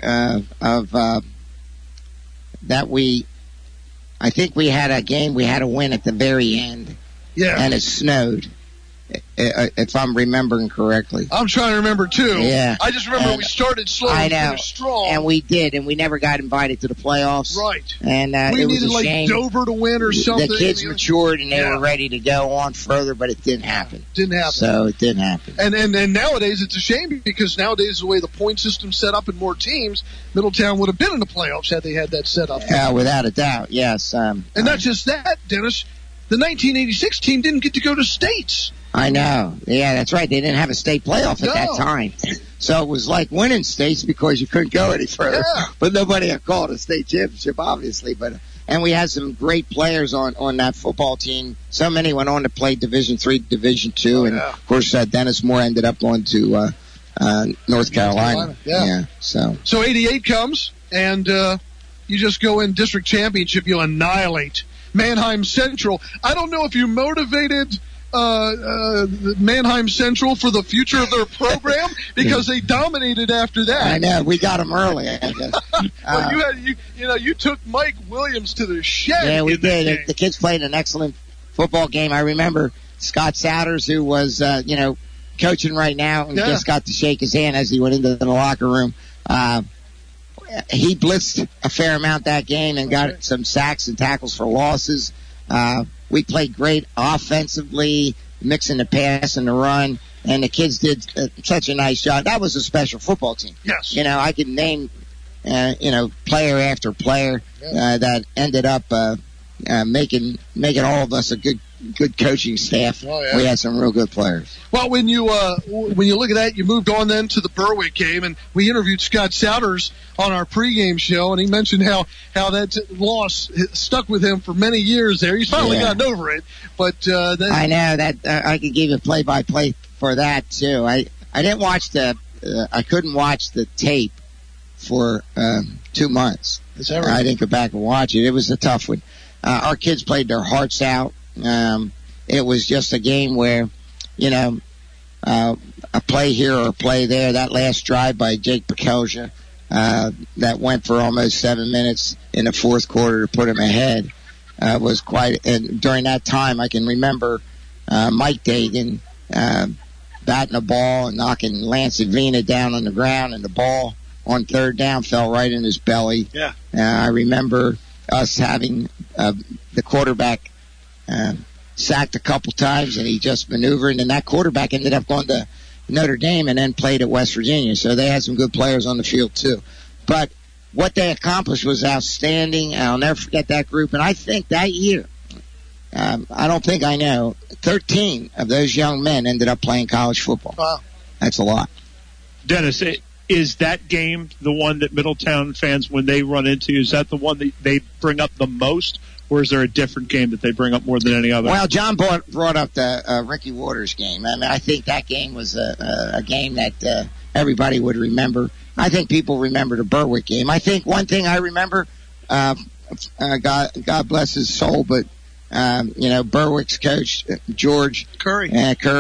[SPEAKER 13] I think we had a game we had to win at the very end.
[SPEAKER 1] Yeah.
[SPEAKER 13] And it snowed, if I'm remembering correctly.
[SPEAKER 1] I'm trying to remember, too.
[SPEAKER 13] Yeah.
[SPEAKER 1] I just remember we started slow and finished strong.
[SPEAKER 13] And we did, and we never got invited to the playoffs.
[SPEAKER 1] Right.
[SPEAKER 13] And
[SPEAKER 1] we
[SPEAKER 13] it was
[SPEAKER 1] needed,
[SPEAKER 13] a shame.
[SPEAKER 1] Dover to win or something.
[SPEAKER 13] The kids matured, and they were ready to go on further, but it didn't happen.
[SPEAKER 1] Didn't happen.
[SPEAKER 13] So it didn't happen.
[SPEAKER 1] And nowadays, it's a shame because nowadays, the way the point system's set up and more teams, Middletown would have been in the playoffs had they had that set up.
[SPEAKER 13] Without a doubt, yes.
[SPEAKER 1] And not just that, Dennis. The 1986 team didn't get to go to states.
[SPEAKER 13] I know. Yeah, that's right. They didn't have a state playoff at that time. So it was like winning states because you couldn't go any further.
[SPEAKER 1] Yeah.
[SPEAKER 13] But nobody had called a state championship, obviously. And we had some great players on that football team. So many went on to play Division III, Division II. And, of course, Dennis Moore ended up going to North Carolina.
[SPEAKER 1] Yeah.
[SPEAKER 13] So
[SPEAKER 1] 88 comes, and you just go in district championship. You annihilate Manheim Central. I don't know if you motivated Manheim Central for the future of their program because they dominated after that.
[SPEAKER 13] I know. We got them early, I guess.
[SPEAKER 1] Well, you took Mike Williams to the shed.
[SPEAKER 13] Yeah, we did. The kids played an excellent football game. I remember Scott Souders, who was, coaching right now, and just got to shake his hand as he went into the locker room. He blitzed a fair amount that game and got some sacks and tackles for losses. We played great offensively, mixing the pass and the run, and the kids did such a nice job. That was a special football team.
[SPEAKER 1] Yes.
[SPEAKER 13] I could name, player after player that ended up making all of us a good coaching staff.
[SPEAKER 1] Oh, yeah.
[SPEAKER 13] We had some real good players.
[SPEAKER 1] Well, when you look at that, you moved on then to the Berwick game, and we interviewed Scott Souders on our pregame show, and he mentioned how that loss stuck with him for many years there. He's finally gotten over it, but
[SPEAKER 13] I know that I could give you play-by-play for that too. I didn't watch I couldn't watch the tape for 2 months. I didn't go back and watch it. It was a tough one. Our kids played their hearts out. It was just a game where, a play here or a play there. That last drive by Jake Pekelja, that went for almost 7 minutes in the fourth quarter to put him ahead, was quite. And during that time, I can remember Mike Dagan batting the ball and knocking Lance Avina down on the ground, and the ball on third down fell right in his belly.
[SPEAKER 1] Yeah.
[SPEAKER 13] I remember us having the quarterback sacked a couple times, and he just maneuvered, and that quarterback ended up going to Notre Dame and then played at West Virginia. So they had some good players on the field too. But what they accomplished was outstanding. I'll never forget that group. And I think that year, I don't think I know, 13 of those young men ended up playing college football.
[SPEAKER 1] Wow.
[SPEAKER 13] That's a lot.
[SPEAKER 8] Dennis, is that game the one that Middletown fans, when they run into, is that the one that they bring up the most? Or is there a different game that they bring up more than any other?
[SPEAKER 13] Well, John brought up the Ricky Waters game. I mean, I think that game was a game that everybody would remember. I think people remember the Berwick game. I think one thing I remember, God bless his soul, but Berwick's coach George
[SPEAKER 1] Curry.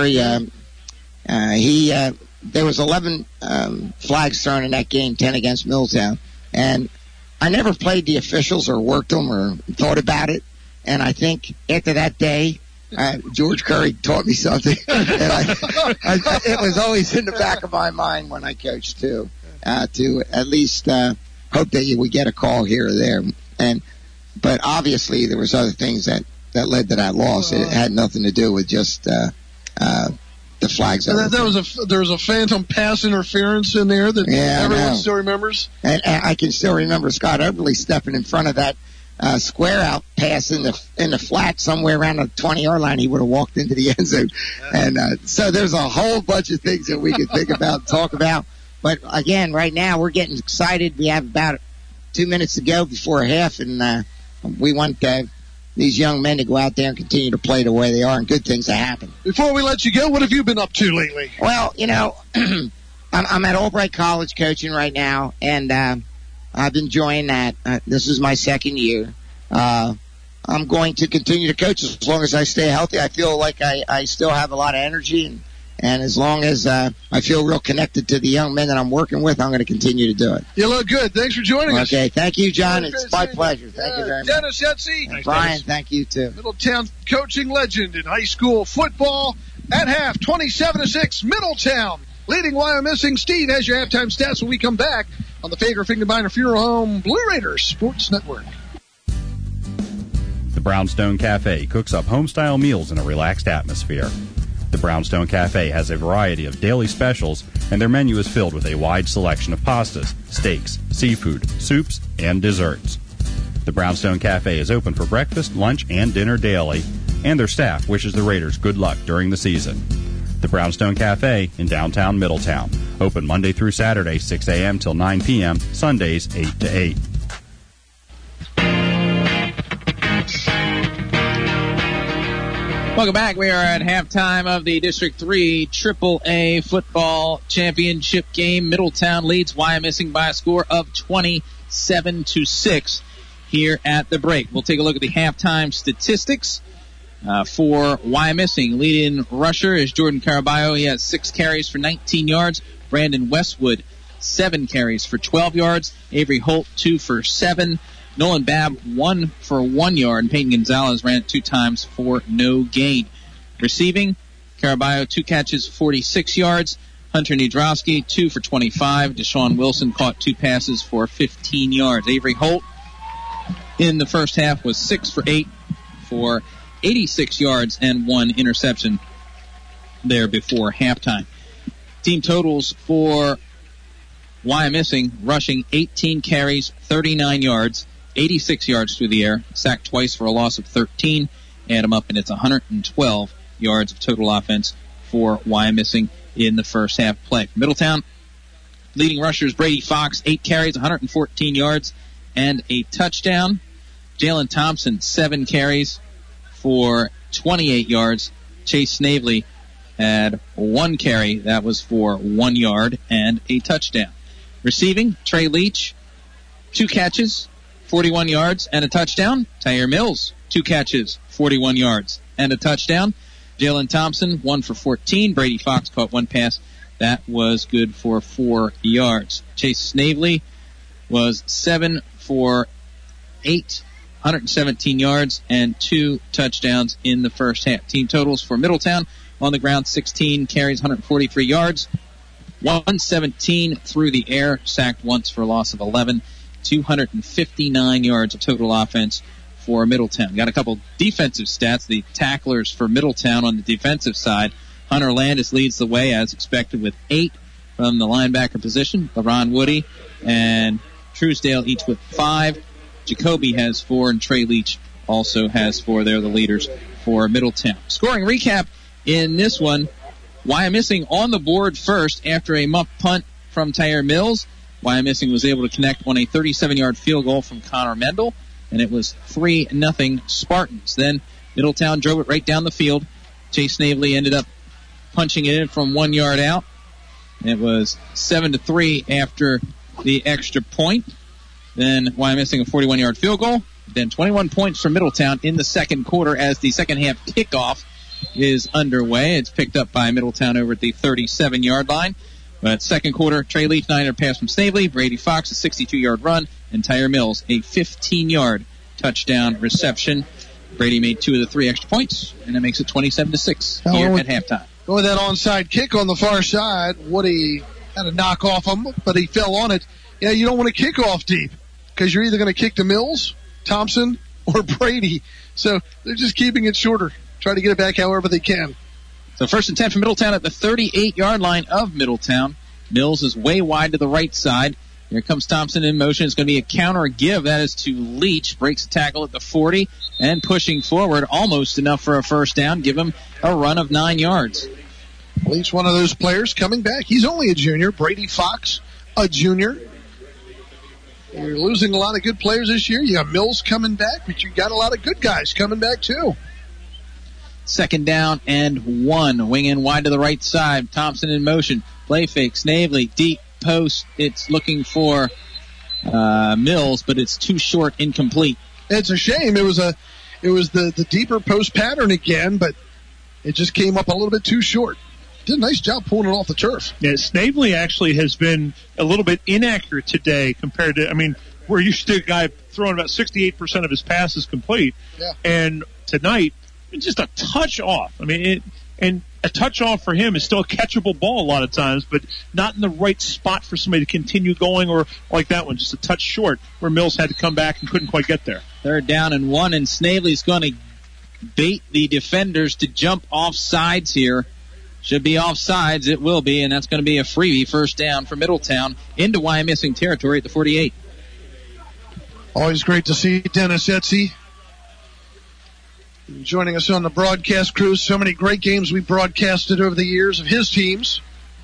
[SPEAKER 13] There was 11 flags thrown in that game, 10 against Middletown, and I never played the officials or worked them or thought about it. And I think after that day, George Curry taught me something. And it was always in the back of my mind when I coached too, to at least hope that you would get a call here or there. But obviously there was other things that led to that loss. It had nothing to do with just the flags.
[SPEAKER 1] There was a phantom pass interference in there that everyone still remembers.
[SPEAKER 13] And I can still remember Scott Eberly stepping in front of that square out pass in the flat somewhere around the 20-yard line. He would have walked into the end zone. And so there's a whole bunch of things that we could think about and talk about. But again, right now we're getting excited. We have about 2 minutes to go before half, and we want these young men to go out there and continue to play the way they are, and good things to happen.
[SPEAKER 1] Before we let you go, what have you been up to lately?
[SPEAKER 13] Well, I'm at Albright College coaching right now, and I've been enjoying that. This is my second year. I'm going to continue to coach as long as I stay healthy. I feel like I still have a lot of energy, and as long as I feel real connected to the young men that I'm working with, I'm going to continue to do it.
[SPEAKER 2] You look good. Thanks for joining us.
[SPEAKER 13] Okay, thank you, John. It's my pleasure. Thank you very much.
[SPEAKER 2] Dennis Etsy.
[SPEAKER 13] Brian, thank you, too.
[SPEAKER 2] Middletown coaching legend in high school football. At half, 27-6, Middletown leading Wyomissing. Steve has your halftime stats when we come back on the Fager Finkenbeiner Funeral Home Blue Raiders Sports Network.
[SPEAKER 11] The Brownstone Cafe cooks up home-style meals in a relaxed atmosphere. The Brownstone Cafe has a variety of daily specials, and their menu is filled with a wide selection of pastas, steaks, seafood, soups, and desserts. The Brownstone Cafe is open for breakfast, lunch, and dinner daily, and their staff wishes the Raiders good luck during the season. The Brownstone Cafe in downtown Middletown. Open Monday through Saturday, 6 a.m. till 9 p.m., Sundays 8 to 8.
[SPEAKER 3] Welcome back. We are at halftime of the District 3 AAA football championship game. Middletown leads Wyomissing by a score of 27-6 here at the break. We'll take a look at the halftime statistics. For Wyomissing, leading rusher is Jordan Caraballo. He has 6 carries for 19 yards. Brandon Westwood, 7 carries for 12 yards. Avery Holt, 2 for 7. Nolan Babb, 1 for 1 yard. And Peyton Gonzalez ran it 2 times for no gain. Receiving, Caraballo, 2 catches, 46 yards. Hunter Niedrowski, 2 for 25. Deshaun Wilson caught 2 passes for 15 yards. Avery Holt in the first half was 6 for 8 for 86 yards and 1 interception there before halftime. Team totals for Wyomissing: rushing 18 carries, 39 yards, 86 yards through the air, sacked twice for a loss of 13. Add them up and it's 112 yards of total offense for Wyomissing in the first half play. For Middletown, leading rushers Brady Fox, 8 carries, 114 yards and a touchdown. Jalen Thompson, 7 carries for 28 yards. Chase Snavely had 1 carry. That was for 1 yard and a touchdown. Receiving, Trey Leach, 2 catches, 41 yards and a touchdown. Tyre Mills, 2 catches, 41 yards and a touchdown. Jalen Thompson, 1 for 14. Brady Fox caught 1 pass. That was good for 4 yards. Chase Snavely was 7 for 8. 117 yards and 2 touchdowns in the first half. Team totals for Middletown: on the ground, 16 carries, 143 yards, 117 through the air, sacked once for a loss of 11, 259 yards of total offense for Middletown. Got a couple defensive stats. The tacklers for Middletown on the defensive side: Hunter Landis leads the way as expected with 8 from the linebacker position. LaRon Woody and Truesdale each with 5. Jacoby has 4, and Trey Leach also has 4. They're the leaders for Middletown. Scoring recap in this one: Wyomissing on the board first after a muff punt from Tyre Mills. Wyomissing was able to connect on a 37-yard field goal from Connor Mendel, and it was 3-0 Spartans. Then Middletown drove it right down the field. Chase Snavely ended up punching it in from 1 yard out. It was 7-3 after the extra point. Then Wyomissing a 41-yard field goal. Then 21 points for Middletown in the second quarter as the second half kickoff is underway. It's picked up by Middletown over at the 37-yard line. But second quarter, Trey Leach, 9-yard pass from Snavely. Brady Fox, a 62-yard run. And Tyre Mills, a 15-yard touchdown reception. Brady made 2 of the 3 extra points, and it makes it 27-6 here at halftime.
[SPEAKER 2] Go with that onside kick on the far side. Woody had a knock off him, but he fell on it. Yeah, you don't want to kick off deep because you're either going to kick to Mills, Thompson, or Brady. So they're just keeping it shorter. Try to get it back however they can.
[SPEAKER 3] So first and 10 for Middletown at the 38-yard line of Middletown. Mills is way wide to the right side. Here comes Thompson in motion. It's going to be a counter give. That is to Leach. Breaks a tackle at the 40 and pushing forward. Almost enough for a first down. Give him a run of 9 yards.
[SPEAKER 2] Leach, one of those players coming back. He's only a junior. Brady Fox, a junior. You're losing a lot of good players this year. You got Mills coming back, but you got a lot of good guys coming back too.
[SPEAKER 3] Second down and 1. Wing in wide to the right side. Thompson in motion. Play fake. Snavely. Deep post. It's looking for Mills, but it's too short, incomplete.
[SPEAKER 2] It's a shame. It was It was the deeper post pattern again, but it just came up a little bit too short. Did a nice job pulling it off the turf.
[SPEAKER 9] Yeah, Snavely actually has been a little bit inaccurate today compared to, we're used to a guy throwing about 68% of his passes complete.
[SPEAKER 2] Yeah.
[SPEAKER 9] And tonight, just a touch off. And a touch off for him is still a catchable ball a lot of times, but not in the right spot for somebody to continue going, or like that one, just a touch short where Mills had to come back and couldn't quite get there.
[SPEAKER 3] 3rd down and 1, and Snavely's going to bait the defenders to jump off sides here. Should be off sides. It will be, and that's going to be a freebie 1st down for Middletown into Wyomissing territory at the 48.
[SPEAKER 2] Always great to see Dennis Etsy joining us on the broadcast crew. So many great games we broadcasted over the years of his teams.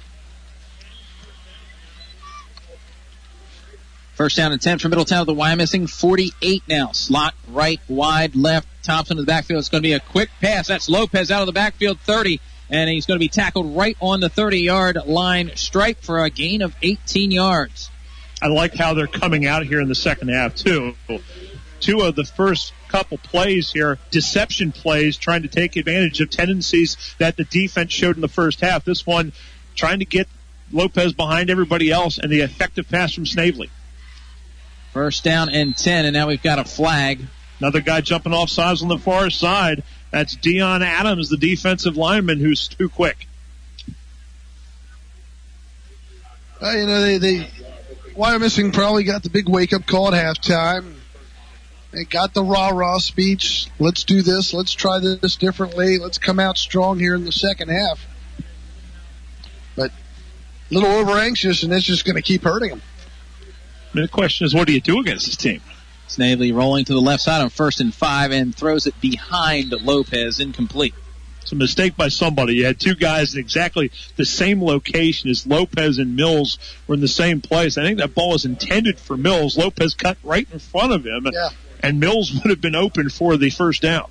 [SPEAKER 3] 1st down and 10 for Middletown at the Wyomissing 48 now. Slot right, wide, left. Thompson to the backfield. It's going to be a quick pass. That's Lopez out of the backfield, 30. And he's going to be tackled right on the 30-yard line stripe for a gain of 18 yards.
[SPEAKER 9] I like how they're coming out here in the second half, too. 2 of the first couple plays here, deception plays, trying to take advantage of tendencies that the defense showed in the first half. This one, trying to get Lopez behind everybody else, and the effective pass from Snavely.
[SPEAKER 3] 1st down and 10, and now we've got a flag.
[SPEAKER 9] Another guy jumping off sides on the far side. That's Dion Adams, the defensive lineman, who's too quick.
[SPEAKER 2] Wyomissing probably got the big wake-up call at halftime. They got the rah-rah speech. Let's do this. Let's try this differently. Let's come out strong here in the second half. But a little over-anxious, and it's just going to keep hurting them.
[SPEAKER 9] The question is, what do you do against this team?
[SPEAKER 3] Snavely rolling to the left side on 1st and 5 and throws it behind Lopez, incomplete.
[SPEAKER 9] It's a mistake by somebody. You had 2 guys in exactly the same location as Lopez and Mills were in the same place. I think that ball was intended for Mills. Lopez cut right in front of him, and Mills would have been open for the 1st down.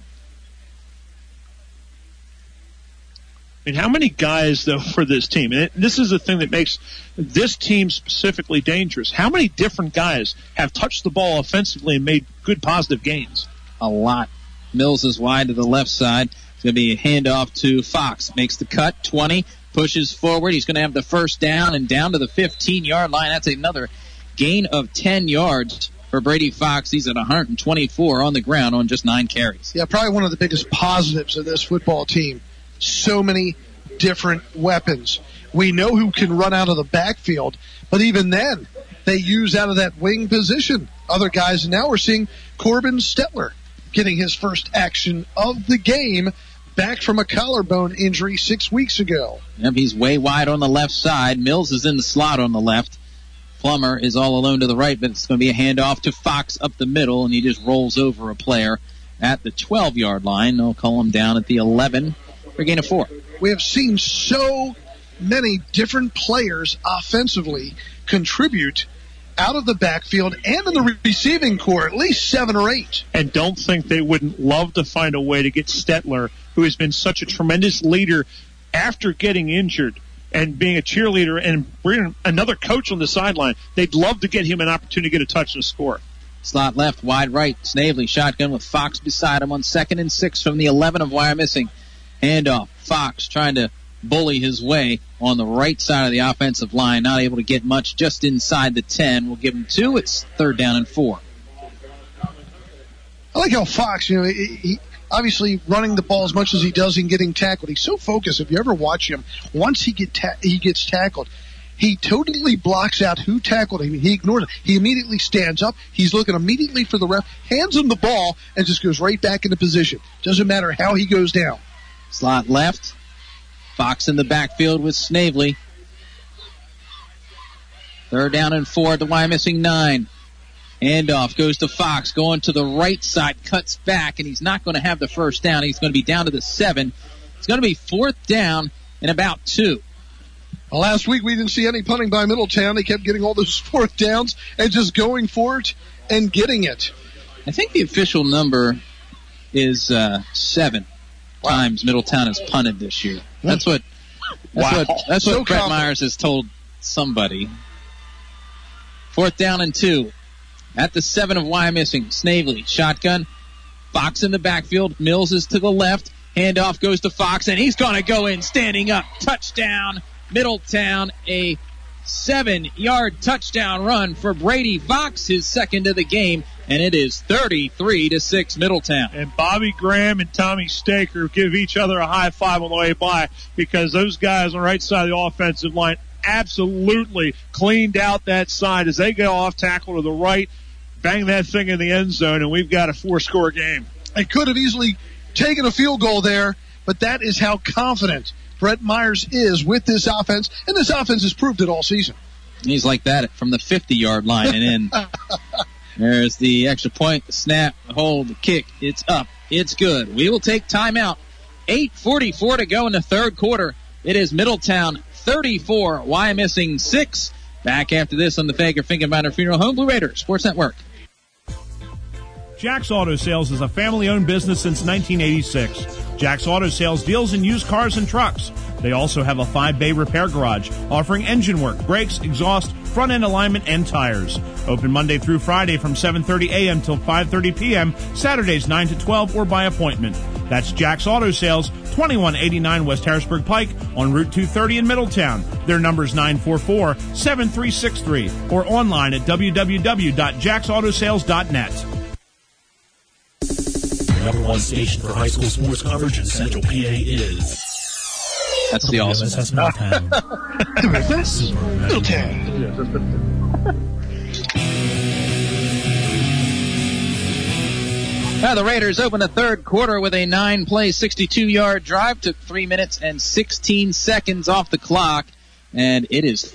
[SPEAKER 9] How many guys, though, for this team? And this is the thing that makes this team specifically dangerous. How many different guys have touched the ball offensively and made good positive gains?
[SPEAKER 3] A lot. Mills is wide to the left side. It's going to be a handoff to Fox. Makes the cut, 20, pushes forward. He's going to have the 1st down and down to the 15-yard line. That's another gain of 10 yards for Brady Fox. He's at 124 on the ground on just 9 carries.
[SPEAKER 2] Yeah, probably one of the biggest positives of this football team. So many different weapons. We know who can run out of the backfield, but even then, they use out of that wing position other guys. And now we're seeing Corbin Stetler getting his first action of the game back from a collarbone injury 6 weeks ago.
[SPEAKER 3] Yep, he's way wide on the left side. Mills is in the slot on the left. Plummer is all alone to the right, but it's going to be a handoff to Fox up the middle, and he just rolls over a player at the 12-yard line. They'll call him down at the 11 for a gain of 4.
[SPEAKER 2] We have seen so many different players offensively contribute out of the backfield and in the receiving core, at least 7 or 8.
[SPEAKER 9] And don't think they wouldn't love to find a way to get Stetler, who has been such a tremendous leader after getting injured and being a cheerleader and bringing another coach on the sideline. They'd love to get him an opportunity to get a touch and a score.
[SPEAKER 3] Slot left, wide right. Snavely shotgun with Fox beside him on 2nd and 6 from the 11 of Wyomissing. Handoff. Fox trying to bully his way on the right side of the offensive line. Not able to get much, just inside the 10. We'll give him 2. It's 3rd down and 4.
[SPEAKER 2] I like how Fox, he obviously running the ball as much as he does and getting tackled. He's so focused. If you ever watch him, once he gets tackled, he totally blocks out who tackled him. He ignores it. He immediately stands up. He's looking immediately for the ref, hands him the ball, and just goes right back into position. Doesn't matter how he goes down.
[SPEAKER 3] Slot left. Fox in the backfield with Snavely. 3rd down and 4 at the Wyomissing 9. Handoff goes to Fox, going to the right side, cuts back, and he's not going to have the 1st down. He's going to be down to the 7. It's going to be 4th down and about 2.
[SPEAKER 2] Well, last week we didn't see any punting by Middletown. They kept getting all those 4th downs and just going for it and getting it.
[SPEAKER 3] I think the official number is 7 times Middletown has punted this year. That's what Brett Myers has told somebody. 4th down and 2 at the 7 of Wyomissing. Snavely shotgun Fox in the backfield. Mills is to the left. Handoff goes to Fox, and he's going to go in standing up. Touchdown, Middletown. A 7-yard touchdown run for Brady Fox, his second of the game, and it is 33-6 Middletown.
[SPEAKER 8] And Bobby Graham and Tommy Staker give each other a high five on the way by, because those guys on the right side of the offensive line absolutely cleaned out that side as they go off tackle to the right, bang that thing in the end zone, and we've got a 4-score game.
[SPEAKER 2] They could have easily taken a field goal there, but that is how confident Brett Myers is with this offense, and this offense has proved it all season.
[SPEAKER 3] He's like that from the 50-yard line and in. There's the extra point, the snap, the hold, the kick. It's up. It's good. We will take timeout. 8:44 to go in the third quarter. It is Middletown 34, Wyomissing 6. Back after this on the Fager Finkenbinder Funeral Home Blue Raider Sports Network.
[SPEAKER 8] Jack's Auto Sales is a family-owned business since 1986. Jack's Auto Sales deals in used cars and trucks. They also have a 5-bay repair garage offering engine work, brakes, exhaust, front-end alignment, and tires. Open Monday through Friday from 7:30 a.m. till 5:30 p.m., Saturdays 9 to 12 or by appointment. That's Jack's Auto Sales, 2189 West Harrisburg Pike on Route 230 in Middletown. Their number is 944-7363 or online at www.jacksautosales.net.
[SPEAKER 12] Number one station for high school sports coverage in Central PA is...
[SPEAKER 3] That's the awesome.
[SPEAKER 12] WMSS Middletown.
[SPEAKER 3] Now the Raiders open the third quarter with a 9-play, 62-yard drive. Took 3 minutes and 16 seconds off the clock, and it is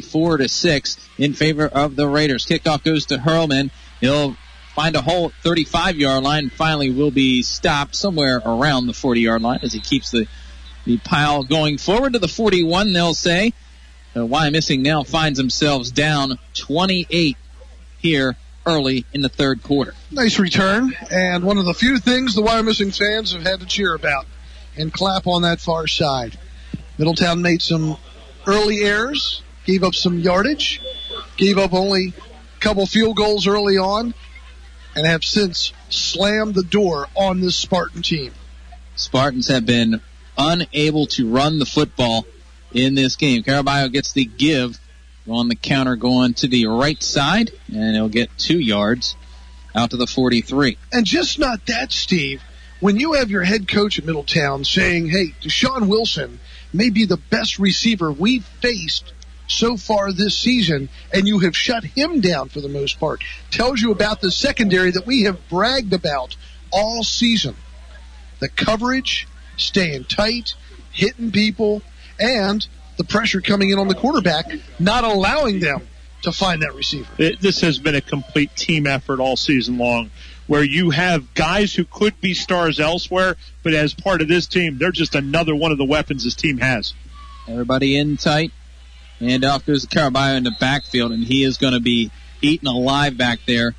[SPEAKER 3] 34-6 in favor of the Raiders. Kickoff goes to Hurlman. He'll find a hole at 35-yard line. Finally will be stopped somewhere around the 40-yard line as he keeps the pile going forward to the 41, they'll say. Wyomissing now finds themselves down 28 here early in the third quarter.
[SPEAKER 2] Nice return, and one of the few things the Wyomissing fans have had to cheer about and clap on that far side. Middletown made some early errors, gave up some yardage, gave up only a couple field goals early on, and have since slammed the door on this Spartan team.
[SPEAKER 3] Spartans have been unable to run the football in this game. Caraballo gets the give on the counter going to the right side, and he'll get 2 yards out to the 43.
[SPEAKER 2] And just not that, Steve. When you have your head coach at Middletown saying, hey, Deshaun Wilson may be the best receiver we've faced so far this season, and you have shut him down for the most part, tells you about the secondary that we have bragged about all season. The coverage, staying tight, hitting people, and the pressure coming in on the quarterback, not allowing them to find that receiver.
[SPEAKER 8] This has been a complete team effort all season long, where you have guys who could be stars elsewhere, but as part of this team, they're just another one of the weapons this team has.
[SPEAKER 3] Everybody in tight. And off goes Caraballo in the backfield, and he is going to be eaten alive back there,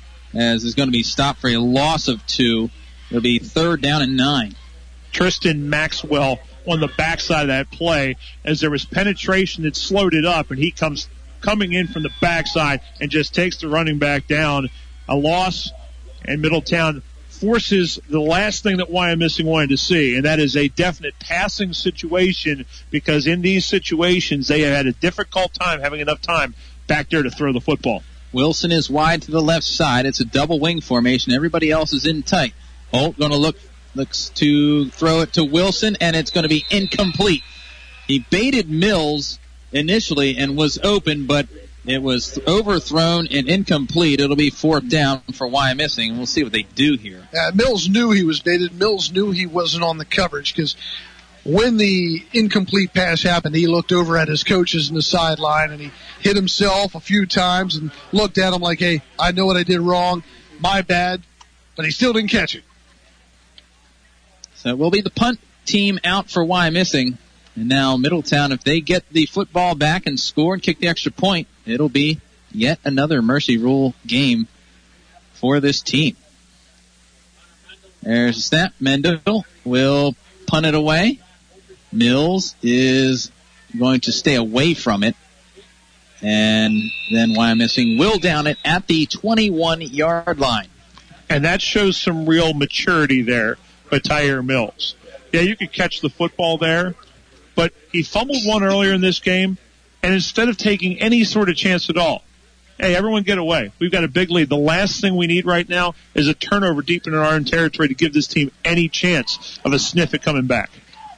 [SPEAKER 3] as is going to be stopped for a loss of 2. It'll be 3rd down and 9.
[SPEAKER 8] Tristan Maxwell on the backside of that play, as there was penetration that slowed it up, and he coming in from the backside and just takes the running back down. A loss, and Middletown forces the last thing that Wyomissing wanted to see, and that is a definite passing situation, because in these situations they have had a difficult time having enough time back there to throw the football.
[SPEAKER 3] Wilson is wide to the left side. It's a double wing formation. Everybody else is in tight. Holt going to looks to throw it to Wilson, and it's going to be incomplete. He baited Mills initially and was open, but it was overthrown and incomplete. It'll be 4th down for Wyomissing, and we'll see what they do here.
[SPEAKER 2] Mills knew he was baited. Mills knew he wasn't on the coverage, because when the incomplete pass happened, he looked over at his coaches in the sideline, and he hit himself a few times and looked at him like, hey, I know what I did wrong. My bad. But he still didn't catch it.
[SPEAKER 3] So it will be the punt team out for Wyomissing. And now Middletown, if they get the football back and score and kick the extra point, it'll be yet another mercy rule game for this team. There's a snap. Mendel will punt it away. Mills is going to stay away from it. And then Wyomissing will down it at the 21-yard line.
[SPEAKER 9] And that shows some real maturity there by Tyre Mills. Yeah, you could catch the football there, but he fumbled one earlier in this game, and instead of taking any sort of chance at all, hey, everyone get away. We've got a big lead. The last thing we need right now is a turnover deep in our own territory to give this team any chance of a sniff at coming back.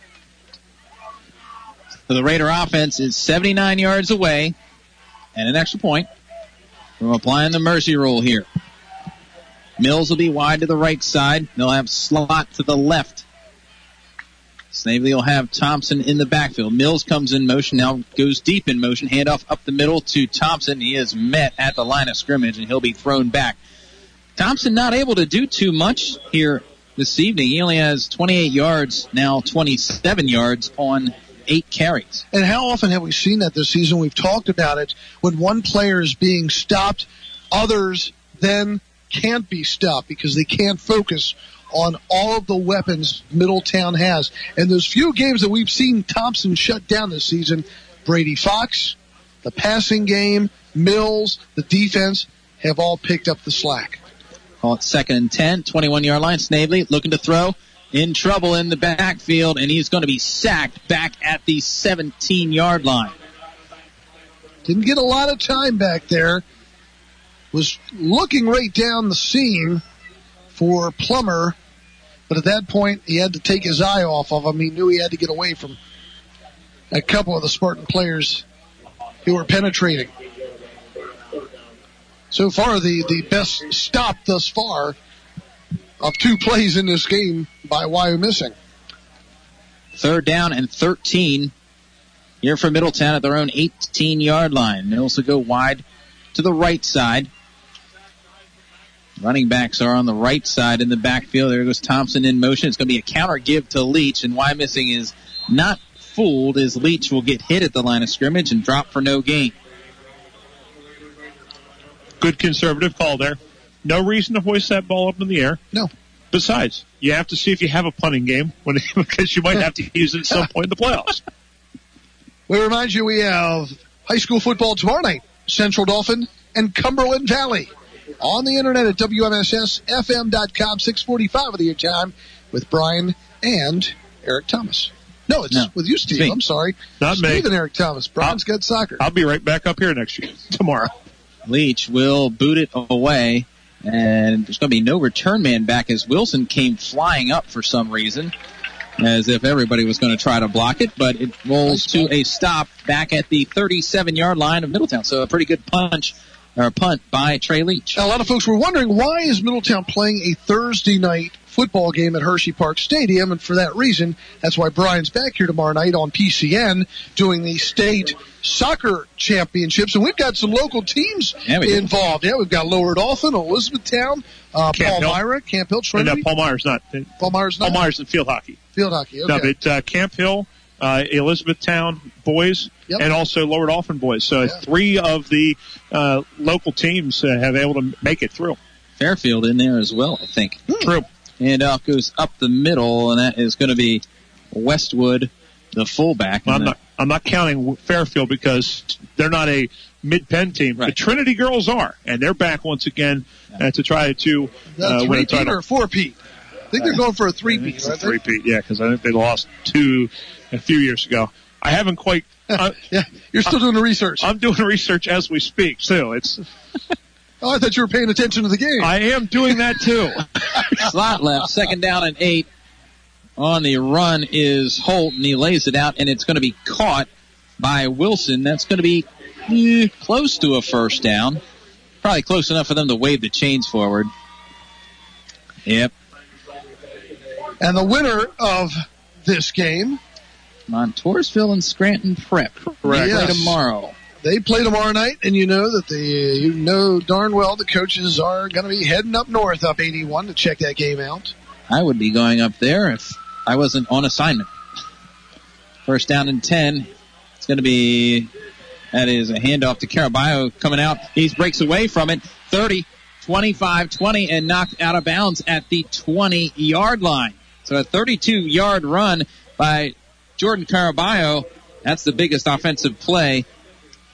[SPEAKER 3] So the Raider offense is 79 yards away and an extra point from applying the mercy rule here. Mills will be wide to the right side. They'll have slot to the left. Snavely will have Thompson in the backfield. Mills comes in motion, now goes deep in motion. Handoff up the middle to Thompson. He is met at the line of scrimmage, and he'll be thrown back. Thompson not able to do too much here this evening. He only has 28 yards, now 27 yards on 8 carries.
[SPEAKER 2] And how often have we seen that this season? We've talked about it. When one player is being stopped, others then can't be stopped because they can't focus on all of the weapons Middletown has. And those few games that we've seen Thompson shut down this season, Brady Fox, the passing game, Mills, the defense, have all picked up the slack.
[SPEAKER 3] Call it 2nd and 10, 21-yard line. Snavely looking to throw, in trouble in the backfield, and he's going to be sacked back at the 17-yard line.
[SPEAKER 2] Didn't get a lot of time back there. Was looking right down the seam for Plummer, but at that point he had to take his eye off of him. He knew he had to get away from a couple of the Spartan players who were penetrating. So far, the best stop thus far of 2 plays in this game by Wyomissing.
[SPEAKER 3] 3rd down and 13 here for Middletown at their own 18-yard line. Mills will go wide to the right side. Running backs are on the right side in the backfield. There goes Thompson in motion. It's going to be a counter give to Leach, and Wyomissing is not fooled as Leach will get hit at the line of scrimmage and drop for no gain.
[SPEAKER 9] Good conservative call there. No reason to hoist that ball up in the air.
[SPEAKER 2] No.
[SPEAKER 9] Besides, you have to see if you have a punting game because you might have to use it at some point in the playoffs.
[SPEAKER 2] We remind you we have high school football tomorrow night. Central Dauphin and Cumberland Valley. On the internet at WMSSFM.com, 6:45 of the year time with Brian and Eric Thomas. No, it's with you, Steve. I'm sorry.
[SPEAKER 9] Not me.
[SPEAKER 2] Steve and Eric Thomas. Brian's got soccer.
[SPEAKER 9] I'll be right back up here next year, tomorrow.
[SPEAKER 3] Leach will boot it away, and there's going to be no return man back as Wilson came flying up for some reason, as if everybody was going to try to block it, but it rolls to a stop back at the 37-yard line of Middletown. So a pretty good punt by Trey Leach.
[SPEAKER 2] Now, a lot of folks were wondering, why is Middletown playing a Thursday night football game at Hershey Park Stadium? And for that reason, that's why Brian's back here tomorrow night on PCN doing the state soccer championships. And we've got some local teams involved. Yeah, we've got Lower Dauphin, Elizabethtown, Palmyra, Camp Hill, Trinity.
[SPEAKER 9] No, Palmyra's not. Palmyra's in field hockey.
[SPEAKER 2] Field hockey, okay.
[SPEAKER 9] No, but Camp Hill, Elizabethtown boys, and also Lower Dauphin boys. So 3 of the local teams have able to make it through.
[SPEAKER 3] Fairfield in there as well, I think.
[SPEAKER 9] True.
[SPEAKER 3] And goes up the middle, and that is going to be Westwood, the fullback.
[SPEAKER 9] Well, I'm not counting Fairfield because they're not a mid-pen team. Right. The Trinity girls are, and they're back once again to try to win a title.
[SPEAKER 2] Or 4-peat? I think they're going for a 3-peat.
[SPEAKER 9] It's a 3-peat, yeah, because I think they lost 2 a few years ago. I haven't quite.
[SPEAKER 2] You're still doing the research.
[SPEAKER 9] I'm doing the research as we speak. So it's.
[SPEAKER 2] Oh, I thought you were paying attention to the game.
[SPEAKER 9] I am doing that too.
[SPEAKER 3] Slot left, 2nd down and 8. On the run is Holt, and he lays it out, and it's going to be caught by Wilson. That's going to be close to a 1st down. Probably close enough for them to wave the chains forward. Yep.
[SPEAKER 2] And the winner of this game,
[SPEAKER 3] Montoursville and Scranton Prep.
[SPEAKER 2] Correct.
[SPEAKER 3] They play tomorrow.
[SPEAKER 2] They play tomorrow night, and you know darn well the coaches are going to be heading up north, up 81, to check that game out.
[SPEAKER 3] I would be going up there if I wasn't on assignment. 1st down and 10. It's going to be, that is a handoff to Caraballo coming out. He breaks away from it. 30, 25, 20, and knocked out of bounds at the 20-yard line. So a 32-yard run by Jordan Caraballo. That's the biggest offensive play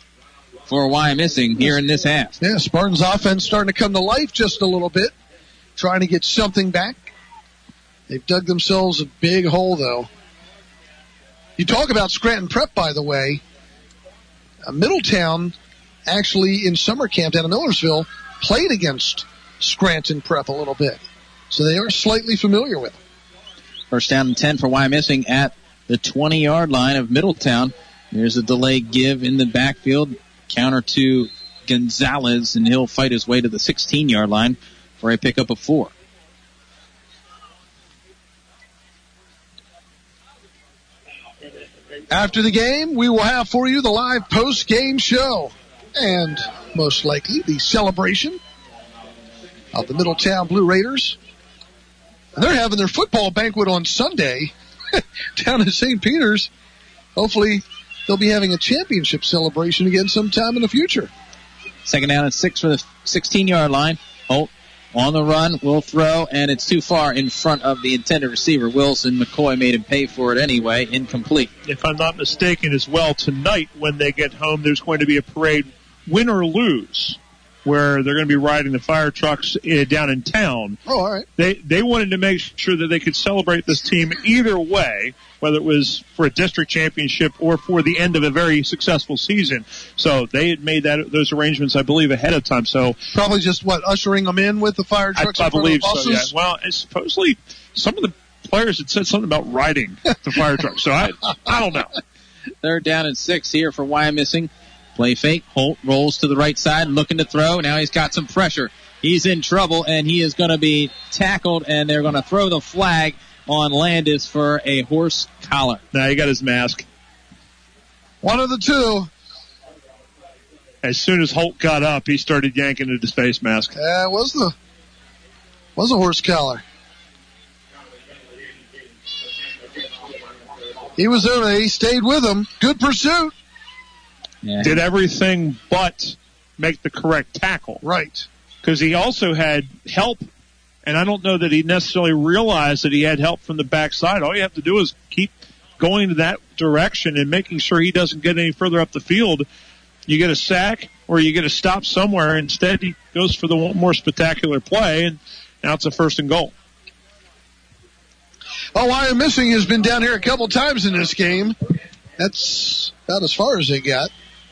[SPEAKER 3] for Wyomissing here in this half.
[SPEAKER 2] Yeah, Spartans offense starting to come to life just a little bit. trying to get something back. They've dug themselves a big hole, though. You talk about Scranton Prep, by the way. Middletown, actually in summer camp down in Millersville, played against Scranton Prep a little bit. So they are slightly familiar with them.
[SPEAKER 3] First down and 10 for Wyomissing at the 20-yard line of Middletown. There's a delay give in the backfield. Counter to Gonzalez, and he'll fight his way to the 16-yard line for a pickup of 4.
[SPEAKER 2] After the game, we will have for you the live post-game show and most likely the celebration of the Middletown Blue Raiders. They're having their football banquet on Sunday down in St. Peter's. Hopefully, they'll be having a championship celebration again sometime in the future.
[SPEAKER 3] Second down and 6 for the 16-yard line. Holt on the run, will throw, and it's too far in front of the intended receiver, Wilson. McCoy made him pay for it anyway, incomplete.
[SPEAKER 8] If I'm not mistaken as well, tonight when they get home, there's going to be a parade, win or lose, where they're going to be riding the fire trucks down in town.
[SPEAKER 2] Oh, all right.
[SPEAKER 8] They wanted to make sure that they could celebrate this team either way, whether it was for a district championship or for the end of a very successful season. So they had made those arrangements, I believe, ahead of time. So
[SPEAKER 2] probably just ushering them in with the fire trucks.
[SPEAKER 8] I believe
[SPEAKER 2] so.
[SPEAKER 8] Yeah. Well, supposedly some of the players had said something about riding the fire truck. So I don't know.
[SPEAKER 3] Third down and 6 here for Wyomissing. Play fake. Holt rolls to the right side, looking to throw. Now he's got some pressure. He's in trouble, and he is going to be tackled, and they're going to throw the flag on Landis for a horse collar.
[SPEAKER 8] Now he got his mask.
[SPEAKER 2] One of the two.
[SPEAKER 8] As soon as Holt got up, he started yanking at his face mask.
[SPEAKER 2] It was a horse collar. He was there. He stayed with him. Good pursuit.
[SPEAKER 3] Yeah.
[SPEAKER 8] Did everything but make the correct tackle.
[SPEAKER 2] Right.
[SPEAKER 8] Because he also had help, and I don't know that he necessarily realized that he had help from the backside. All you have to do is keep going to that direction and making sure he doesn't get any further up the field. You get a sack or you get a stop somewhere. Instead, he goes for the more spectacular play, and now it's a 1st and goal.
[SPEAKER 2] Oh, Wyomissing has been down here a couple times in this game. That's about as far as they got.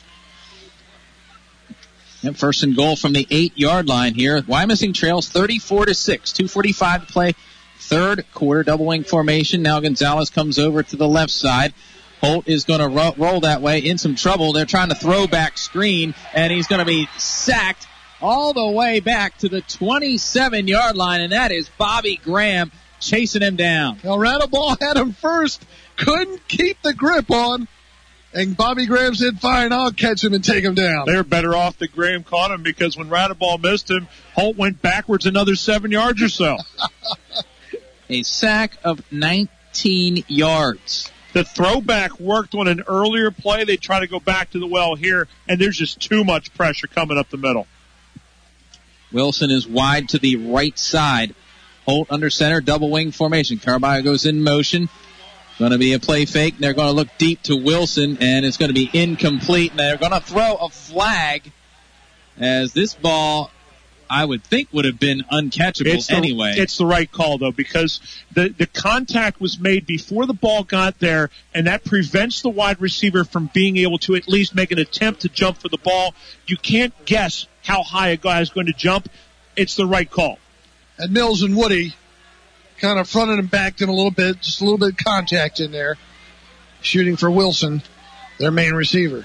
[SPEAKER 3] And 1st and goal from the 8-yard line here. Wyomissing trails 34-6. 2:45 to play. Third quarter, double wing formation. Now Gonzalez comes over to the left side. Holt is going to roll that way, in some trouble. They're trying to throw back screen, and he's going to be sacked all the way back to the 27-yard line, and that is Bobby Graham chasing him down.
[SPEAKER 2] Well, Rattleball had him first, couldn't keep the grip on, and Bobby Graham said, fine, I'll catch him and take him down.
[SPEAKER 8] They were better off that Graham caught him, because when Rattleball missed him, Holt went backwards another 7 yards or so.
[SPEAKER 3] A sack of 19 yards.
[SPEAKER 8] The throwback worked on an earlier play. They try to go back to the well here, and there's just too much pressure coming up the middle.
[SPEAKER 3] Wilson is wide to the right side. Holt under center, double wing formation. Caraballo goes in motion. Going to be a play fake. They're going to look deep to Wilson, and it's going to be incomplete. And they're going to throw a flag, as this ball, I would think, would have been uncatchable anyway.
[SPEAKER 8] It's the right call, though, because the contact was made before the ball got there, and that prevents the wide receiver from being able to at least make an attempt to jump for the ball. You can't guess how high a guy is going to jump. It's the right call.
[SPEAKER 2] And Mills and Woody kind of fronted and backed him a little bit, just a little bit of contact in there, shooting for Wilson, their main receiver.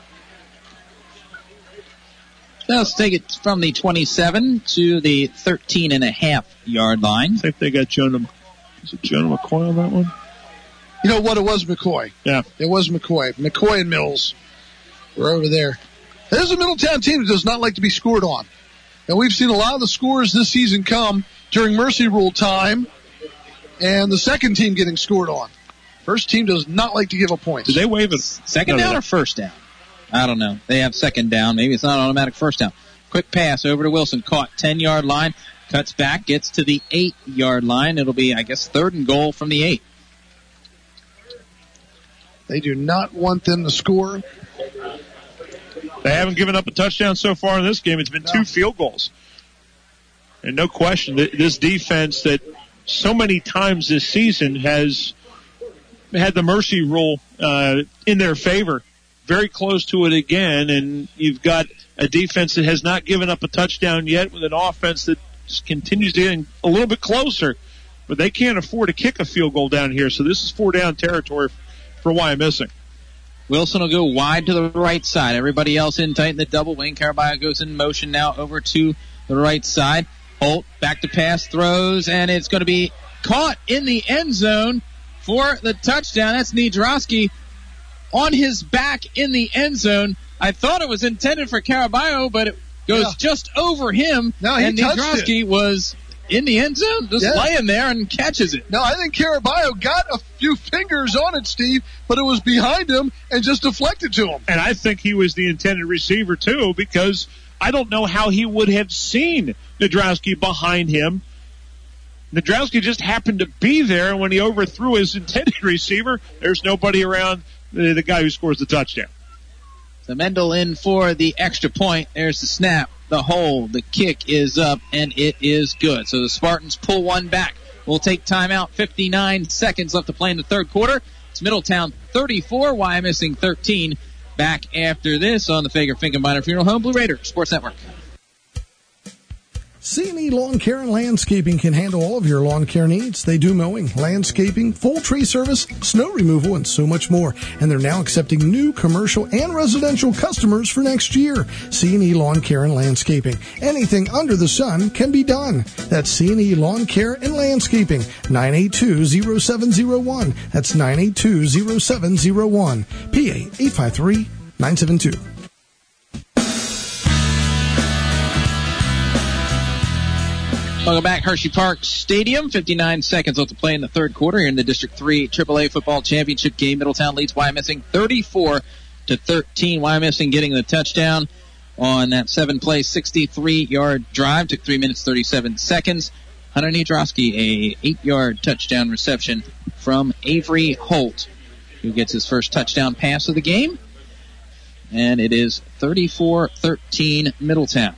[SPEAKER 3] Let's take it from the 27 to the 13.5-yard line.
[SPEAKER 8] I think they got Jonah McCoy on that one?
[SPEAKER 2] You know what? It was McCoy.
[SPEAKER 8] Yeah.
[SPEAKER 2] It was McCoy. McCoy and Mills were over there. There's a Middletown team that does not like to be scored on. And we've seen a lot of the scores this season come during Mercy Rule time, and the second team getting scored on. First team does not like to give up points.
[SPEAKER 8] Did they waive it?
[SPEAKER 3] Second down or first down? I don't know. They have second down. Maybe it's not automatic first down. Quick pass over to Wilson. Caught 10-yard line. Cuts back. Gets to the 8-yard line. It'll be, I guess, 3rd and goal from the 8.
[SPEAKER 2] They do not want them to score.
[SPEAKER 8] They haven't given up a touchdown so far in this game. It's been 2 field goals.
[SPEAKER 9] And no question, this defense that so many times this season has had the mercy rule in their favor, very close to it again, and you've got a defense that has not given up a touchdown yet with an offense that continues to get a little bit closer, but they can't afford to kick a field goal down here, so this is 4-down territory for Wyomissing.
[SPEAKER 3] Wilson will go wide to the right side. Everybody else in tight in the double wing. Caraballo goes in motion now over to the right side. Holt back to pass, throws, and it's going to be caught in the end zone for the touchdown. That's Niedrowski on his back in the end zone. I thought it was intended for Caraballo, but it goes just over him.
[SPEAKER 1] No, he
[SPEAKER 3] and Niedrowski was in the end zone, just laying there and catches it.
[SPEAKER 1] No, I think Caraballo got a few fingers on it, Steve, but it was behind him and just deflected to him.
[SPEAKER 9] And I think he was the intended receiver, too, because I don't know how he would have seen Niedrowski behind him. Niedrowski just happened to be there, and when he overthrew his intended receiver, there's nobody around the guy who scores the touchdown.
[SPEAKER 3] So Mendel in for the extra point. There's the snap, the hold, the kick is up, and it is good. So the Spartans pull one back. We'll take timeout. 59 seconds left to play in the third quarter. It's Middletown 34, Wyomissing 13. Back after this on the Fager Finkenbeiner Funeral Home Blue Raider Sports Network.
[SPEAKER 1] C&E Lawn Care and Landscaping can handle all of your lawn care needs. They do mowing, landscaping, full tree service, snow removal, and so much more. And they're now accepting new commercial and residential customers for next year. C&E Lawn Care and Landscaping. Anything under the sun can be done. That's C&E Lawn Care and Landscaping. 982-0701. That's 982-0701. PA 853-972.
[SPEAKER 3] Welcome back, Hershey Park Stadium. 59 seconds left to play in the third quarter here in the District 3 AAA Football Championship game. Middletown leads Wyomissing 34-13. Wyomissing getting the touchdown on that 7-play, 63-yard drive. Took 3 minutes, 37 seconds. Hunter Niedrowski, a 8-yard touchdown reception from Avery Holt, who gets his first touchdown pass of the game. And it is 34-13 Middletown.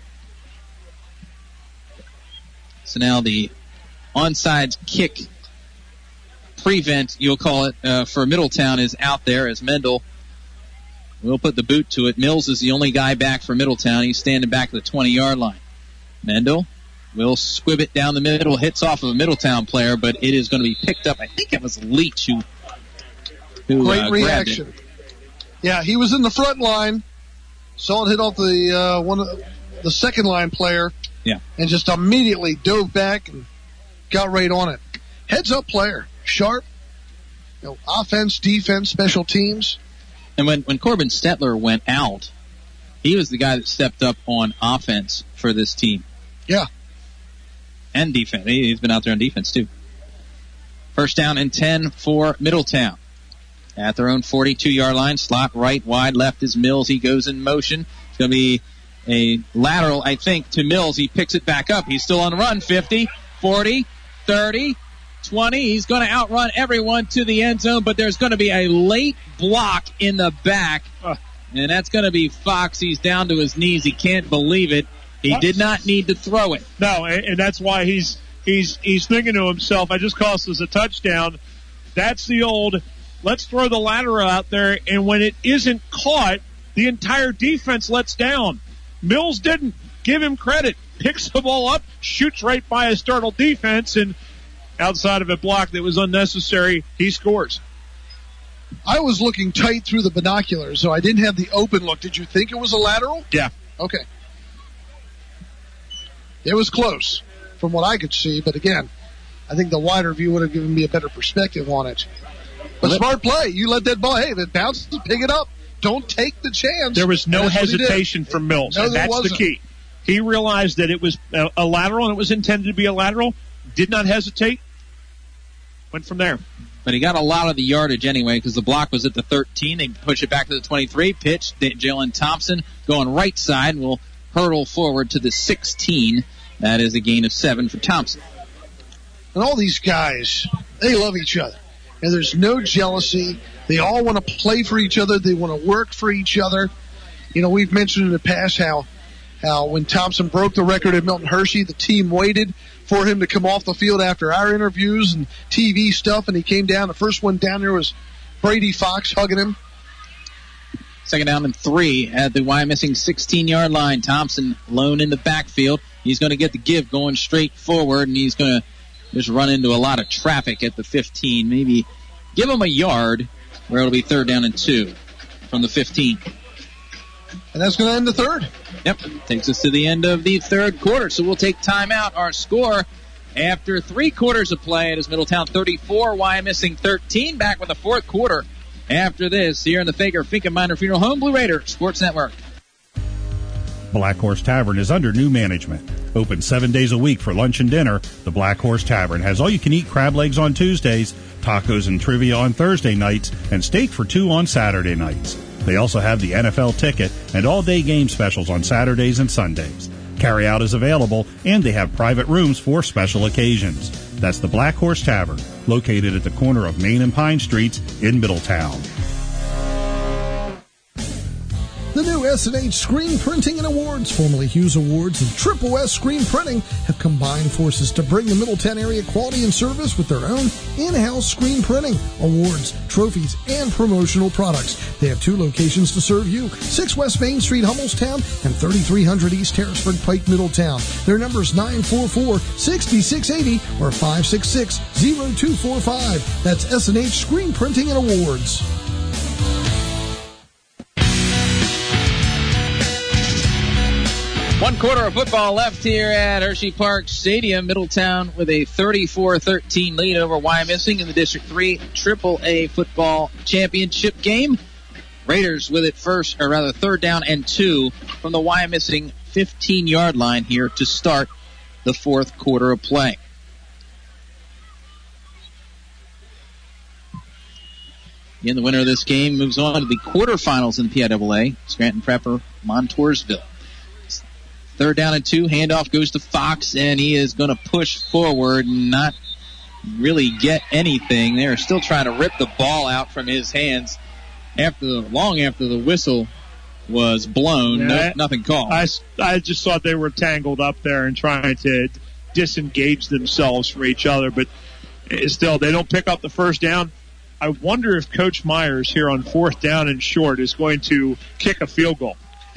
[SPEAKER 3] So now the onside kick prevent, you'll call it, for Middletown is out there as Mendel will put the boot to it. Mills is the only guy back for Middletown. He's standing back at the 20-yard line. Mendel will squib it down the middle, hits off of a Middletown player, but it is going to be picked up. I think it was Leach who
[SPEAKER 1] Great reaction.
[SPEAKER 3] Grabbed it.
[SPEAKER 1] Yeah, he was in the front line. Saw it hit off the second line player.
[SPEAKER 3] Yeah.
[SPEAKER 1] And just immediately dove back and got right on it. Heads up player. Sharp. Offense, defense, special teams.
[SPEAKER 3] And when Corbin Stetler went out, he was the guy that stepped up on offense for this team.
[SPEAKER 1] Yeah.
[SPEAKER 3] And defense. He's been out there on defense, too. First down and 10 for Middletown. At their own 42-yard line. Slot right, wide, left is Mills. He goes in motion. It's going to be a lateral, I think, to Mills. He picks it back up. He's still on the run. 50, 40, 30, 20. He's going to outrun everyone to the end zone, but there's going to be a late block in the back, and that's going to be Fox. He's down to his knees. He can't believe it. He did not need to throw it.
[SPEAKER 9] No, and that's why he's thinking to himself, I just cost us a touchdown. That's the old, let's throw the lateral out there, and when it isn't caught, the entire defense lets down. Mills didn't. Give him credit. Picks the ball up, shoots right by a startled defense, and outside of a block that was unnecessary, he scores.
[SPEAKER 1] I was looking tight through the binoculars, so I didn't have the open look. Did you think it was a lateral?
[SPEAKER 9] Yeah.
[SPEAKER 1] Okay. It was close from what I could see, but again, I think the wider view would have given me a better perspective on it. But smart play. You let that ball, if it bounces, pick it up. Don't take the chance.
[SPEAKER 9] There was no hesitation from Mills, and that's the key. He realized that it was a lateral and it was intended to be a lateral, did not hesitate, went from there.
[SPEAKER 3] But he got a lot of the yardage anyway because the block was at the 13. They push it back to the 23. Pitch, Jalen Thompson going right side will hurdle forward to the 16. That is a gain of 7 for Thompson.
[SPEAKER 1] And all these guys, they love each other. And there's no jealousy. They all want to play for each other. They want to work for each other. We've mentioned in the past how
[SPEAKER 2] how when Thompson broke the record at Milton Hershey, the team waited for him to come off the field after our interviews and TV stuff, and he came down. The first one down there was Brady Fox hugging him.
[SPEAKER 3] Second down and 3 at the Wyomissing 16-yard line. Thompson alone in the backfield. He's going to get the give going straight forward, and he's going to just run into a lot of traffic at the 15. Maybe give him a yard where it'll be 3rd down and 2 from the 15.
[SPEAKER 2] And that's going to end the third.
[SPEAKER 3] Yep. Takes us to the end of the third quarter. So we'll take timeout. Our score after 3 quarters of play, it is Middletown 34, Wyomissing 13. Back with the fourth quarter after this here in the Fager Finkenbinder Funeral Home Blue Raider Sports Network.
[SPEAKER 4] Black Horse Tavern is under new management. Open 7 days a week for lunch and dinner, the Black Horse Tavern has all-you-can-eat crab legs on Tuesdays, tacos and trivia on Thursday nights, and steak for 2 on Saturday nights. They also have the NFL ticket and all-day game specials on Saturdays and Sundays. Carry-out is available, and they have private rooms for special occasions. That's the Black Horse Tavern, located at the corner of Main and Pine Streets in Middletown.
[SPEAKER 1] The new S&H Screen Printing and Awards, formerly Hughes Awards, and Triple S Screen Printing have combined forces to bring the Middletown area quality and service with their own in-house screen printing, awards, trophies, and promotional products. They have 2 locations to serve you, 6 West Main Street, Hummelstown, and 3300 East Harrisburg Pike, Middletown. Their number is 944-6680 or 566-0245. That's S&H Screen Printing and Awards.
[SPEAKER 3] One quarter of football left here at Hershey Park Stadium. Middletown with a 34-13 lead over Wyomissing in the District 3 AAA football championship game. Raiders with it third down and 2 from the Wyomissing 15-yard line here to start the fourth quarter of play. Again, the winner of this game moves on to the quarterfinals in the PIAA. Scranton Prepper, Montoursville. 3rd down and 2, handoff goes to Fox, and he is going to push forward and not really get anything. They're still trying to rip the ball out from his hands long after the whistle was blown. Nothing called.
[SPEAKER 8] I just thought they were tangled up there and trying to disengage themselves from each other, but still, they don't pick up the first down. I wonder if Coach Myers here on 4th down and short is going to kick a field goal.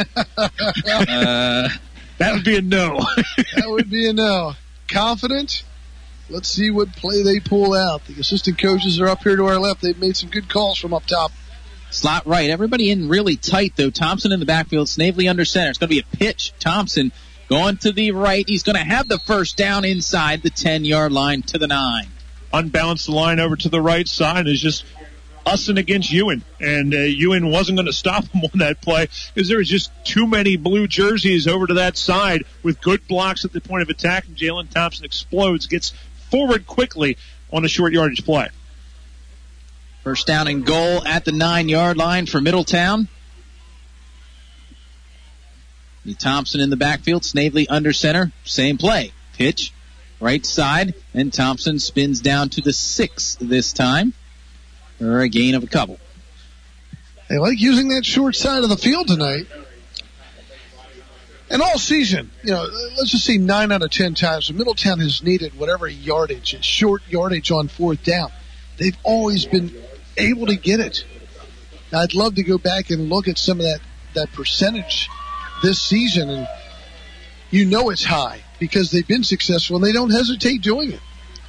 [SPEAKER 8] That would be a no.
[SPEAKER 2] That would be a no. Confident? Let's see what play they pull out. The assistant coaches are up here to our left. They've made some good calls from up top.
[SPEAKER 3] Slot right. Everybody in really tight, though. Thompson in the backfield. Snavely under center. It's going to be a pitch. Thompson going to the right. He's going to have the first down inside the 10-yard line to the 9.
[SPEAKER 8] Unbalanced the line over to the right side. Is just Ussin against Ewan, and Ewan wasn't going to stop him on that play because there was just too many blue jerseys over to that side with good blocks at the point of attack, and Jalen Thompson explodes, gets forward quickly on a short yardage play.
[SPEAKER 3] First down and goal at the 9-yard line for Middletown. Thompson in the backfield, Snavely under center, same play. Pitch, right side, and Thompson spins down to the 6 this time. Or a gain of a couple.
[SPEAKER 2] They like using that short side of the field tonight. And all season, let's just say 9 out of 10 times, Middletown has needed whatever yardage, short yardage on 4th down. They've always been able to get it. Now, I'd love to go back and look at some of that percentage this season, and it's high because they've been successful and they don't hesitate doing it.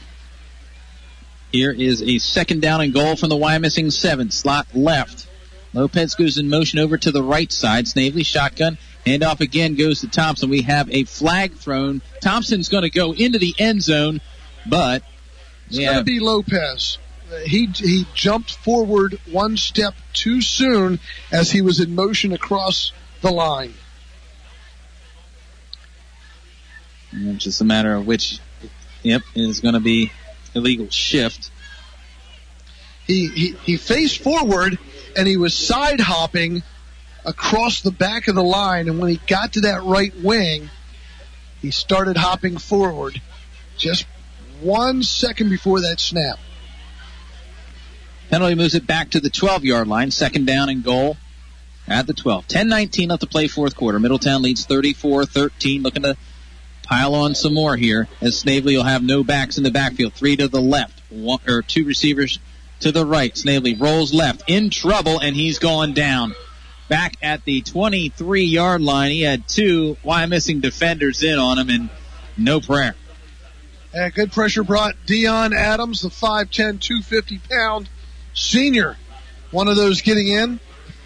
[SPEAKER 3] Here is a 2nd down and goal from the Wyomissing 7. Slot left. Lopez goes in motion over to the right side. Snavely shotgun. Handoff again goes to Thompson. We have a flag thrown. Thompson's going to go into the end zone, but
[SPEAKER 2] it's going to be Lopez. He jumped forward one step too soon as he was in motion across the line.
[SPEAKER 3] And it's just a matter of which, is going to be illegal shift.
[SPEAKER 2] He faced forward and he was side hopping across the back of the line, and when he got to that right wing, he started hopping forward just 1 second before that snap.
[SPEAKER 3] Penalty moves it back to the 12-yard line. 2nd down and goal at the 12. 10:19 left to play fourth quarter. Middletown leads 34-13, looking to pile on some more here as Snavely will have no backs in the backfield. 3 to the left, 2 receivers to the right. Snavely rolls left, in trouble, and he's gone down. Back at the 23-yard line, he had 2 Wyomissing defenders in on him, and no prayer.
[SPEAKER 2] Good pressure brought Dion Adams, the 5'10", 250-pound senior. One of those getting in.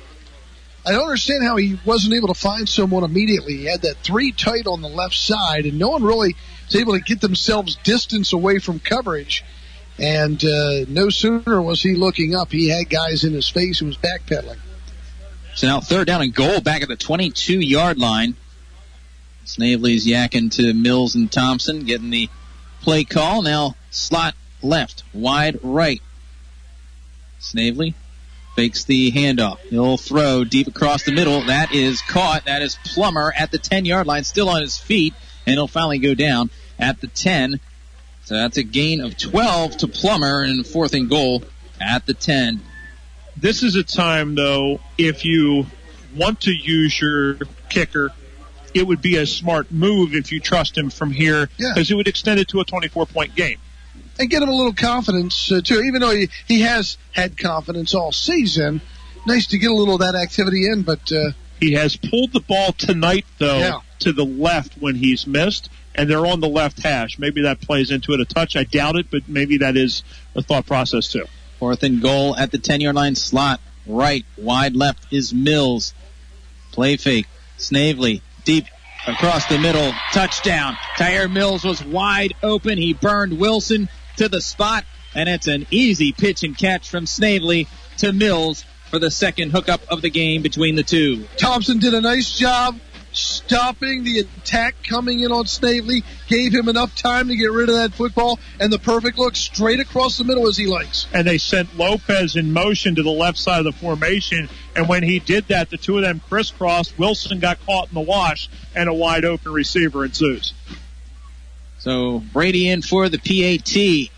[SPEAKER 2] I don't understand how he wasn't able to find someone immediately. He had that 3 tight on the left side, and no one really was able to get themselves distance away from coverage. And no sooner was he looking up, he had guys in his face who was backpedaling.
[SPEAKER 3] So now 3rd down and goal back at the 22-yard line. Snavely's yakking to Mills and Thompson, getting the play call. Now slot left, wide right. Snavely fakes the handoff. He'll throw deep across the middle. That is caught. That is Plummer at the 10-yard line, still on his feet, and he'll finally go down at the 10. So that's a gain of 12 to Plummer, and 4th and goal at the 10.
[SPEAKER 8] This is a time, though, if you want to use your kicker, it would be a smart move if you trust him from here, because it would extend it to a 24-point game.
[SPEAKER 2] And get him a little confidence, too. Even though he has had confidence all season, nice to get a little of that activity in. But
[SPEAKER 8] he has pulled the ball tonight, though, to the left when he's missed, and they're on the left hash. Maybe that plays into it a touch. I doubt it, but maybe that is a thought process, too.
[SPEAKER 3] 4th and goal at the 10-yard line. Slot right, wide left is Mills. Play fake. Snavely deep across the middle. Touchdown. Tyre Mills was wide open. He burned Wilson to the spot, and it's an easy pitch and catch from Snavely to Mills for the second hookup of the game between the two.
[SPEAKER 2] Thompson did a nice job stopping the attack coming in on Snavely, gave him enough time to get rid of that football, and the perfect look straight across the middle as he likes.
[SPEAKER 8] And they sent Lopez in motion to the left side of the formation, and when he did that, the two of them crisscrossed. Wilson got caught in the wash, and a wide open receiver ensues.
[SPEAKER 3] So Brady in for the PAT.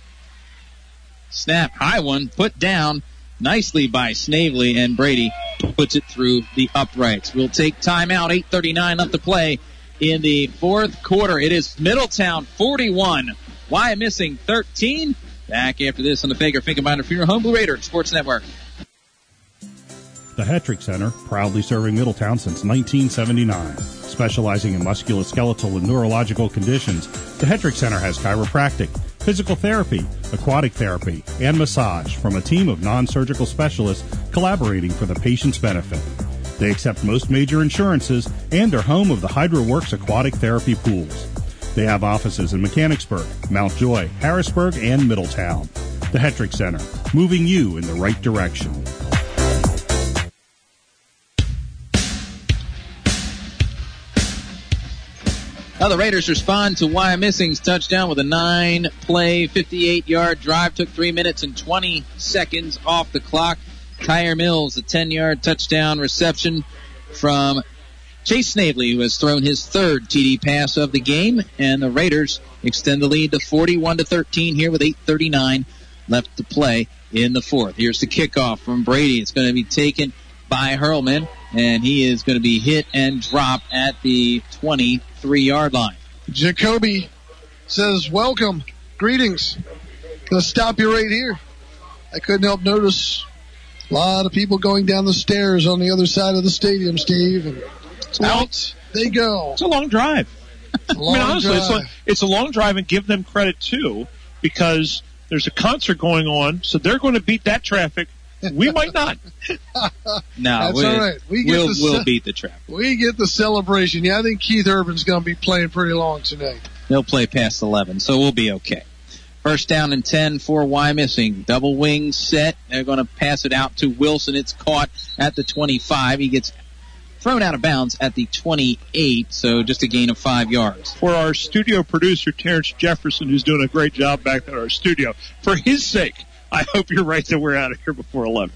[SPEAKER 3] Snap, high one, put down nicely by Snavely, and Brady puts it through the uprights. We'll take timeout. 8:39 left to play in the fourth quarter. It is Middletown 41, Wyomissing 13. Back after this on the Fager Finkenbinder Funeral Home Blue Raider Sports Network.
[SPEAKER 4] The Hetrick Center, proudly serving Middletown since 1979. Specializing in musculoskeletal and neurological conditions, the Hetrick Center has chiropractic, physical therapy, aquatic therapy, and massage from a team of non-surgical specialists collaborating for the patient's benefit. They accept most major insurances and are home of the HydroWorks aquatic therapy pools. They have offices in Mechanicsburg, Mount Joy, Harrisburg, and Middletown. The Hetrick Center, moving you in the right direction.
[SPEAKER 3] Now the Raiders respond to Wyomissing's touchdown with a 9-play, 58-yard drive. Took 3 minutes and 20 seconds off the clock. Tyre Mills, a 10-yard touchdown reception from Chase Snavely, who has thrown his third TD pass of the game. And the Raiders extend the lead to 41-13 here with 8:39 left to play in the fourth. Here's the kickoff from Brady. It's going to be taken by Hurlman, and he is going to be hit and dropped at the 23-yard line.
[SPEAKER 2] Jacoby says, welcome, greetings. Going to stop you right here. I couldn't help notice a lot of people going down the stairs on the other side of the stadium, Steve. And out they go.
[SPEAKER 8] It's a long drive. Honestly,
[SPEAKER 2] drive.
[SPEAKER 8] It's a long drive, and give them credit, too, because there's a concert going on, so they're going to beat that traffic. We might not.
[SPEAKER 3] No,
[SPEAKER 2] that's all right.
[SPEAKER 3] We'll beat the traffic.
[SPEAKER 2] We get the celebration. Yeah, I think Keith Urban's going to be playing pretty long tonight.
[SPEAKER 3] He'll play past 11, so we'll be okay. First down and 10 for Wyomissing. Double wing set. They're going to pass it out to Wilson. It's caught at the 25. He gets thrown out of bounds at the 28, so just a gain of 5 yards.
[SPEAKER 8] For our studio producer, Terrence Jefferson, who's doing a great job back at our studio, for his sake, I hope you're right that we're out of here before 11.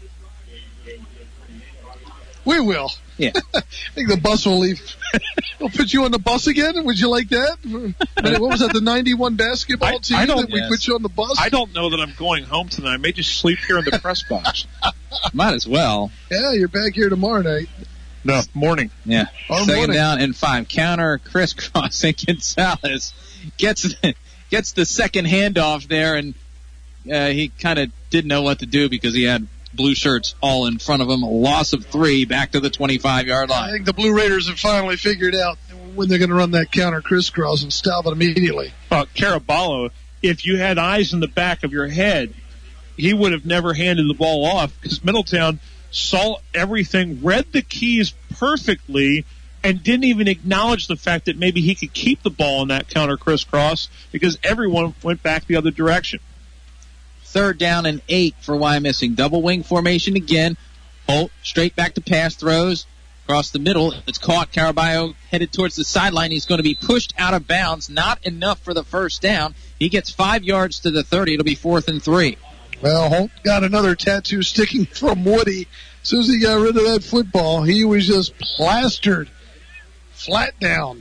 [SPEAKER 2] We will.
[SPEAKER 3] Yeah.
[SPEAKER 2] I think the bus will leave. We'll put you on the bus again. Would you like that? What was that, the 91 basketball team that we put you on the bus?
[SPEAKER 8] I don't know that I'm going home tonight. I may just sleep here in the press box.
[SPEAKER 3] Might as well.
[SPEAKER 1] Yeah, you're back here tomorrow night.
[SPEAKER 8] No, morning.
[SPEAKER 3] Yeah.
[SPEAKER 1] Or
[SPEAKER 3] Second
[SPEAKER 1] morning.
[SPEAKER 3] down and 5. Counter crisscrossing. Gonzalez gets the second handoff there, and he kind of didn't know what to do because he had blue shirts all in front of him. A loss of 3 back to the 25-yard line.
[SPEAKER 1] I think the Blue Raiders have finally figured out when they're going to run that counter crisscross and stop it immediately.
[SPEAKER 8] Caraballo, if you had eyes in the back of your head, he would have never handed the ball off because Middletown saw everything, read the keys perfectly, and didn't even acknowledge the fact that maybe he could keep the ball in that counter crisscross because everyone went back the other direction.
[SPEAKER 3] 3rd down and 8 for Wyomissing. Double wing formation again. Holt straight back to pass throws. Across the middle, it's caught. Caraballo headed towards the sideline. He's going to be pushed out of bounds. Not enough for the first down. He gets 5 yards to the 30. It'll be 4th and 3.
[SPEAKER 1] Well, Holt got another tattoo sticking from Woody. As soon as he got rid of that football, he was just plastered flat down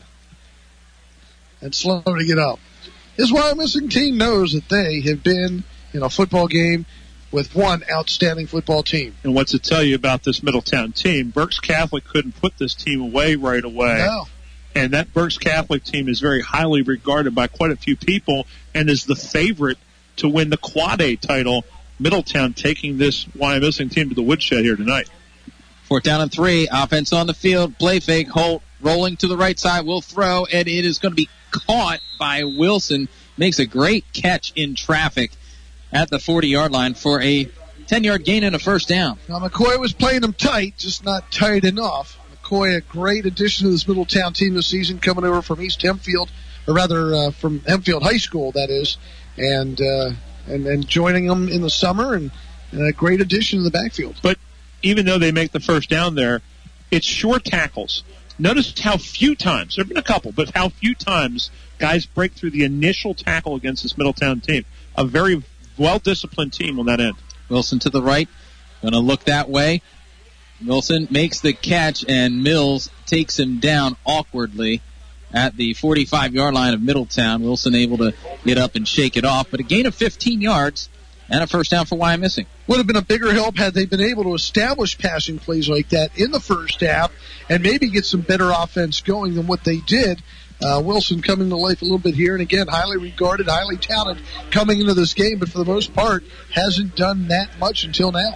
[SPEAKER 1] and slow to get up. This Wyomissing team knows that they have been in a football game with one outstanding football team.
[SPEAKER 8] And what to tell you about this Middletown team, Berks Catholic couldn't put this team away right away.
[SPEAKER 1] No.
[SPEAKER 8] And that Berks Catholic team is very highly regarded by quite a few people and is the favorite to win the Quad A title. Middletown taking this Wyomissing team to the woodshed here tonight.
[SPEAKER 3] 4th down and 3. Offense on the field. Play fake. Holt rolling to the right side. Will throw, and it is going to be caught by Wilson. Makes a great catch in traffic at the 40-yard line for a 10-yard gain and a first down.
[SPEAKER 1] Now, McCoy was playing them tight, just not tight enough. McCoy, a great addition to this Middletown team this season, coming over from East Hempfield, or rather from Hempfield High School, that is, and joining them in the summer, and a great addition to the backfield.
[SPEAKER 8] But even though they make the first down there, it's short tackles. Notice how few times, there have been a couple, but how few times guys break through the initial tackle against this Middletown team. A very well-disciplined team on that end.
[SPEAKER 3] Wilson to the right. Going to look that way. Wilson makes the catch, and Mills takes him down awkwardly at the 45-yard line of Middletown. Wilson able to get up and shake it off, but a gain of 15 yards and a first down for Wyomissing.
[SPEAKER 1] Would have been a bigger help had they been able to establish passing plays like that in the first half and maybe get some better offense going than what they did. Wilson coming to life a little bit here, and again, highly regarded, highly talented coming into this game, but for the most part, hasn't done that much until now.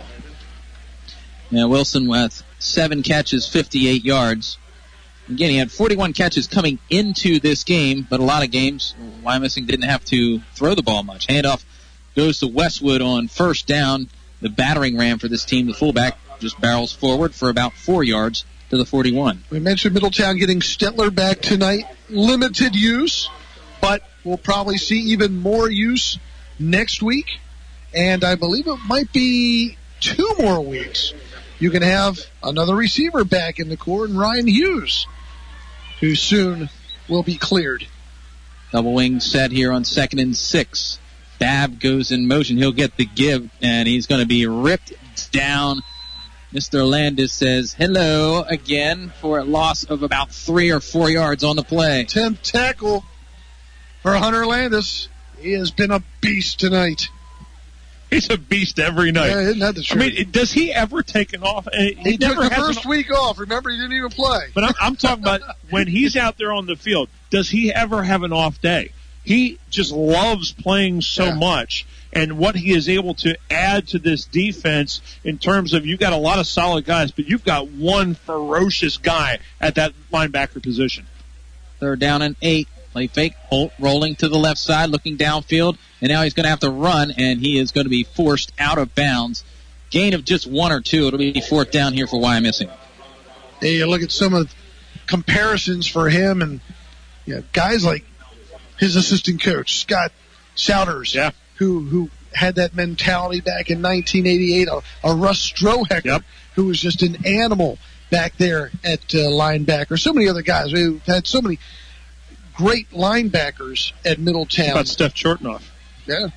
[SPEAKER 3] Yeah, Wilson with 7 catches, 58 yards. Again, he had 41 catches coming into this game, but a lot of games, Wyomissing didn't have to throw the ball much. Handoff goes to Westwood on first down. The battering ram for this team, the fullback, just barrels forward for about 4 yards to the 41.
[SPEAKER 1] We mentioned Middletown getting Stetler back tonight. Limited use, but we'll probably see even more use next week. And I believe it might be 2 more weeks. You can have another receiver back in the core, and Ryan Hughes, who soon will be cleared.
[SPEAKER 3] Double wing set here on 2nd and 6. Babb goes in motion. He'll get the give, and he's going to be ripped down. Mr. Landis says hello again for a loss of about 3 or 4 yards on the play.
[SPEAKER 1] 10th tackle for Hunter Landis. He has been a beast tonight.
[SPEAKER 8] He's a beast every night.
[SPEAKER 1] Yeah, isn't that the truth?
[SPEAKER 8] I mean, does he ever take an off?
[SPEAKER 1] He took the first week off. Remember, he didn't even play.
[SPEAKER 8] But I'm talking about when he's out there on the field, does he ever have an off day? He just loves playing so much, and what he is able to add to this defense in terms of you've got a lot of solid guys, but you've got one ferocious guy at that linebacker position.
[SPEAKER 3] 3rd down and 8. Play fake. Holt rolling to the left side, looking downfield, and now he's going to have to run, and he is going to be forced out of bounds. Gain of just 1 or 2. It'll be 4th down here for Wyomissing.
[SPEAKER 1] Hey, you look at some of the comparisons for him, and guys like his assistant coach, Scott Souders, who had that mentality back in 1988, a Russ Strohecker, who was just an animal back there at linebacker. So many other guys. We've had so many great linebackers at Middletown.
[SPEAKER 8] How about Steph Chortnoff?
[SPEAKER 1] Yeah.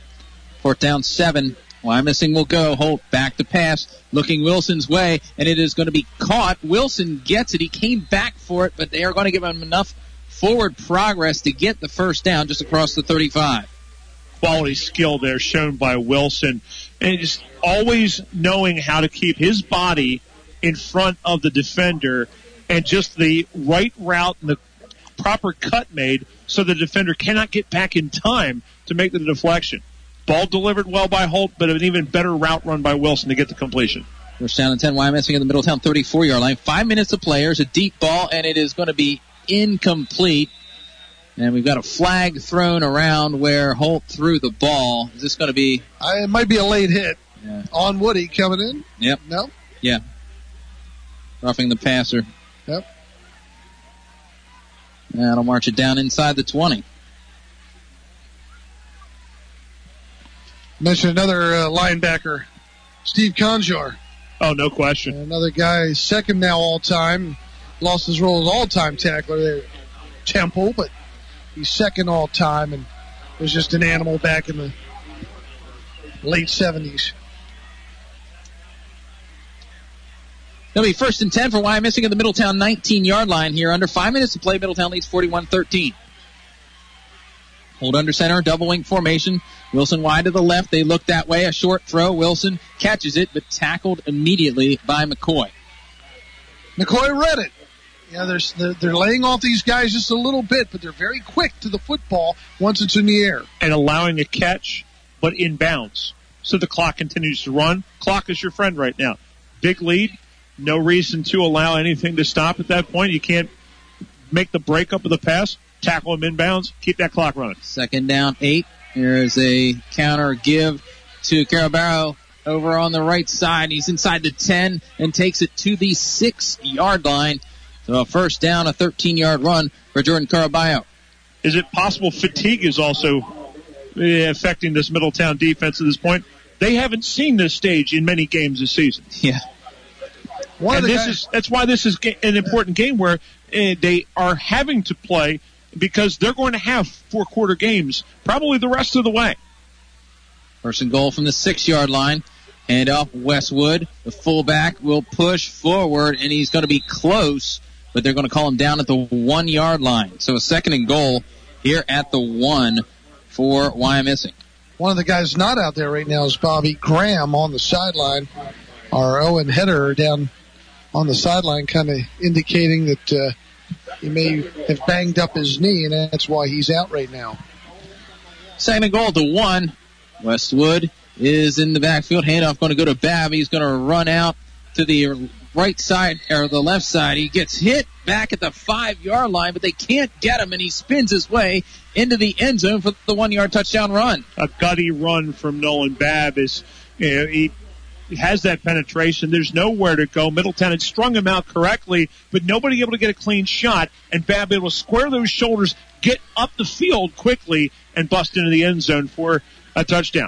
[SPEAKER 3] 4th down 7. Wyomissing will go. Holt back to pass, looking Wilson's way, and it is going to be caught. Wilson gets it. He came back for it, but they are going to give him enough forward progress to get the first down just across the 35.
[SPEAKER 8] quality skill there shown by Wilson. And just always knowing how to keep his body in front of the defender and just the right route and the proper cut made so the defender cannot get back in time to make the deflection. Ball delivered well by Holt, but an even better route run by Wilson to get the completion.
[SPEAKER 3] First down and 10, Wyomissing in the Middletown 34-yard line. 5 minutes to play. There's a deep ball, and it is going to be incomplete. And we've got a flag thrown around where Holt threw the ball. Is this going to be...
[SPEAKER 1] It might be a late hit on Woody coming in.
[SPEAKER 3] Yep.
[SPEAKER 1] No?
[SPEAKER 3] Yeah. Roughing the passer.
[SPEAKER 1] Yep.
[SPEAKER 3] That'll march it down inside the 20.
[SPEAKER 1] Mention another linebacker, Steve Conjar.
[SPEAKER 8] Oh, no question.
[SPEAKER 1] Another guy, second now all-time. Lost his role as all-time tackler there at Temple, but he's second all-time and was just an animal back in the late 70s.
[SPEAKER 3] It'll be first and 10 for Wyomissing at the Middletown 19-yard line here. Under 5 minutes to play, Middletown leads 41-13. Hold under center, double wing formation. Wilson wide to the left. They look that way. A short throw. Wilson catches it, but tackled immediately by McCoy.
[SPEAKER 1] McCoy read it. Yeah, they're laying off these guys just a little bit, but they're very quick to the football once it's in the air.
[SPEAKER 8] And allowing a catch, but in bounds. So the clock continues to run. Clock is your friend right now. Big lead. No reason to allow anything to stop at that point. You can't make the breakup of the pass. Tackle him inbounds. Keep that clock running.
[SPEAKER 3] Second down, 8. There's a counter give to Carabarro over on the right side. He's inside the 10 and takes it to the 6-yard line. So a first down, a 13-yard run for Jordan Caraballo.
[SPEAKER 8] Is it possible fatigue is also affecting this Middletown defense at this point? They haven't seen this stage in many games this season.
[SPEAKER 3] Yeah.
[SPEAKER 8] That's why this is an important game where they are having to play because they're going to have 4-quarter games probably the rest of the way.
[SPEAKER 3] First and goal from the 6-yard line. Hand off Westwood. The fullback will push forward, and he's going to be close, but they're going to call him down at the 1-yard line. So a second and goal here at the 1 for Wyomissing.
[SPEAKER 1] One of the guys not out there right now is Bobby Graham on the sideline. Our Owen Header down on the sideline kind of indicating that he may have banged up his knee, and that's why he's out right now.
[SPEAKER 3] Second and goal at the 1. Westwood is in the backfield. Handoff going to go to Babb. He's going to run out to the right side, or the left side. He gets hit back at the 5-yard line, but they can't get him, and he spins his way into the end zone for the 1-yard touchdown run.
[SPEAKER 8] A gutty run from Nolan Babb is, he has that penetration. There's nowhere to go. Middletown had strung him out correctly, but nobody able to get a clean shot, and Babb able to square those shoulders, get up the field quickly, and bust into the end zone for a touchdown.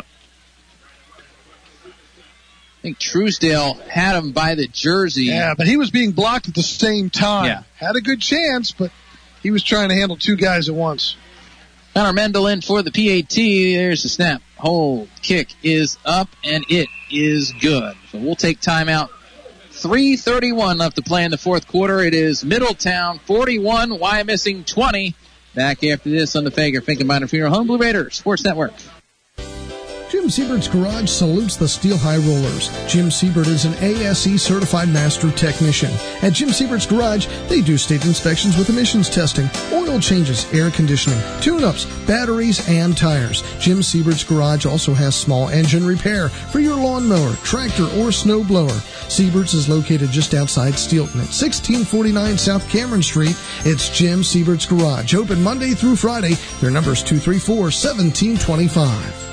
[SPEAKER 3] I think Truesdale had him by the jersey.
[SPEAKER 1] Yeah, but he was being blocked at the same time.
[SPEAKER 3] Yeah.
[SPEAKER 1] Had a good chance, but he was trying to handle 2 guys at once.
[SPEAKER 3] Connor Mendel in for the PAT. There's the snap. Hold. Kick is up, and it is good. So we'll take timeout. 3:31 left to play in the fourth quarter. It is Middletown 41, Wyomissing 20. Back after this on the Fager Finkenbinder Funeral Home Blue Raiders Sports Network.
[SPEAKER 1] Jim Siebert's Garage salutes the Steel High Rollers. Jim Siebert is an ASE certified master technician. At Jim Siebert's Garage, they do state inspections with emissions testing, oil changes, air conditioning, tune-ups, batteries, and tires. Jim Siebert's Garage also has small engine repair for your lawnmower, tractor, or snow blower. Siebert's is located just outside Steelton at 1649 South Cameron Street. It's Jim Siebert's Garage. Open Monday through Friday. Their number is 234-1725.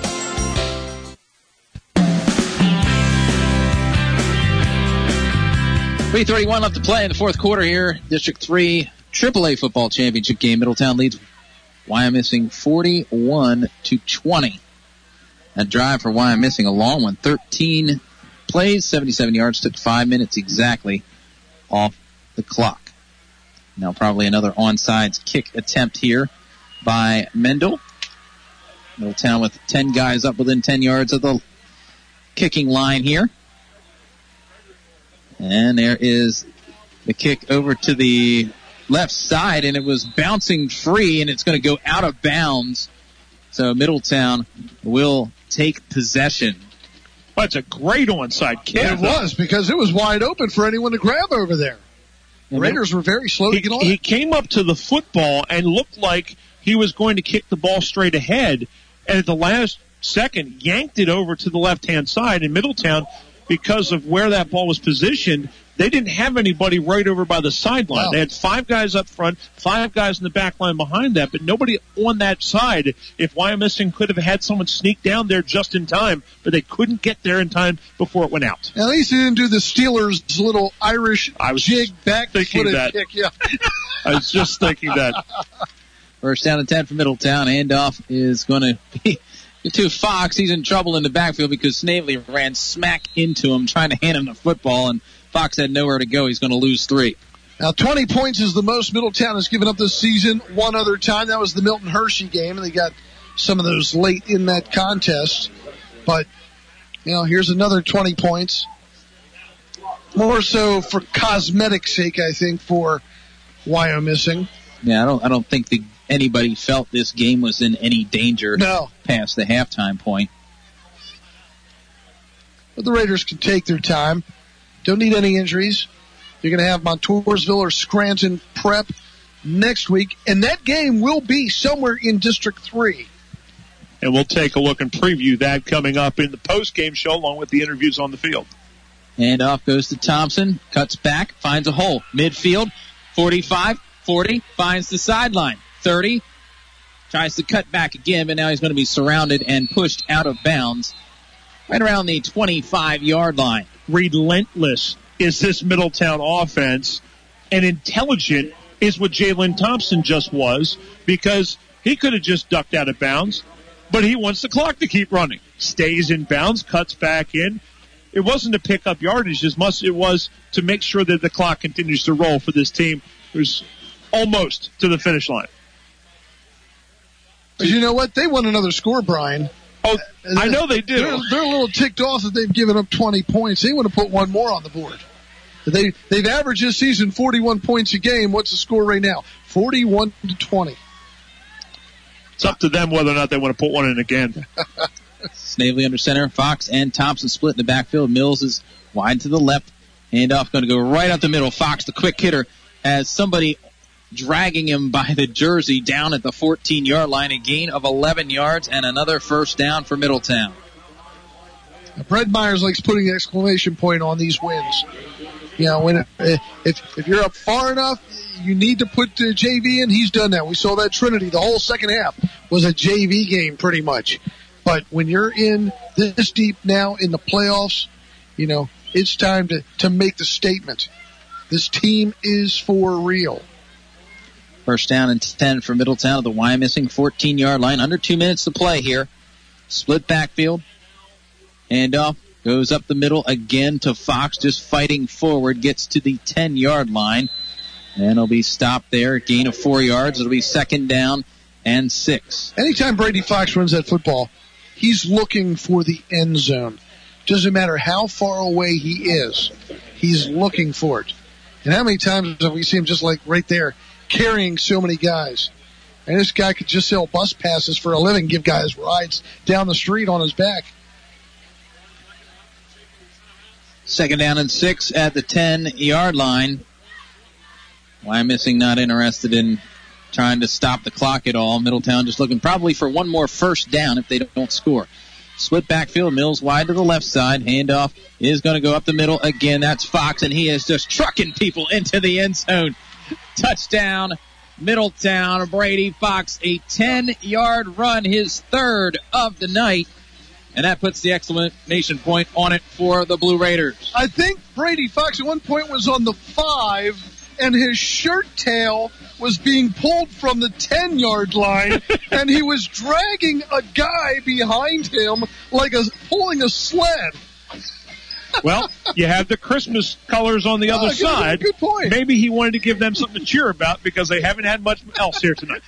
[SPEAKER 3] 3:31 left to play in the fourth quarter here. District 3 AAA football championship game. Middletown leads Wyomissing 41-20. That drive for Wyomissing, a long one. 13 plays, 77 yards, took 5 minutes exactly off the clock. Now probably another onside kick attempt here by Mendel. Middletown with 10 guys up within 10 yards of the kicking line here. And there is the kick over to the left side, and it was bouncing free, and it's going to go out of bounds So Middletown will take possession.
[SPEAKER 8] That's a great onside kick.
[SPEAKER 2] It was, because it was wide open for anyone to grab over there. The Raiders were very slow to get on.
[SPEAKER 8] He came up to the football and looked like he was going to kick the ball straight ahead, and at the last second yanked it over to the left-hand side. In Middletown, because of where that ball was positioned, they didn't have anybody right over by the sideline.
[SPEAKER 2] Wow.
[SPEAKER 8] They had 5 guys up front, 5 guys in the back line behind that, but nobody on that side. If Wyomissing could have had someone sneak down there just in time, but they couldn't get there in time before it went out.
[SPEAKER 2] At least he didn't do the Steelers' little Irish jig back-footed kick. Yeah.
[SPEAKER 8] I was just thinking that.
[SPEAKER 3] First down and 10 for Middletown. Handoff is going to be to Fox. He's in trouble in the backfield because Snavely ran smack into him, trying to hand him the football, and Fox had nowhere to go. He's going to lose 3.
[SPEAKER 2] Now, 20 points is the most Middletown has given up this season. One other time, that was the Milton Hershey game, and they got some of those late in that contest. But, here's another 20 points. More so for cosmetic sake, I think, for Wyomissing.
[SPEAKER 3] Yeah, I don't think anybody felt this game was in any danger past the halftime point.
[SPEAKER 2] But the Raiders can take their time. Don't need any injuries. You're going to have Montoursville or Scranton prep next week, and that game will be somewhere in District 3.
[SPEAKER 8] And we'll take a look and preview that coming up in the post-game show along with the interviews on the field.
[SPEAKER 3] And off goes to Thompson, cuts back, finds a hole. Midfield, 45, 40, finds the sideline. 30, tries to cut back again, but now he's going to be surrounded and pushed out of bounds right around the 25-yard line.
[SPEAKER 8] Relentless is this Middletown offense, and intelligent is what Jalen Thompson just was, because he could have just ducked out of bounds, but he wants the clock to keep running. Stays in bounds, cuts back in. It wasn't to pick up yardage as much as it was to make sure that the clock continues to roll for this team who's almost to the finish line.
[SPEAKER 2] But you know what? They want another score, Brian.
[SPEAKER 8] Oh, I know they do.
[SPEAKER 2] They're a little ticked off that they've given up 20 points. They want to put one more on the board. They've averaged this season 41 points a game. What's the score right now? 41-20.
[SPEAKER 8] It's up to them whether or not they want to put one in again.
[SPEAKER 3] Snavely under center. Fox and Thompson split in the backfield. Mills is wide to the left. Handoff going to go right up the middle. Fox, the quick hitter, has somebody dragging him by the jersey down at the 14-yard line. A gain of 11 yards and another first down for Middletown.
[SPEAKER 2] Now, Brett Myers likes putting an exclamation point on these wins. When if you're up far enough, you need to put the JV in. He's done that. We saw that Trinity. The whole second half was a JV game pretty much. But when you're in this deep now in the playoffs, it's time to make the statement. This team is for real.
[SPEAKER 3] First down and 10 for Middletown at the Wyomissing 14-yard line. Under 2 minutes to play here. Split backfield. Handoff goes up the middle again to Fox, just fighting forward. Gets to the 10-yard line. And he'll be stopped there. Gain of 4 yards. It'll be second down and 6.
[SPEAKER 2] Anytime Brady Fox runs that football, he's looking for the end zone. Doesn't matter how far away he is. He's looking for it. And how many times have we seen him just like right there, carrying so many guys? And this guy could just sell bus passes for a living, give guys rides down the street on his back.
[SPEAKER 3] Second down and 6 at the 10-yard line. Wyomissing not interested in trying to stop the clock at all. Middletown just looking probably for one more first down if they don't score. Split backfield, Mills wide to the left side. Handoff is going to go up the middle again. That's Fox, and he is just trucking people into the end zone. Touchdown, Middletown. Brady Fox, a 10-yard run, his third of the night. And that puts the exclamation point on it for the Blue Raiders.
[SPEAKER 2] I think Brady Fox at one point was on the 5, and his shirt tail was being pulled from the 10-yard line, and he was dragging a guy behind him like pulling a sled.
[SPEAKER 8] Well, you have the Christmas colors on the other side.
[SPEAKER 2] Good point.
[SPEAKER 8] Maybe he wanted to give them something to cheer about because they haven't had much else here tonight.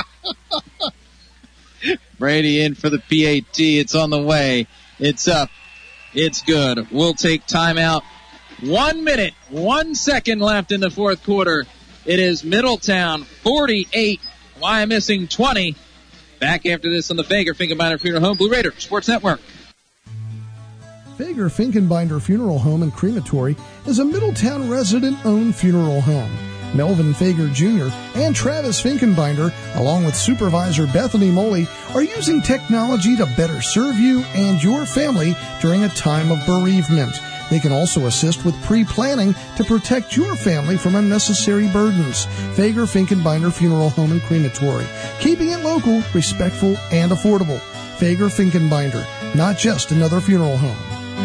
[SPEAKER 3] Brady in for the PAT. It's on the way. It's up. It's good. We'll take timeout. 1 minute, 1 second left in the fourth quarter. It is Middletown 48, Wyomissing 20. Back after this on the Fager Finkenbinder Funeral Home Blue Raider Sports Network.
[SPEAKER 1] Fager Finkenbinder Funeral Home and Crematory is a Middletown resident-owned funeral home. Melvin Fager Jr. and Travis Finkenbinder, along with Supervisor Bethany Moley, are using technology to better serve you and your family during a time of bereavement. They can also assist with pre-planning to protect your family from unnecessary burdens. Fager Finkenbinder Funeral Home and Crematory, keeping it local, respectful, and affordable. Fager Finkenbinder, not just another funeral home.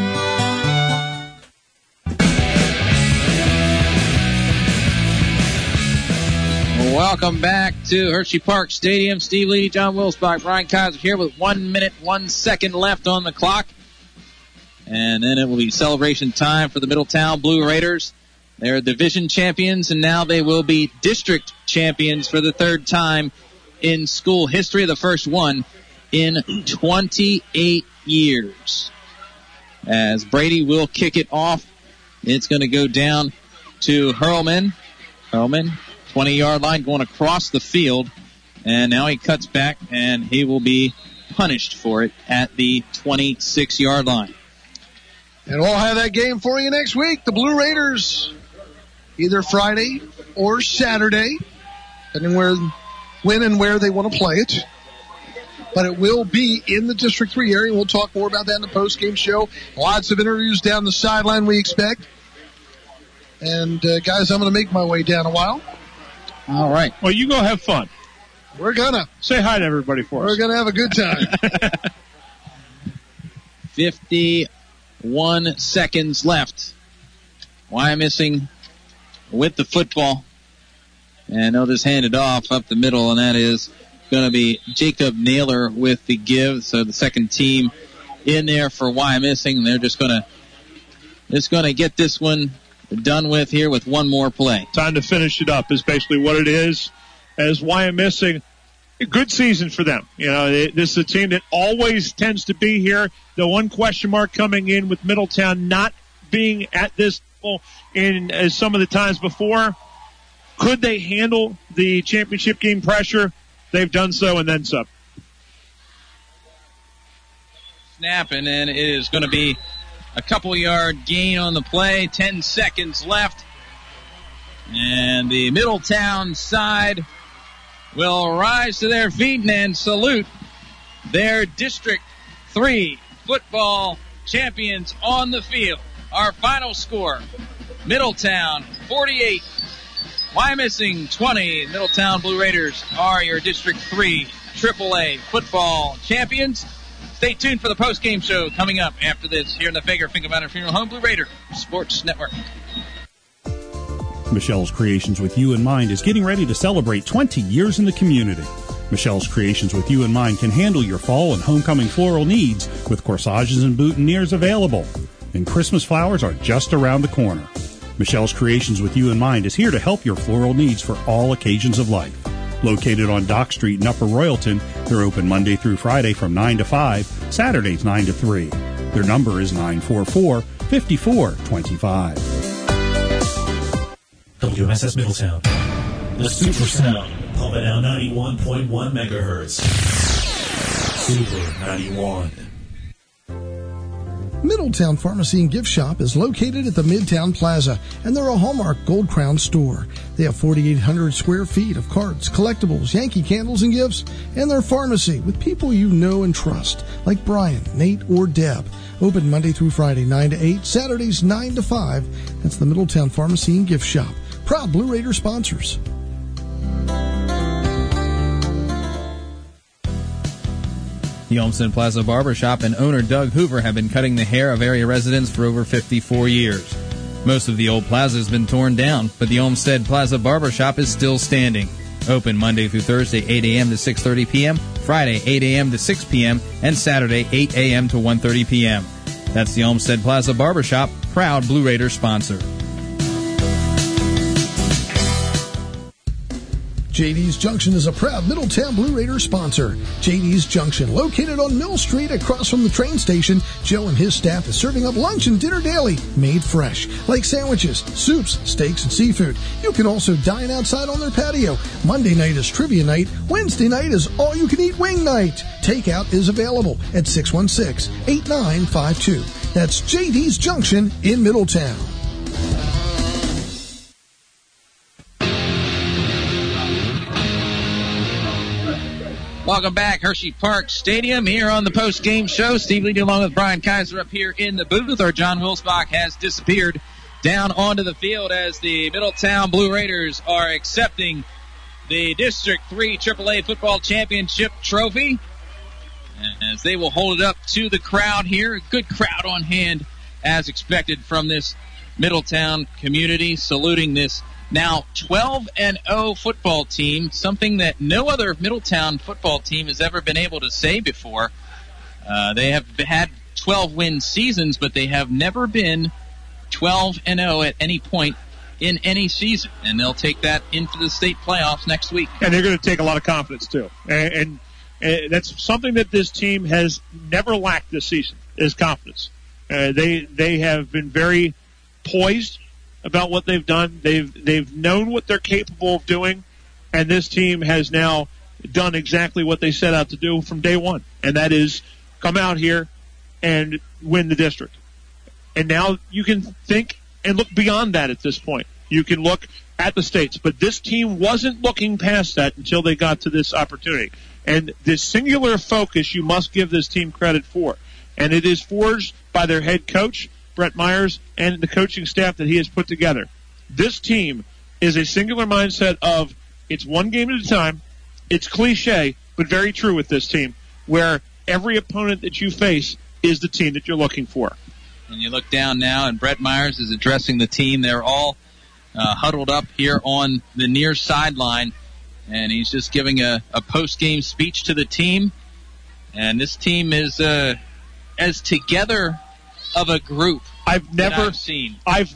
[SPEAKER 3] Welcome back to Hershey Park Stadium. Steve Lee, John Wilsbach, Brian Kaiser here with 1 minute, 1 second left on the clock. And then it will be celebration time for the Middletown Blue Raiders. They're division champions, and now they will be district champions for the third time in school history, the first one in 28 years. As Brady will kick it off, it's going to go down to Hurlman. Hurlman, 20-yard line, going across the field. And now he cuts back, and he will be punished for it at the 26-yard line.
[SPEAKER 2] And we'll have that game for you next week. The Blue Raiders, either Friday or Saturday, depending when and where they want to play it. But it will be in the District 3 area. We'll talk more about that in the post-game show. Lots of interviews down the sideline we expect. And, guys, I'm going to make my way down a while.
[SPEAKER 3] All right.
[SPEAKER 9] Well, you go have fun.
[SPEAKER 2] We're going to.
[SPEAKER 9] Say hi to everybody for us.
[SPEAKER 2] We're going to have a good time.
[SPEAKER 3] 51 seconds left. Wyomissing with the football. And they'll just hand it off up the middle, and that is going to be Jacob Naylor with the give. So the second team in there for Wyomissing. They're just going to get this one done with here with one more play.
[SPEAKER 9] Time to finish it up is basically what it is. As Wyomissing, a good season for them. You know, this is a team that always tends to be here. The one question mark coming in with Middletown not being at this level in as some of the times before. Could they handle the championship game pressure? They've done so and then some.
[SPEAKER 3] Snap, and then it is going to be a couple-yard gain on the play. 10 seconds left. And the Middletown side will rise to their feet and salute their District 3 football champions on the field. Our final score, Middletown 48, Wyomissing 20. Middletown Blue Raiders are your District 3 AAA football champions. Stay tuned for the post-game show coming up after this here in the Fager Finkenbinder Funeral Home Blue Raider Sports Network.
[SPEAKER 4] Michelle's Creations with You in Mind is getting ready to celebrate 20 years in the community. Michelle's Creations with You in Mind can handle your fall and homecoming floral needs with corsages and boutonnieres available. And Christmas flowers are just around the corner. Michelle's Creations with You in Mind is here to help your floral needs for all occasions of life. Located on Dock Street in Upper Royalton, they're open Monday through Friday from 9 to 5, Saturdays 9 to 3. Their number is 944-5425.
[SPEAKER 12] WMSS Middletown. The Super Sound. Pump it out 91.1 megahertz. Super 91.
[SPEAKER 1] Middletown Pharmacy and Gift Shop is located at the Midtown Plaza, and they're a Hallmark Gold Crown store. They have 4,800 square feet of cards, collectibles, Yankee candles, and gifts, and their pharmacy with people you know and trust, like Brian, Nate, or Deb. Open Monday through Friday, 9 to 8, Saturdays, 9 to 5. That's the Middletown Pharmacy and Gift Shop. Proud Blue Raider sponsors.
[SPEAKER 5] The Olmsted Plaza Barbershop and owner Doug Hoover have been cutting the hair of area residents for over 54 years. Most of the old plaza has been torn down, but the Olmsted Plaza Barbershop is still standing. Open Monday through Thursday, 8 a.m. to 6:30 p.m., Friday, 8 a.m. to 6 p.m., and Saturday, 8 a.m. to 1:30 p.m. That's the Olmsted Plaza Barbershop, proud Blue Raider sponsor.
[SPEAKER 1] JD's Junction is a proud Middletown Blue Raiders sponsor. JD's Junction, located on Mill Street across from the train station, Joe and his staff is serving up lunch and dinner daily, made fresh, like sandwiches, soups, steaks, and seafood. You can also dine outside on their patio. Monday night is trivia night. Wednesday night is all-you-can-eat wing night. Takeout is available at 616-8952. That's JD's Junction in Middletown.
[SPEAKER 3] Welcome back, Hershey Park Stadium, here on the post-game show. Steve Leedy along with Brian Kaiser up here in the booth. Our John Wilsbach has disappeared down onto the field as the Middletown Blue Raiders are accepting the District 3 AAA Football Championship trophy, as they will hold it up to the crowd here. A good crowd on hand, as expected from this Middletown community, saluting this now 12-0 football team, something that no other Middletown football team has ever been able to say before. They have had 12-win seasons, but they have never been 12-0 at any point in any season, and they'll take that into the state playoffs next week.
[SPEAKER 8] And they're going to take a lot of confidence, too. And that's something that this team has never lacked this season, is confidence. They have been very poised about what they've done. They've known what they're capable of doing, and this team has now done exactly what they set out to do from day one, and that is come out here and win the district. And now you can think and look beyond that at this point. You can look at the states, but this team wasn't looking past that until they got to this opportunity. And this singular focus you must give this team credit for, and it is forged by their head coach, Brett Myers, and the coaching staff that he has put together. This team is a singular mindset of it's one game at a time. It's cliche, but very true with this team, where every opponent that you face is the team that you're looking for.
[SPEAKER 3] And you look down now, and Brett Myers is addressing the team. They're all huddled up here on the near sideline, and he's just giving a post-game speech to the team. And this team is as together of a group I've never seen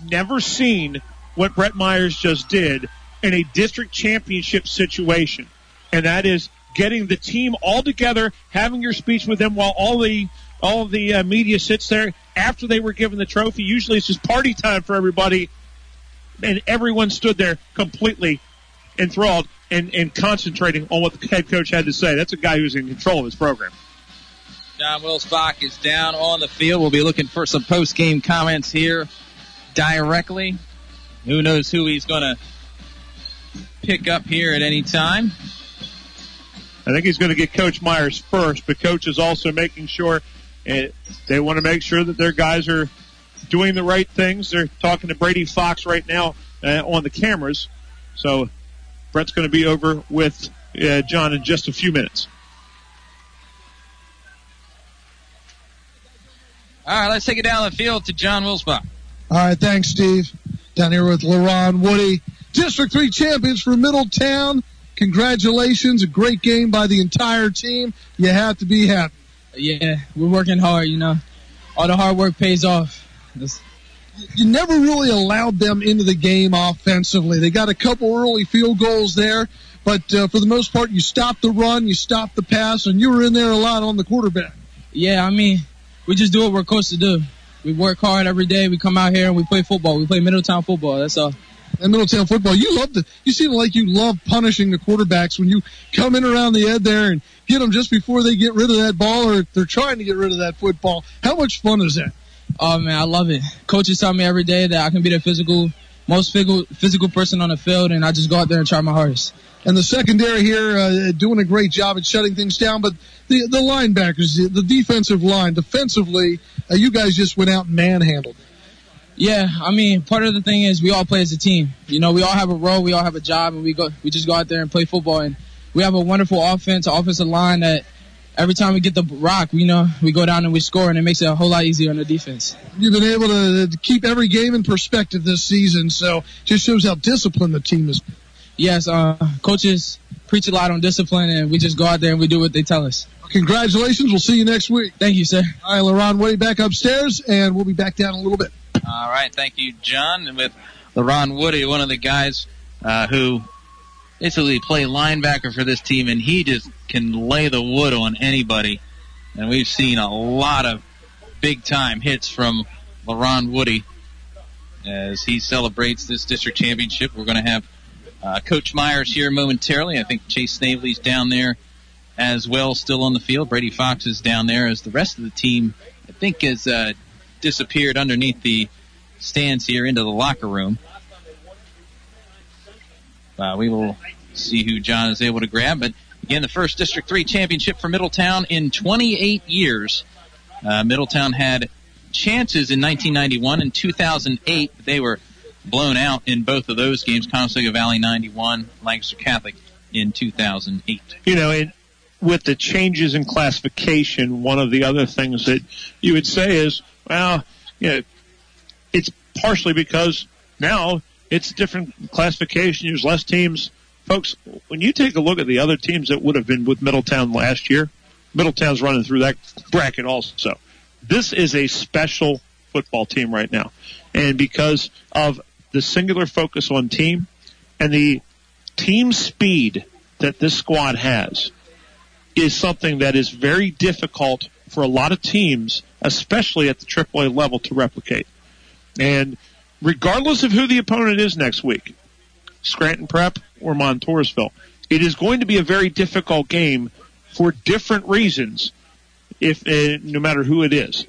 [SPEAKER 3] what Brett Myers just did in a district championship situation, and that is getting the team all together, having your speech with them while all the media sits there after they were given the trophy. Usually it's just party time for everybody, and everyone stood there completely enthralled and concentrating on what the head coach had to say. That's a guy who's in control of his program. John Wilsbach is down on the field. We'll be looking for some post-game comments here directly. Who knows who he's going to pick up here at any time. I think he's going to get Coach Myers first, but Coach is also making sure they want to make sure that their guys are doing the right things. They're talking to Brady Fox right now on the cameras. So Brett's going to be over with John in just a few minutes. All right, let's take it down the field to John Wilsbach.
[SPEAKER 2] All right, thanks, Steve. Down here with LaRon Woody. District 3 champions for Middletown. Congratulations. A great game by the entire team. You have to be happy.
[SPEAKER 14] Yeah, we're working hard, you know. All the hard work pays off.
[SPEAKER 2] You never really allowed them into the game offensively. They got a couple early field goals there, but for the most part, you stopped the run, you stopped the pass, and you were in there a lot on the quarterback.
[SPEAKER 14] Yeah, I mean, we just do what we're coached to do. We work hard every day. We come out here and we play football. We play Middletown football. That's all.
[SPEAKER 2] And Middletown football, you seem like you love punishing the quarterbacks when you come in around the edge there and get them just before they get rid of that ball or they're trying to get rid of that football. How much fun is that?
[SPEAKER 14] Oh, man, I love it. Coaches tell me every day that I can be the most physical person on the field, and I just go out there and try my hardest.
[SPEAKER 2] And the secondary here doing a great job at shutting things down, but the linebackers, the defensive line, defensively, you guys just went out and manhandled.
[SPEAKER 14] Yeah, I mean, part of the thing is we all play as a team. You know, we all have a role, we all have a job, and we just go out there and play football. And we have a wonderful offensive line that every time we get the rock, we go down and we score, and it makes it a whole lot easier on the defense.
[SPEAKER 2] You've been able to keep every game in perspective this season, so just shows how disciplined the team is.
[SPEAKER 14] Yes, coaches preach a lot on discipline, and we just go out there and we do what they tell us.
[SPEAKER 2] Congratulations. We'll see you next week.
[SPEAKER 14] Thank you, sir.
[SPEAKER 2] All right, LaRon Woody back upstairs, and we'll be back down in a little bit.
[SPEAKER 3] All right, thank you, John. And with LaRon Woody, one of the guys who basically play linebacker for this team, and he just can lay the wood on anybody. And we've seen a lot of big-time hits from LaRon Woody as he celebrates this district championship. We're going to have Coach Myers here momentarily. I think Chase Snavely's down there as well, still on the field. Brady Fox is down there as the rest of the team, I think, has disappeared underneath the stands here into the locker room. We will see who John is able to grab. But again, the first District 3 championship for Middletown in 28 years. Middletown had chances in 1991 and 2008, but they were blown out in both of those games. Conestoga Valley 91, Lancaster Catholic in 2008.
[SPEAKER 8] You know, with the changes in classification, one of the other things that you would say is, well, you know, it's partially because now it's a different classification. There's less teams. Folks, when you take a look at the other teams that would have been with Middletown last year, Middletown's running through that bracket also. This is a special football team right now. And because of the singular focus on team and the team speed that this squad has is something that is very difficult for a lot of teams, especially at the AAA level, to replicate. And regardless of who the opponent is next week, Scranton Prep or Montoursville, it is going to be a very difficult game for different reasons, if no matter who it is.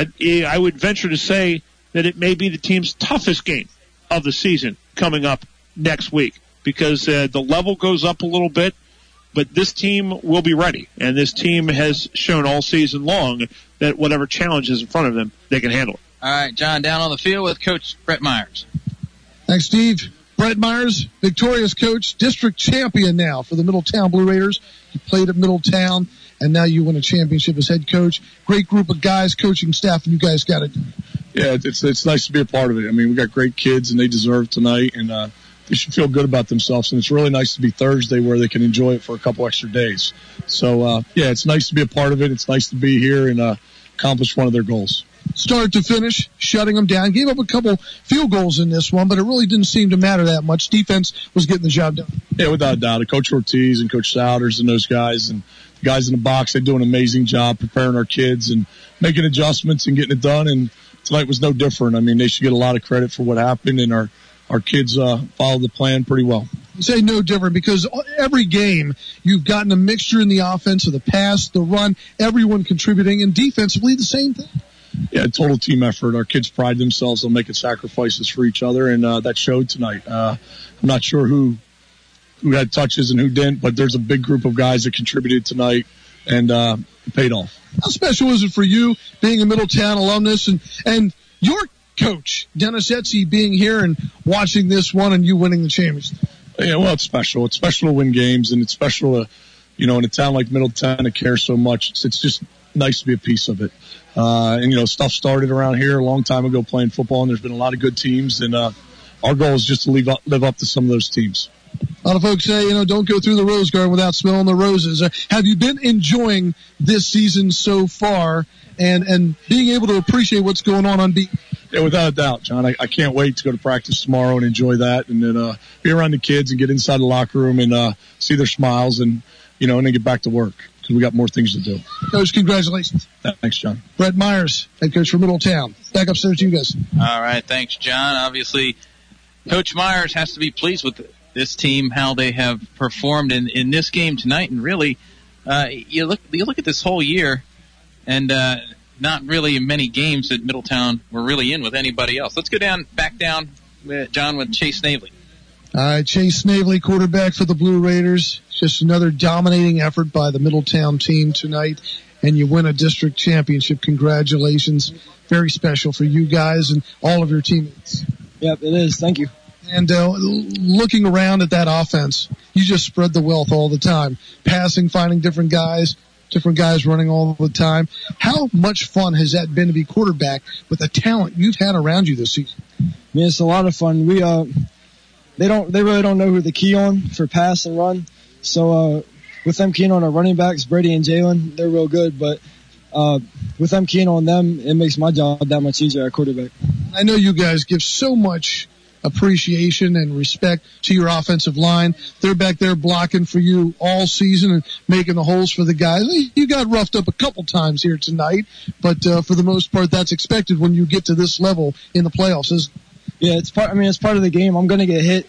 [SPEAKER 8] I would venture to say that it may be the team's toughest game of the season coming up next week because the level goes up a little bit, but this team will be ready, and this team has shown all season long that whatever challenge is in front of them, they can handle it.
[SPEAKER 3] All right, John, down on the field with Coach Brett Myers.
[SPEAKER 1] Thanks, Steve. Brett Myers, victorious coach, district champion now for the Middletown Blue Raiders. You played at Middletown, and now you win a championship as head coach. Great group of guys, coaching staff, and you guys got it.
[SPEAKER 10] Yeah, it's nice to be a part of it. I mean, we got great kids, and they deserve tonight, and they should feel good about themselves. And it's really nice to be Thursday where they can enjoy it for a couple extra days. So, yeah, it's nice to be a part of it. It's nice to be here and accomplish one of their goals.
[SPEAKER 1] Start to finish, shutting them down. Gave up a couple field goals in this one, but it really didn't seem to matter that much. Defense was getting the job done.
[SPEAKER 10] Yeah, without a doubt. Coach Ortiz and Coach Souders and those guys and the guys in the box, they do an amazing job preparing our kids and making adjustments and getting it done. And tonight was no different. I mean, they should get a lot of credit for what happened, and our kids followed the plan pretty well.
[SPEAKER 1] You say no different because every game you've gotten a mixture in the offense of the pass, the run, everyone contributing, and defensively the same thing.
[SPEAKER 10] Yeah, total team effort. Our kids pride themselves on making sacrifices for each other, and that showed tonight. I'm not sure who had touches and who didn't, but there's a big group of guys that contributed tonight, and it paid off.
[SPEAKER 1] How special is it for you being a Middletown alumnus and your coach, Dennis Etsy, being here and watching this one and you winning the championship?
[SPEAKER 10] Yeah, well, it's special. It's special to win games, and it's special to, in a town like Middletown that cares so much. It's just nice to be a piece of it. And stuff started around here a long time ago playing football, and there's been a lot of good teams, and our goal is just to live up to some of those teams.
[SPEAKER 1] A lot of folks say, don't go through the Rose Garden without smelling the roses. Have you been enjoying this season so far and being able to appreciate what's going on beat?
[SPEAKER 10] Yeah, without a doubt, John. I can't wait to go to practice tomorrow and enjoy that, and then be around the kids and get inside the locker room and see their smiles and then get back to work. We got more things to do.
[SPEAKER 1] Coach, congratulations.
[SPEAKER 10] Thanks, John.
[SPEAKER 1] Brett Myers, head coach for Middletown. Back upstairs to you guys.
[SPEAKER 3] All right, thanks, John. Obviously, Coach Myers has to be pleased with this team, how they have performed in this game tonight. And really, you look at this whole year, and not really many games that Middletown were really in with anybody else. Let's go back down, John, with Chase Snavely.
[SPEAKER 1] All right, Chase Snavely, quarterback for the Blue Raiders. Just another dominating effort by the Middletown team tonight, and you win a district championship. Congratulations. Very special for you guys and all of your teammates.
[SPEAKER 15] Yep, it is. Thank you.
[SPEAKER 1] And looking around at that offense, you just spread the wealth all the time. Passing, finding different guys running all the time. How much fun has that been to be quarterback with the talent you've had around you this season?
[SPEAKER 15] I mean, it's a lot of fun. They really don't know who to key on for pass and run. So, with them keying on our running backs, Brady and Jalen, they're real good, but, with them keying on them, it makes my job that much easier at quarterback.
[SPEAKER 1] I know you guys give so much appreciation and respect to your offensive line. They're back there blocking for you all season and making the holes for the guys. You got roughed up a couple times here tonight, but for the most part, that's expected when you get to this level in the playoffs.
[SPEAKER 15] Yeah, it's part of the game. I'm going to get hit.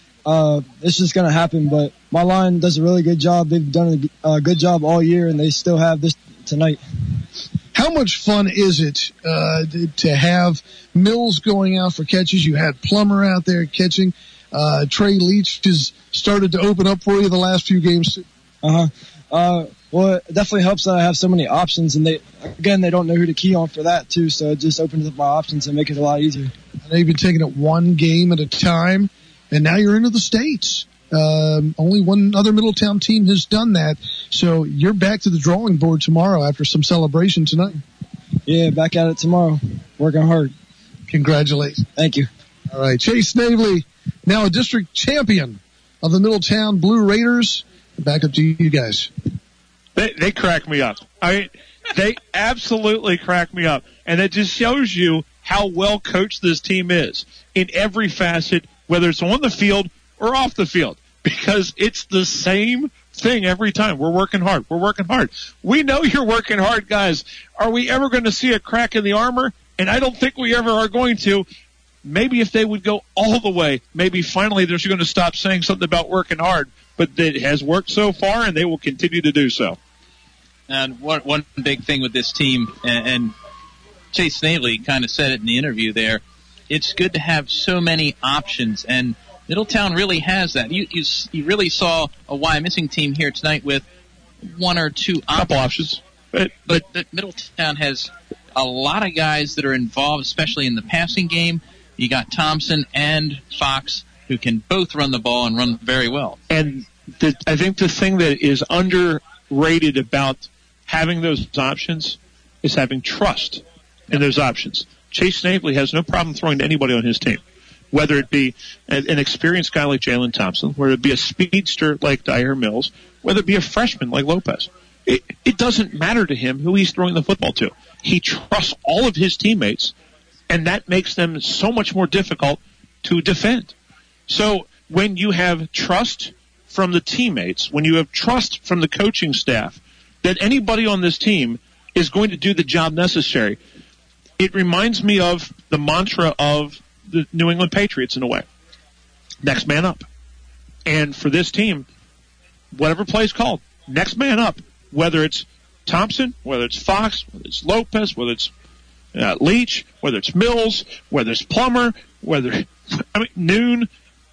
[SPEAKER 15] It's just going to happen, but my line does a really good job. They've done a good job all year, and they still have this tonight.
[SPEAKER 1] How much fun is it to have Mills going out for catches? You had Plummer out there catching. Trey Leach has started to open up for you the last few games.
[SPEAKER 15] Well, it definitely helps that I have so many options, and they don't know who to key on for that too, so it just opens up my options and make it a lot easier.
[SPEAKER 1] I know you've been taking it one game at a time, and now you're into the States. Only one other Middletown team has done that. So you're back to the drawing board tomorrow after some celebration tonight.
[SPEAKER 15] Yeah, back at it tomorrow. Working hard.
[SPEAKER 1] Congratulations.
[SPEAKER 15] Thank you.
[SPEAKER 1] All right. Chase Snavely, now a district champion of the Middletown Blue Raiders. Back up to you guys.
[SPEAKER 9] They crack me up. They absolutely crack me up. And it just shows you how well coached this team is in every facet, whether it's on the field or off the field, because it's the same thing every time. We're working hard. We're working hard. We know you're working hard, guys. Are we ever going to see a crack in the armor? And I don't think we ever are going to. Maybe if they would go all the way, maybe finally they're going to stop saying something about working hard. But it has worked so far, and they will continue to do so.
[SPEAKER 3] And one big thing with this team, and Chase Snavely kind of said it in the interview there, it's good to have so many options, and Middletown really has that. You really saw a Wyomissing team here tonight with one or two options. But Middletown has a lot of guys that are involved, especially in the passing game. You got Thompson and Fox, who can both run the ball and run very well.
[SPEAKER 9] And I think the thing that is underrated about having those options is having trust in those options. Chase Snavely has no problem throwing to anybody on his team, whether it be an experienced guy like Jalen Thompson, whether it be a speedster like Dyer Mills, whether it be a freshman like Lopez. It doesn't matter to him who he's throwing the football to. He trusts all of his teammates, and that makes them so much more difficult to defend. So when you have trust from the teammates, when you have trust from the coaching staff, that anybody on this team is going to do the job necessary, it reminds me of the mantra of the New England Patriots in a way. Next man up. And for this team, whatever play is called, next man up, whether it's Thompson, whether it's Fox, whether it's Lopez, whether it's Leach, whether it's Mills, whether it's Plummer, Noon.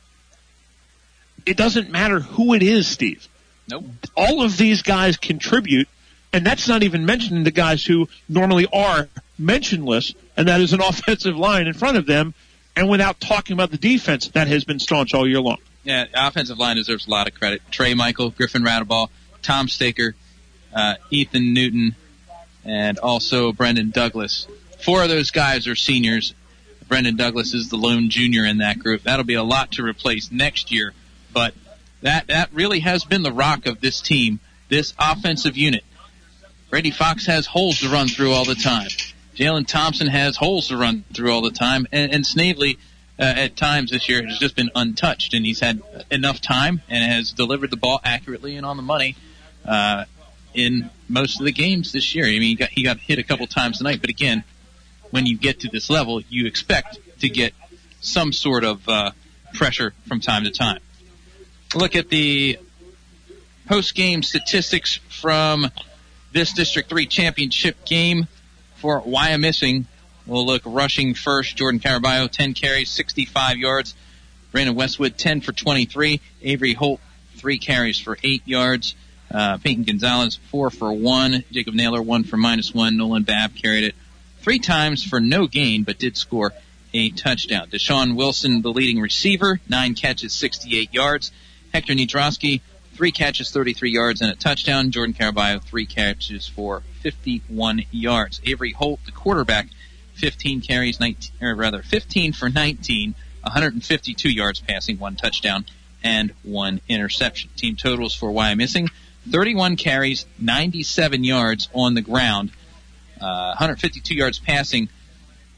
[SPEAKER 9] It doesn't matter who it is, Steve.
[SPEAKER 3] Nope.
[SPEAKER 9] All of these guys contribute, and that's not even mentioning the guys who normally are mentionless, and that is an offensive line in front of them, and without talking about the defense that has been staunch all year long.
[SPEAKER 3] Yeah, the offensive line deserves a lot of credit. Trey Michael, Griffin Radeball, Tom Staker, Ethan Newton, and also Brendan Douglas. 4 of those guys are seniors. Brendan Douglas is the lone junior in that group. That'll be a lot to replace next year, but that really has been the rock of this team, this offensive unit. Brady Fox has holes to run through all the time. Jalen Thompson has holes to run through all the time, and Snavely at times this year has just been untouched, and he's had enough time and has delivered the ball accurately and on the money in most of the games this year. I mean, he got hit a couple times tonight, but again, when you get to this level, you expect to get some sort of pressure from time to time. Look at the post-game statistics from this District 3 championship game for Wyomissing. We'll look rushing first. Jordan Caraballo, 10 carries, 65 yards. Brandon Westwood, 10 for 23. Avery Holt, 3 carries for 8 yards. Peyton Gonzalez, 4 for 1. Jacob Naylor, 1 for -1. Nolan Babb carried it 3 times for no gain, but did score a touchdown. Deshaun Wilson, the leading receiver, 9 catches, 68 yards. Hector Niedrowski, 3 catches, 33 yards, and a touchdown. Jordan Caraballo, 3 catches for 51 yards. Avery Holt, the quarterback, 15 carries, 15 for 19, 152 yards passing, 1 touchdown, and 1 interception. Team totals for Wyomissing, 31 carries, 97 yards on the ground, 152 yards passing,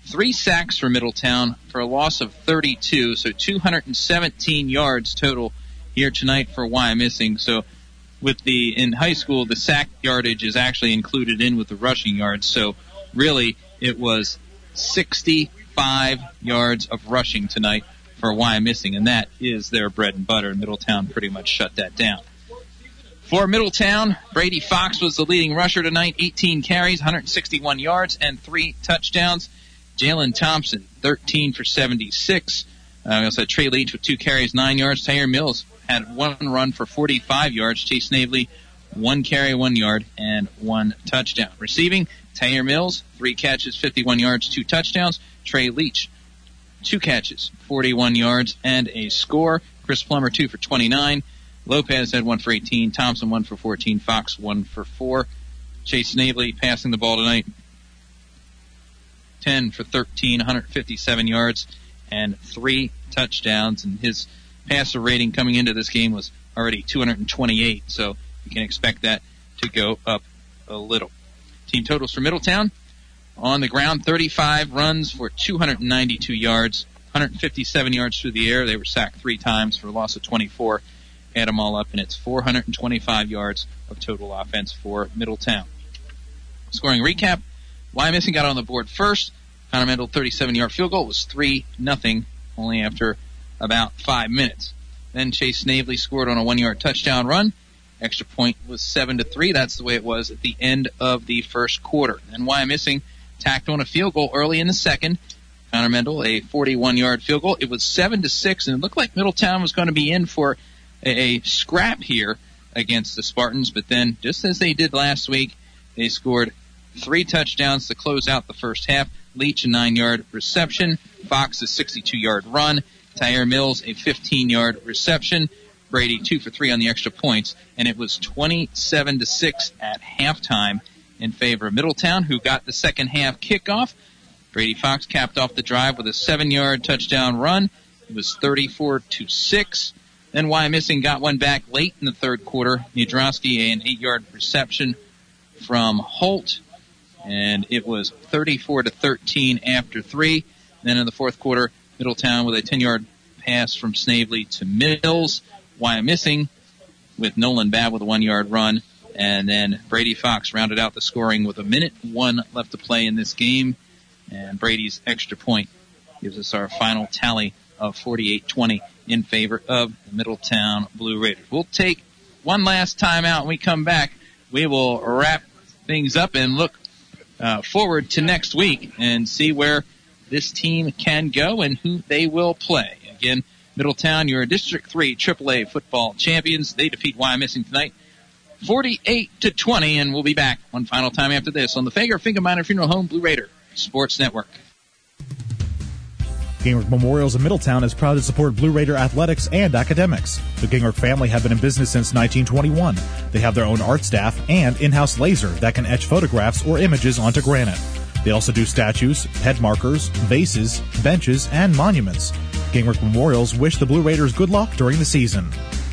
[SPEAKER 3] 3 sacks for Middletown for a loss of 32, so 217 yards total here tonight for Wyomissing. So in high school, the sack yardage is actually included in with the rushing yards. So really, it was 65 yards of rushing tonight for Wyomissing, and that is their bread and butter. Middletown pretty much shut that down. For Middletown, Brady Fox was the leading rusher tonight, 18 carries, 161 yards, and 3 touchdowns. Jalen Thompson, 13 for 76. We also had Trey Leach with 2 carries, 9 yards. Tyre Mills had 1 run for 45 yards. Chase Snavely, 1 carry, 1 yard, and 1 touchdown. Receiving, Tyre Mills, 3 catches, 51 yards, 2 touchdowns. Trey Leach, 2 catches, 41 yards, and a score. Chris Plummer, 2 for 29. Lopez had 1 for 18. Thompson, 1 for 14. Fox, 1 for 4. Chase Snavely passing the ball tonight, 10 for 13, 157 yards, and 3 touchdowns. And his passer rating coming into this game was already 228, so you can expect that to go up a little. Team totals for Middletown: on the ground, 35 runs for 292 yards, 157 yards through the air. They were sacked 3 times for a loss of 24. Add them all up, and it's 425 yards of total offense for Middletown. Scoring recap: Wyomissing got on the board first. Connor Mendel, 37-yard field goal. It was 3-0 only after about 5 minutes. Then Chase Snavely scored on a 1-yard touchdown run. Extra point was 7-3. That's the way it was at the end of the first quarter. Then Wyomissing tacked on a field goal early in the second. Connor Mendel, a 41-yard field goal. It was 7-6, and it looked like Middletown was going to be in for a scrap here against the Spartans. But then, just as they did last week, they scored 3 touchdowns to close out the first half. Leach, a 9-yard reception. Fox, a 62-yard run. Tyre Mills, a 15-yard reception. Brady, 2 for 3 on the extra points. And it was 27-6 at halftime in favor of Middletown, who got the second half kickoff. Brady Fox capped off the drive with a 7-yard touchdown run. It was 34-6. Then Wyomissing got one back late in the third quarter. Niedrowski, an 8-yard reception from Holt. And it was 34-13 after 3. Then in the fourth quarter, Middletown with a 10-yard pass from Snavely to Mills. Wyomissing with Nolan Babb with a 1-yard run. And then Brady Fox rounded out the scoring with 1:01 left to play in this game. And Brady's extra point gives us our final tally of 48-20 in favor of the Middletown Blue Raiders. We'll take one last time out. When we come back, we will wrap things up and look forward to next week and see where this team can go and who they will play. Again, Middletown, your District 3 AAA football champions. They defeat Wyomissing tonight 48-20, and we'll be back one final time after this on the Fager-Finkenbeiner Funeral Home Blue Raider Sports Network.
[SPEAKER 7] Gingrich Memorials in Middletown is proud to support Blue Raider athletics and academics. The Gingrich family have been in business since 1921. They have their own art staff and in-house laser that can etch photographs or images onto granite. They also do statues, head markers, vases, benches, and monuments. Gingrich Memorials wish the Blue Raiders good luck during the season.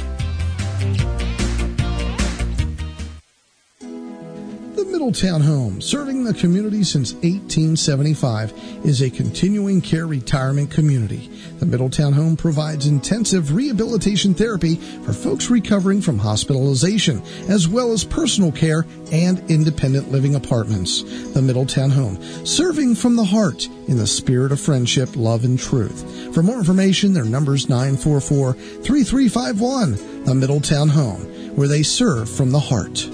[SPEAKER 1] Middletown Home, serving the community since 1875, is a continuing care retirement community. The Middletown Home provides intensive rehabilitation therapy for folks recovering from hospitalization, as well as personal care and independent living apartments. The Middletown Home, serving from the heart in the spirit of friendship, love, and truth. For more information, their number's 944-3351. The Middletown Home, where they serve from the heart.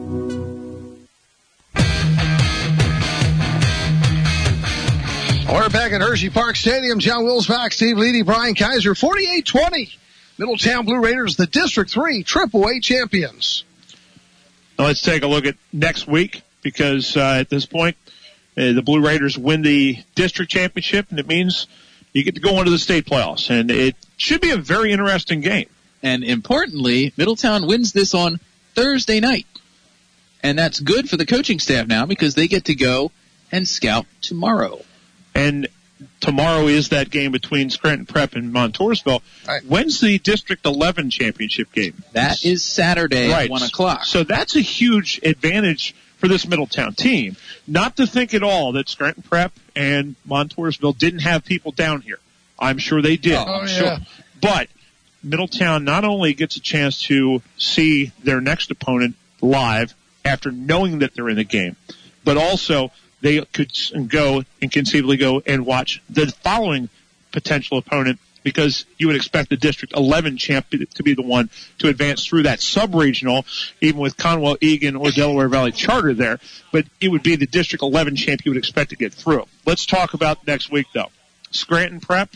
[SPEAKER 2] We're back at Hershey Park Stadium. John Wilsbach, Steve Leedy, Brian Kaiser. 48-20. Middletown Blue Raiders, the District 3 AAA champions.
[SPEAKER 8] Now let's take a look at next week, because at this point, the Blue Raiders win the district championship, and it means you get to go into the state playoffs. And it should be a very interesting game.
[SPEAKER 3] And importantly, Middletown wins this on Thursday night. And that's good for the coaching staff now, because they get to go and scout tomorrow.
[SPEAKER 8] And tomorrow is that game between Scranton Prep and Montoursville. Right. When's the District 11 championship game?
[SPEAKER 3] That is Saturday at 1 o'clock.
[SPEAKER 8] So that's a huge advantage
[SPEAKER 9] for this Middletown team. Not to think at all that Scranton Prep and Montoursville didn't have people down here. I'm sure they did. I'm sure. But Middletown not only gets a chance to see their next opponent live after knowing that they're in the game, but also they could go and conceivably go and watch the following potential opponent, because you would expect the District 11 champ to be the one to advance through that sub-regional, even with Conwell, Egan, or Delaware Valley Charter there. But it would be the District 11 champ you would expect to get through. Let's talk about next week, though. Scranton Prep,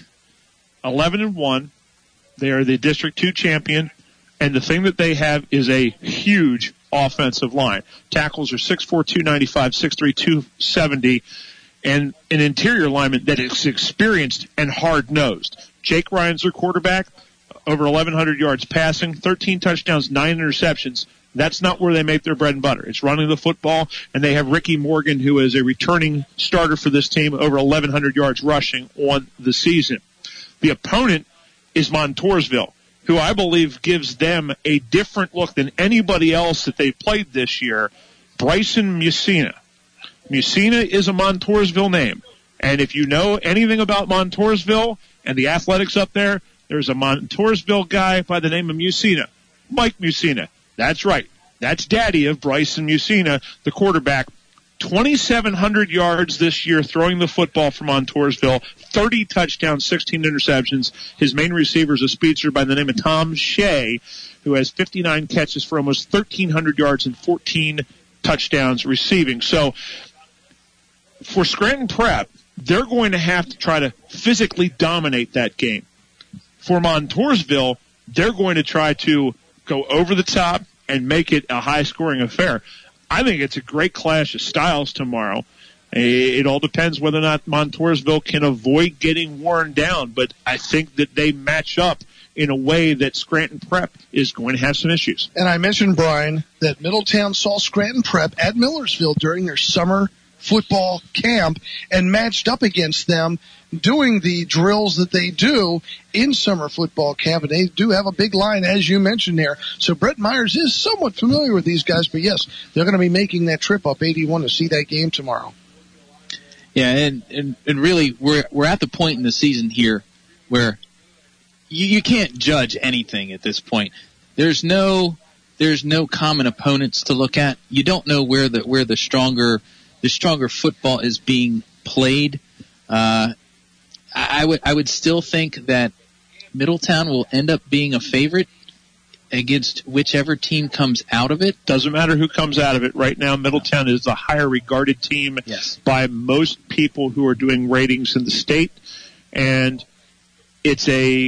[SPEAKER 9] 11-1. They are the District 2 champion, and the thing that they have is a huge offensive line. Tackles are 6'4", 295, 6'3", 270, and an interior lineman that is experienced and hard-nosed. Jake Ryan's their quarterback, over 1,100 yards passing, 13 touchdowns, 9 interceptions. That's not where they make their bread and butter. It's running the football, and they have Ricky Morgan, who is a returning starter for this team, over 1,100 yards rushing on the season. The opponent is Montoursville, who I believe gives them a different look than anybody else that they played this year. Bryson Musina. Musina is a Montoursville name. And if you know anything about Montoursville and the athletics up there, there's a Montoursville guy by the name of Musina. Mike Musina. That's right. That's daddy of Bryson Musina, the quarterback. 2,700 yards this year throwing the football for Montoursville, 30 touchdowns, 16 interceptions. His main receiver is a speedster by the name of Tom Shea, who has 59 catches for almost 1,300 yards and 14 touchdowns receiving. So for Scranton Prep, they're going to have to try to physically dominate that game. For Montoursville, they're going to try to go over the top and make it a high-scoring affair. I think it's a great clash of styles tomorrow. It all depends whether or not Montoursville can avoid getting worn down, but I think that they match up in a way that Scranton Prep is going to have some issues.
[SPEAKER 1] And I mentioned, Brian, that Middletown saw Scranton Prep at Millersville during their summer football camp and matched up against them doing the drills that they do in summer football camp, and they do have a big line, as you mentioned there. So Brett Myers is somewhat familiar with these guys, but yes, they're going to be making that trip up 81 to see that game tomorrow.
[SPEAKER 3] Yeah, and really, we're at the point in the season here where you can't judge anything at this point. There's no common opponents to look at. You don't know where the stronger football is being played. I would still think that Middletown will end up being a favorite against whichever team comes out of it.
[SPEAKER 9] Doesn't matter who comes out of it. Right now, Middletown is the higher regarded team by most people who are doing ratings in the state. And it's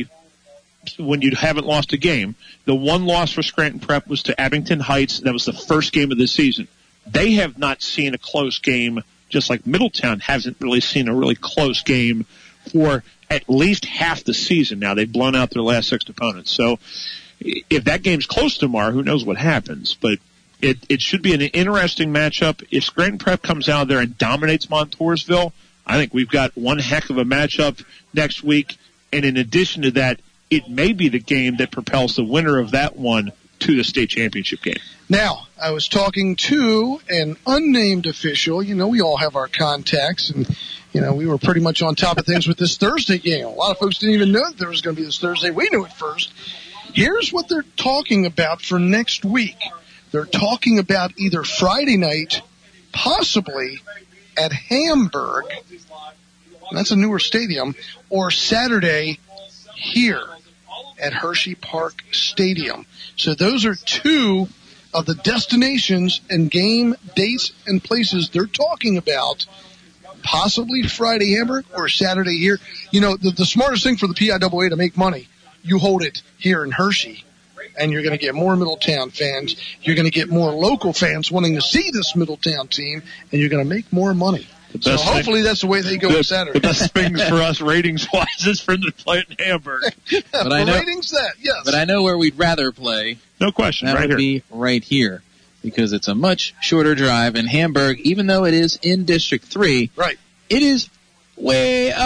[SPEAKER 9] when you haven't lost a game. The one loss for Scranton Prep was to Abington Heights. That was the first game of the season. They have not seen a close game, just like Middletown hasn't really seen a really close game for at least half the season now. They've blown out their last 6 opponents. So if that game's close tomorrow, who knows what happens. But it should be an interesting matchup. If Scranton Prep comes out there and dominates Montoursville, I think we've got one heck of a matchup next week. And in addition to that, it may be the game that propels the winner of that one to the state championship game.
[SPEAKER 1] Now, I was talking to an unnamed official. You know, we all have our contacts, and, you know, we were pretty much on top of things with this Thursday game. A lot of folks didn't even know that there was going to be this Thursday. We knew it first. Here's what they're talking about for next week. They're talking about either Friday night, possibly at Hamburg, and that's a newer stadium, or Saturday here at Hershey Park Stadium. So those are two of the destinations and game dates and places they're talking about. Possibly Friday Hamburg or Saturday here. You know, the smartest thing for the PIAA to make money, you hold it here in Hershey, and you're going to get more Middletown fans. You're going to get more local fans wanting to see this Middletown team, and you're going to make more money. So hopefully that's the way they go Saturday.
[SPEAKER 9] The best things for us ratings-wise is for them to play in Hamburg.
[SPEAKER 3] But I know,
[SPEAKER 1] ratings, yes.
[SPEAKER 3] But I know where we'd rather play.
[SPEAKER 9] No question,
[SPEAKER 3] that
[SPEAKER 9] right
[SPEAKER 3] would
[SPEAKER 9] here.
[SPEAKER 3] be right here, because it's a much shorter drive. And Hamburg, even though it is in District 3,
[SPEAKER 1] right,
[SPEAKER 3] it is way up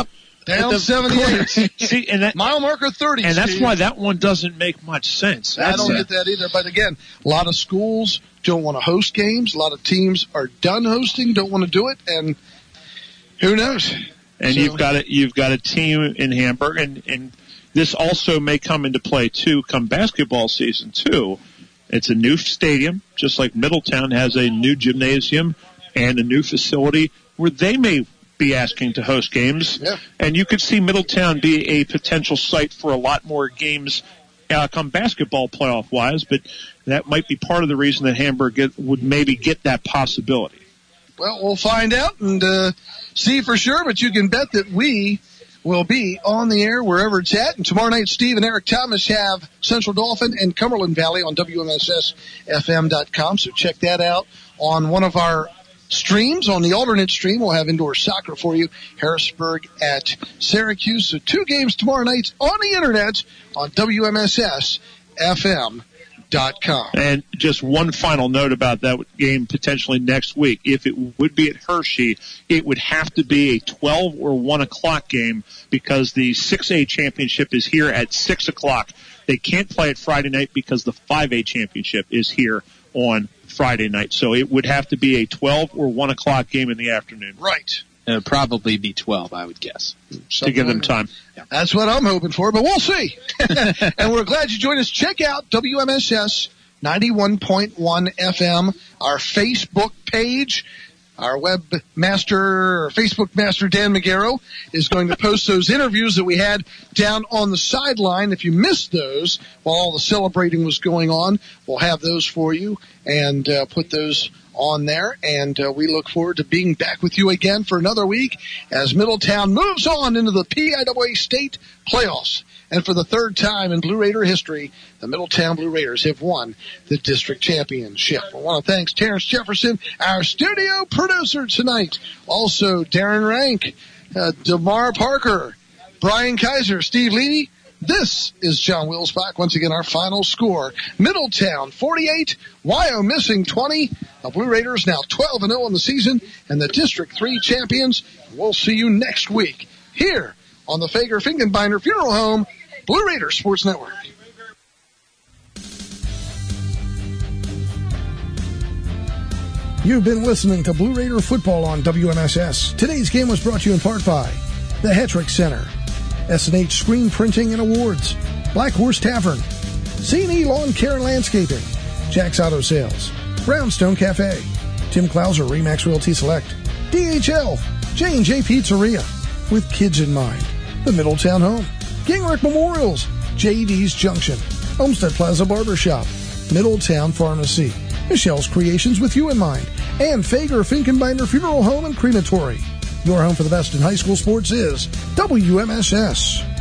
[SPEAKER 2] Down 78.
[SPEAKER 16] See, and that,
[SPEAKER 2] mile marker 30.
[SPEAKER 16] And that's
[SPEAKER 2] Steve.
[SPEAKER 16] why that one doesn't make much sense.
[SPEAKER 2] I don't get that either. But again, a lot of schools don't want to host games. A lot of teams are done hosting, don't want to do it, and who knows?
[SPEAKER 16] And you've got a team in Hamburg, and this also may come into play too come basketball season too. It's a new stadium, just like Middletown has a new gymnasium and a new facility where they may be asking to host games.
[SPEAKER 2] Yeah.
[SPEAKER 16] And you could see Middletown be a potential site for a lot more games come basketball playoff wise, but that might be part of the reason that Hamburg would maybe get that possibility.
[SPEAKER 2] Well, we'll find out and see for sure, but you can bet that we will be on the air wherever it's at. And tomorrow night, Steve and Eric Thomas have Central Dauphin and Cumberland Valley on WMSSFM.com, so check that out on one of our streams. On the alternate stream, we'll have indoor soccer for you, Harrisburg at Syracuse. So 2 games tomorrow night on the internet on WMSSFM.com.
[SPEAKER 16] And just one final note about that game potentially next week. If it would be at Hershey, it would have to be a 12 or 1 o'clock game because the 6A championship is here at 6 o'clock. They can't play it Friday night because the 5A championship is here on Friday night. So it would have to be a 12 or 1 o'clock game in the afternoon.
[SPEAKER 2] Right.
[SPEAKER 3] It would probably be 12, I would guess.
[SPEAKER 16] To give them time.
[SPEAKER 2] Yeah. That's what I'm hoping for, but we'll see. And we're glad you joined us. Check out WMSS 91.1 FM, our Facebook page. Our Facebook master, Dan Magaro, is going to post those interviews that we had down on the sideline. If you missed those while all the celebrating was going on, we'll have those for you and put those on there. And we look forward to being back with you again for another week as Middletown moves on into the PIAA state playoffs. And for the 3rd time in Blue Raider history, the Middletown Blue Raiders have won the district championship. I want to thank Terrence Jefferson, our studio producer tonight. Also, Darren Rank, DeMar Parker, Brian Kaiser, Steve Leedy. This is John Wilsbach. Once again, our final score. Middletown 48, Wyomissing 20. The Blue Raiders now 12-0 on the season and the District 3 champions. We'll see you next week here on the Fager-Finkenbinder Funeral Home, Blue Raider Sports Network.
[SPEAKER 1] You've been listening to Blue Raider Football on WMSS. Today's game was brought to you in part by the Hetrick Center, S&H Screen Printing and Awards, Black Horse Tavern, C&E Lawn Care and Landscaping, Jack's Auto Sales, Brownstone Cafe, Tim Klauser, Remax Realty Select, DHL, J&J Pizzeria, with kids in mind, the Middletown Home, Gingrich Memorials, JD's Junction, Olmsted Plaza Barbershop, Middletown Pharmacy, Michelle's Creations with you in mind, and Fager-Finkenbinder Funeral Home and Crematory. Your home for the best in high school sports is WMSS.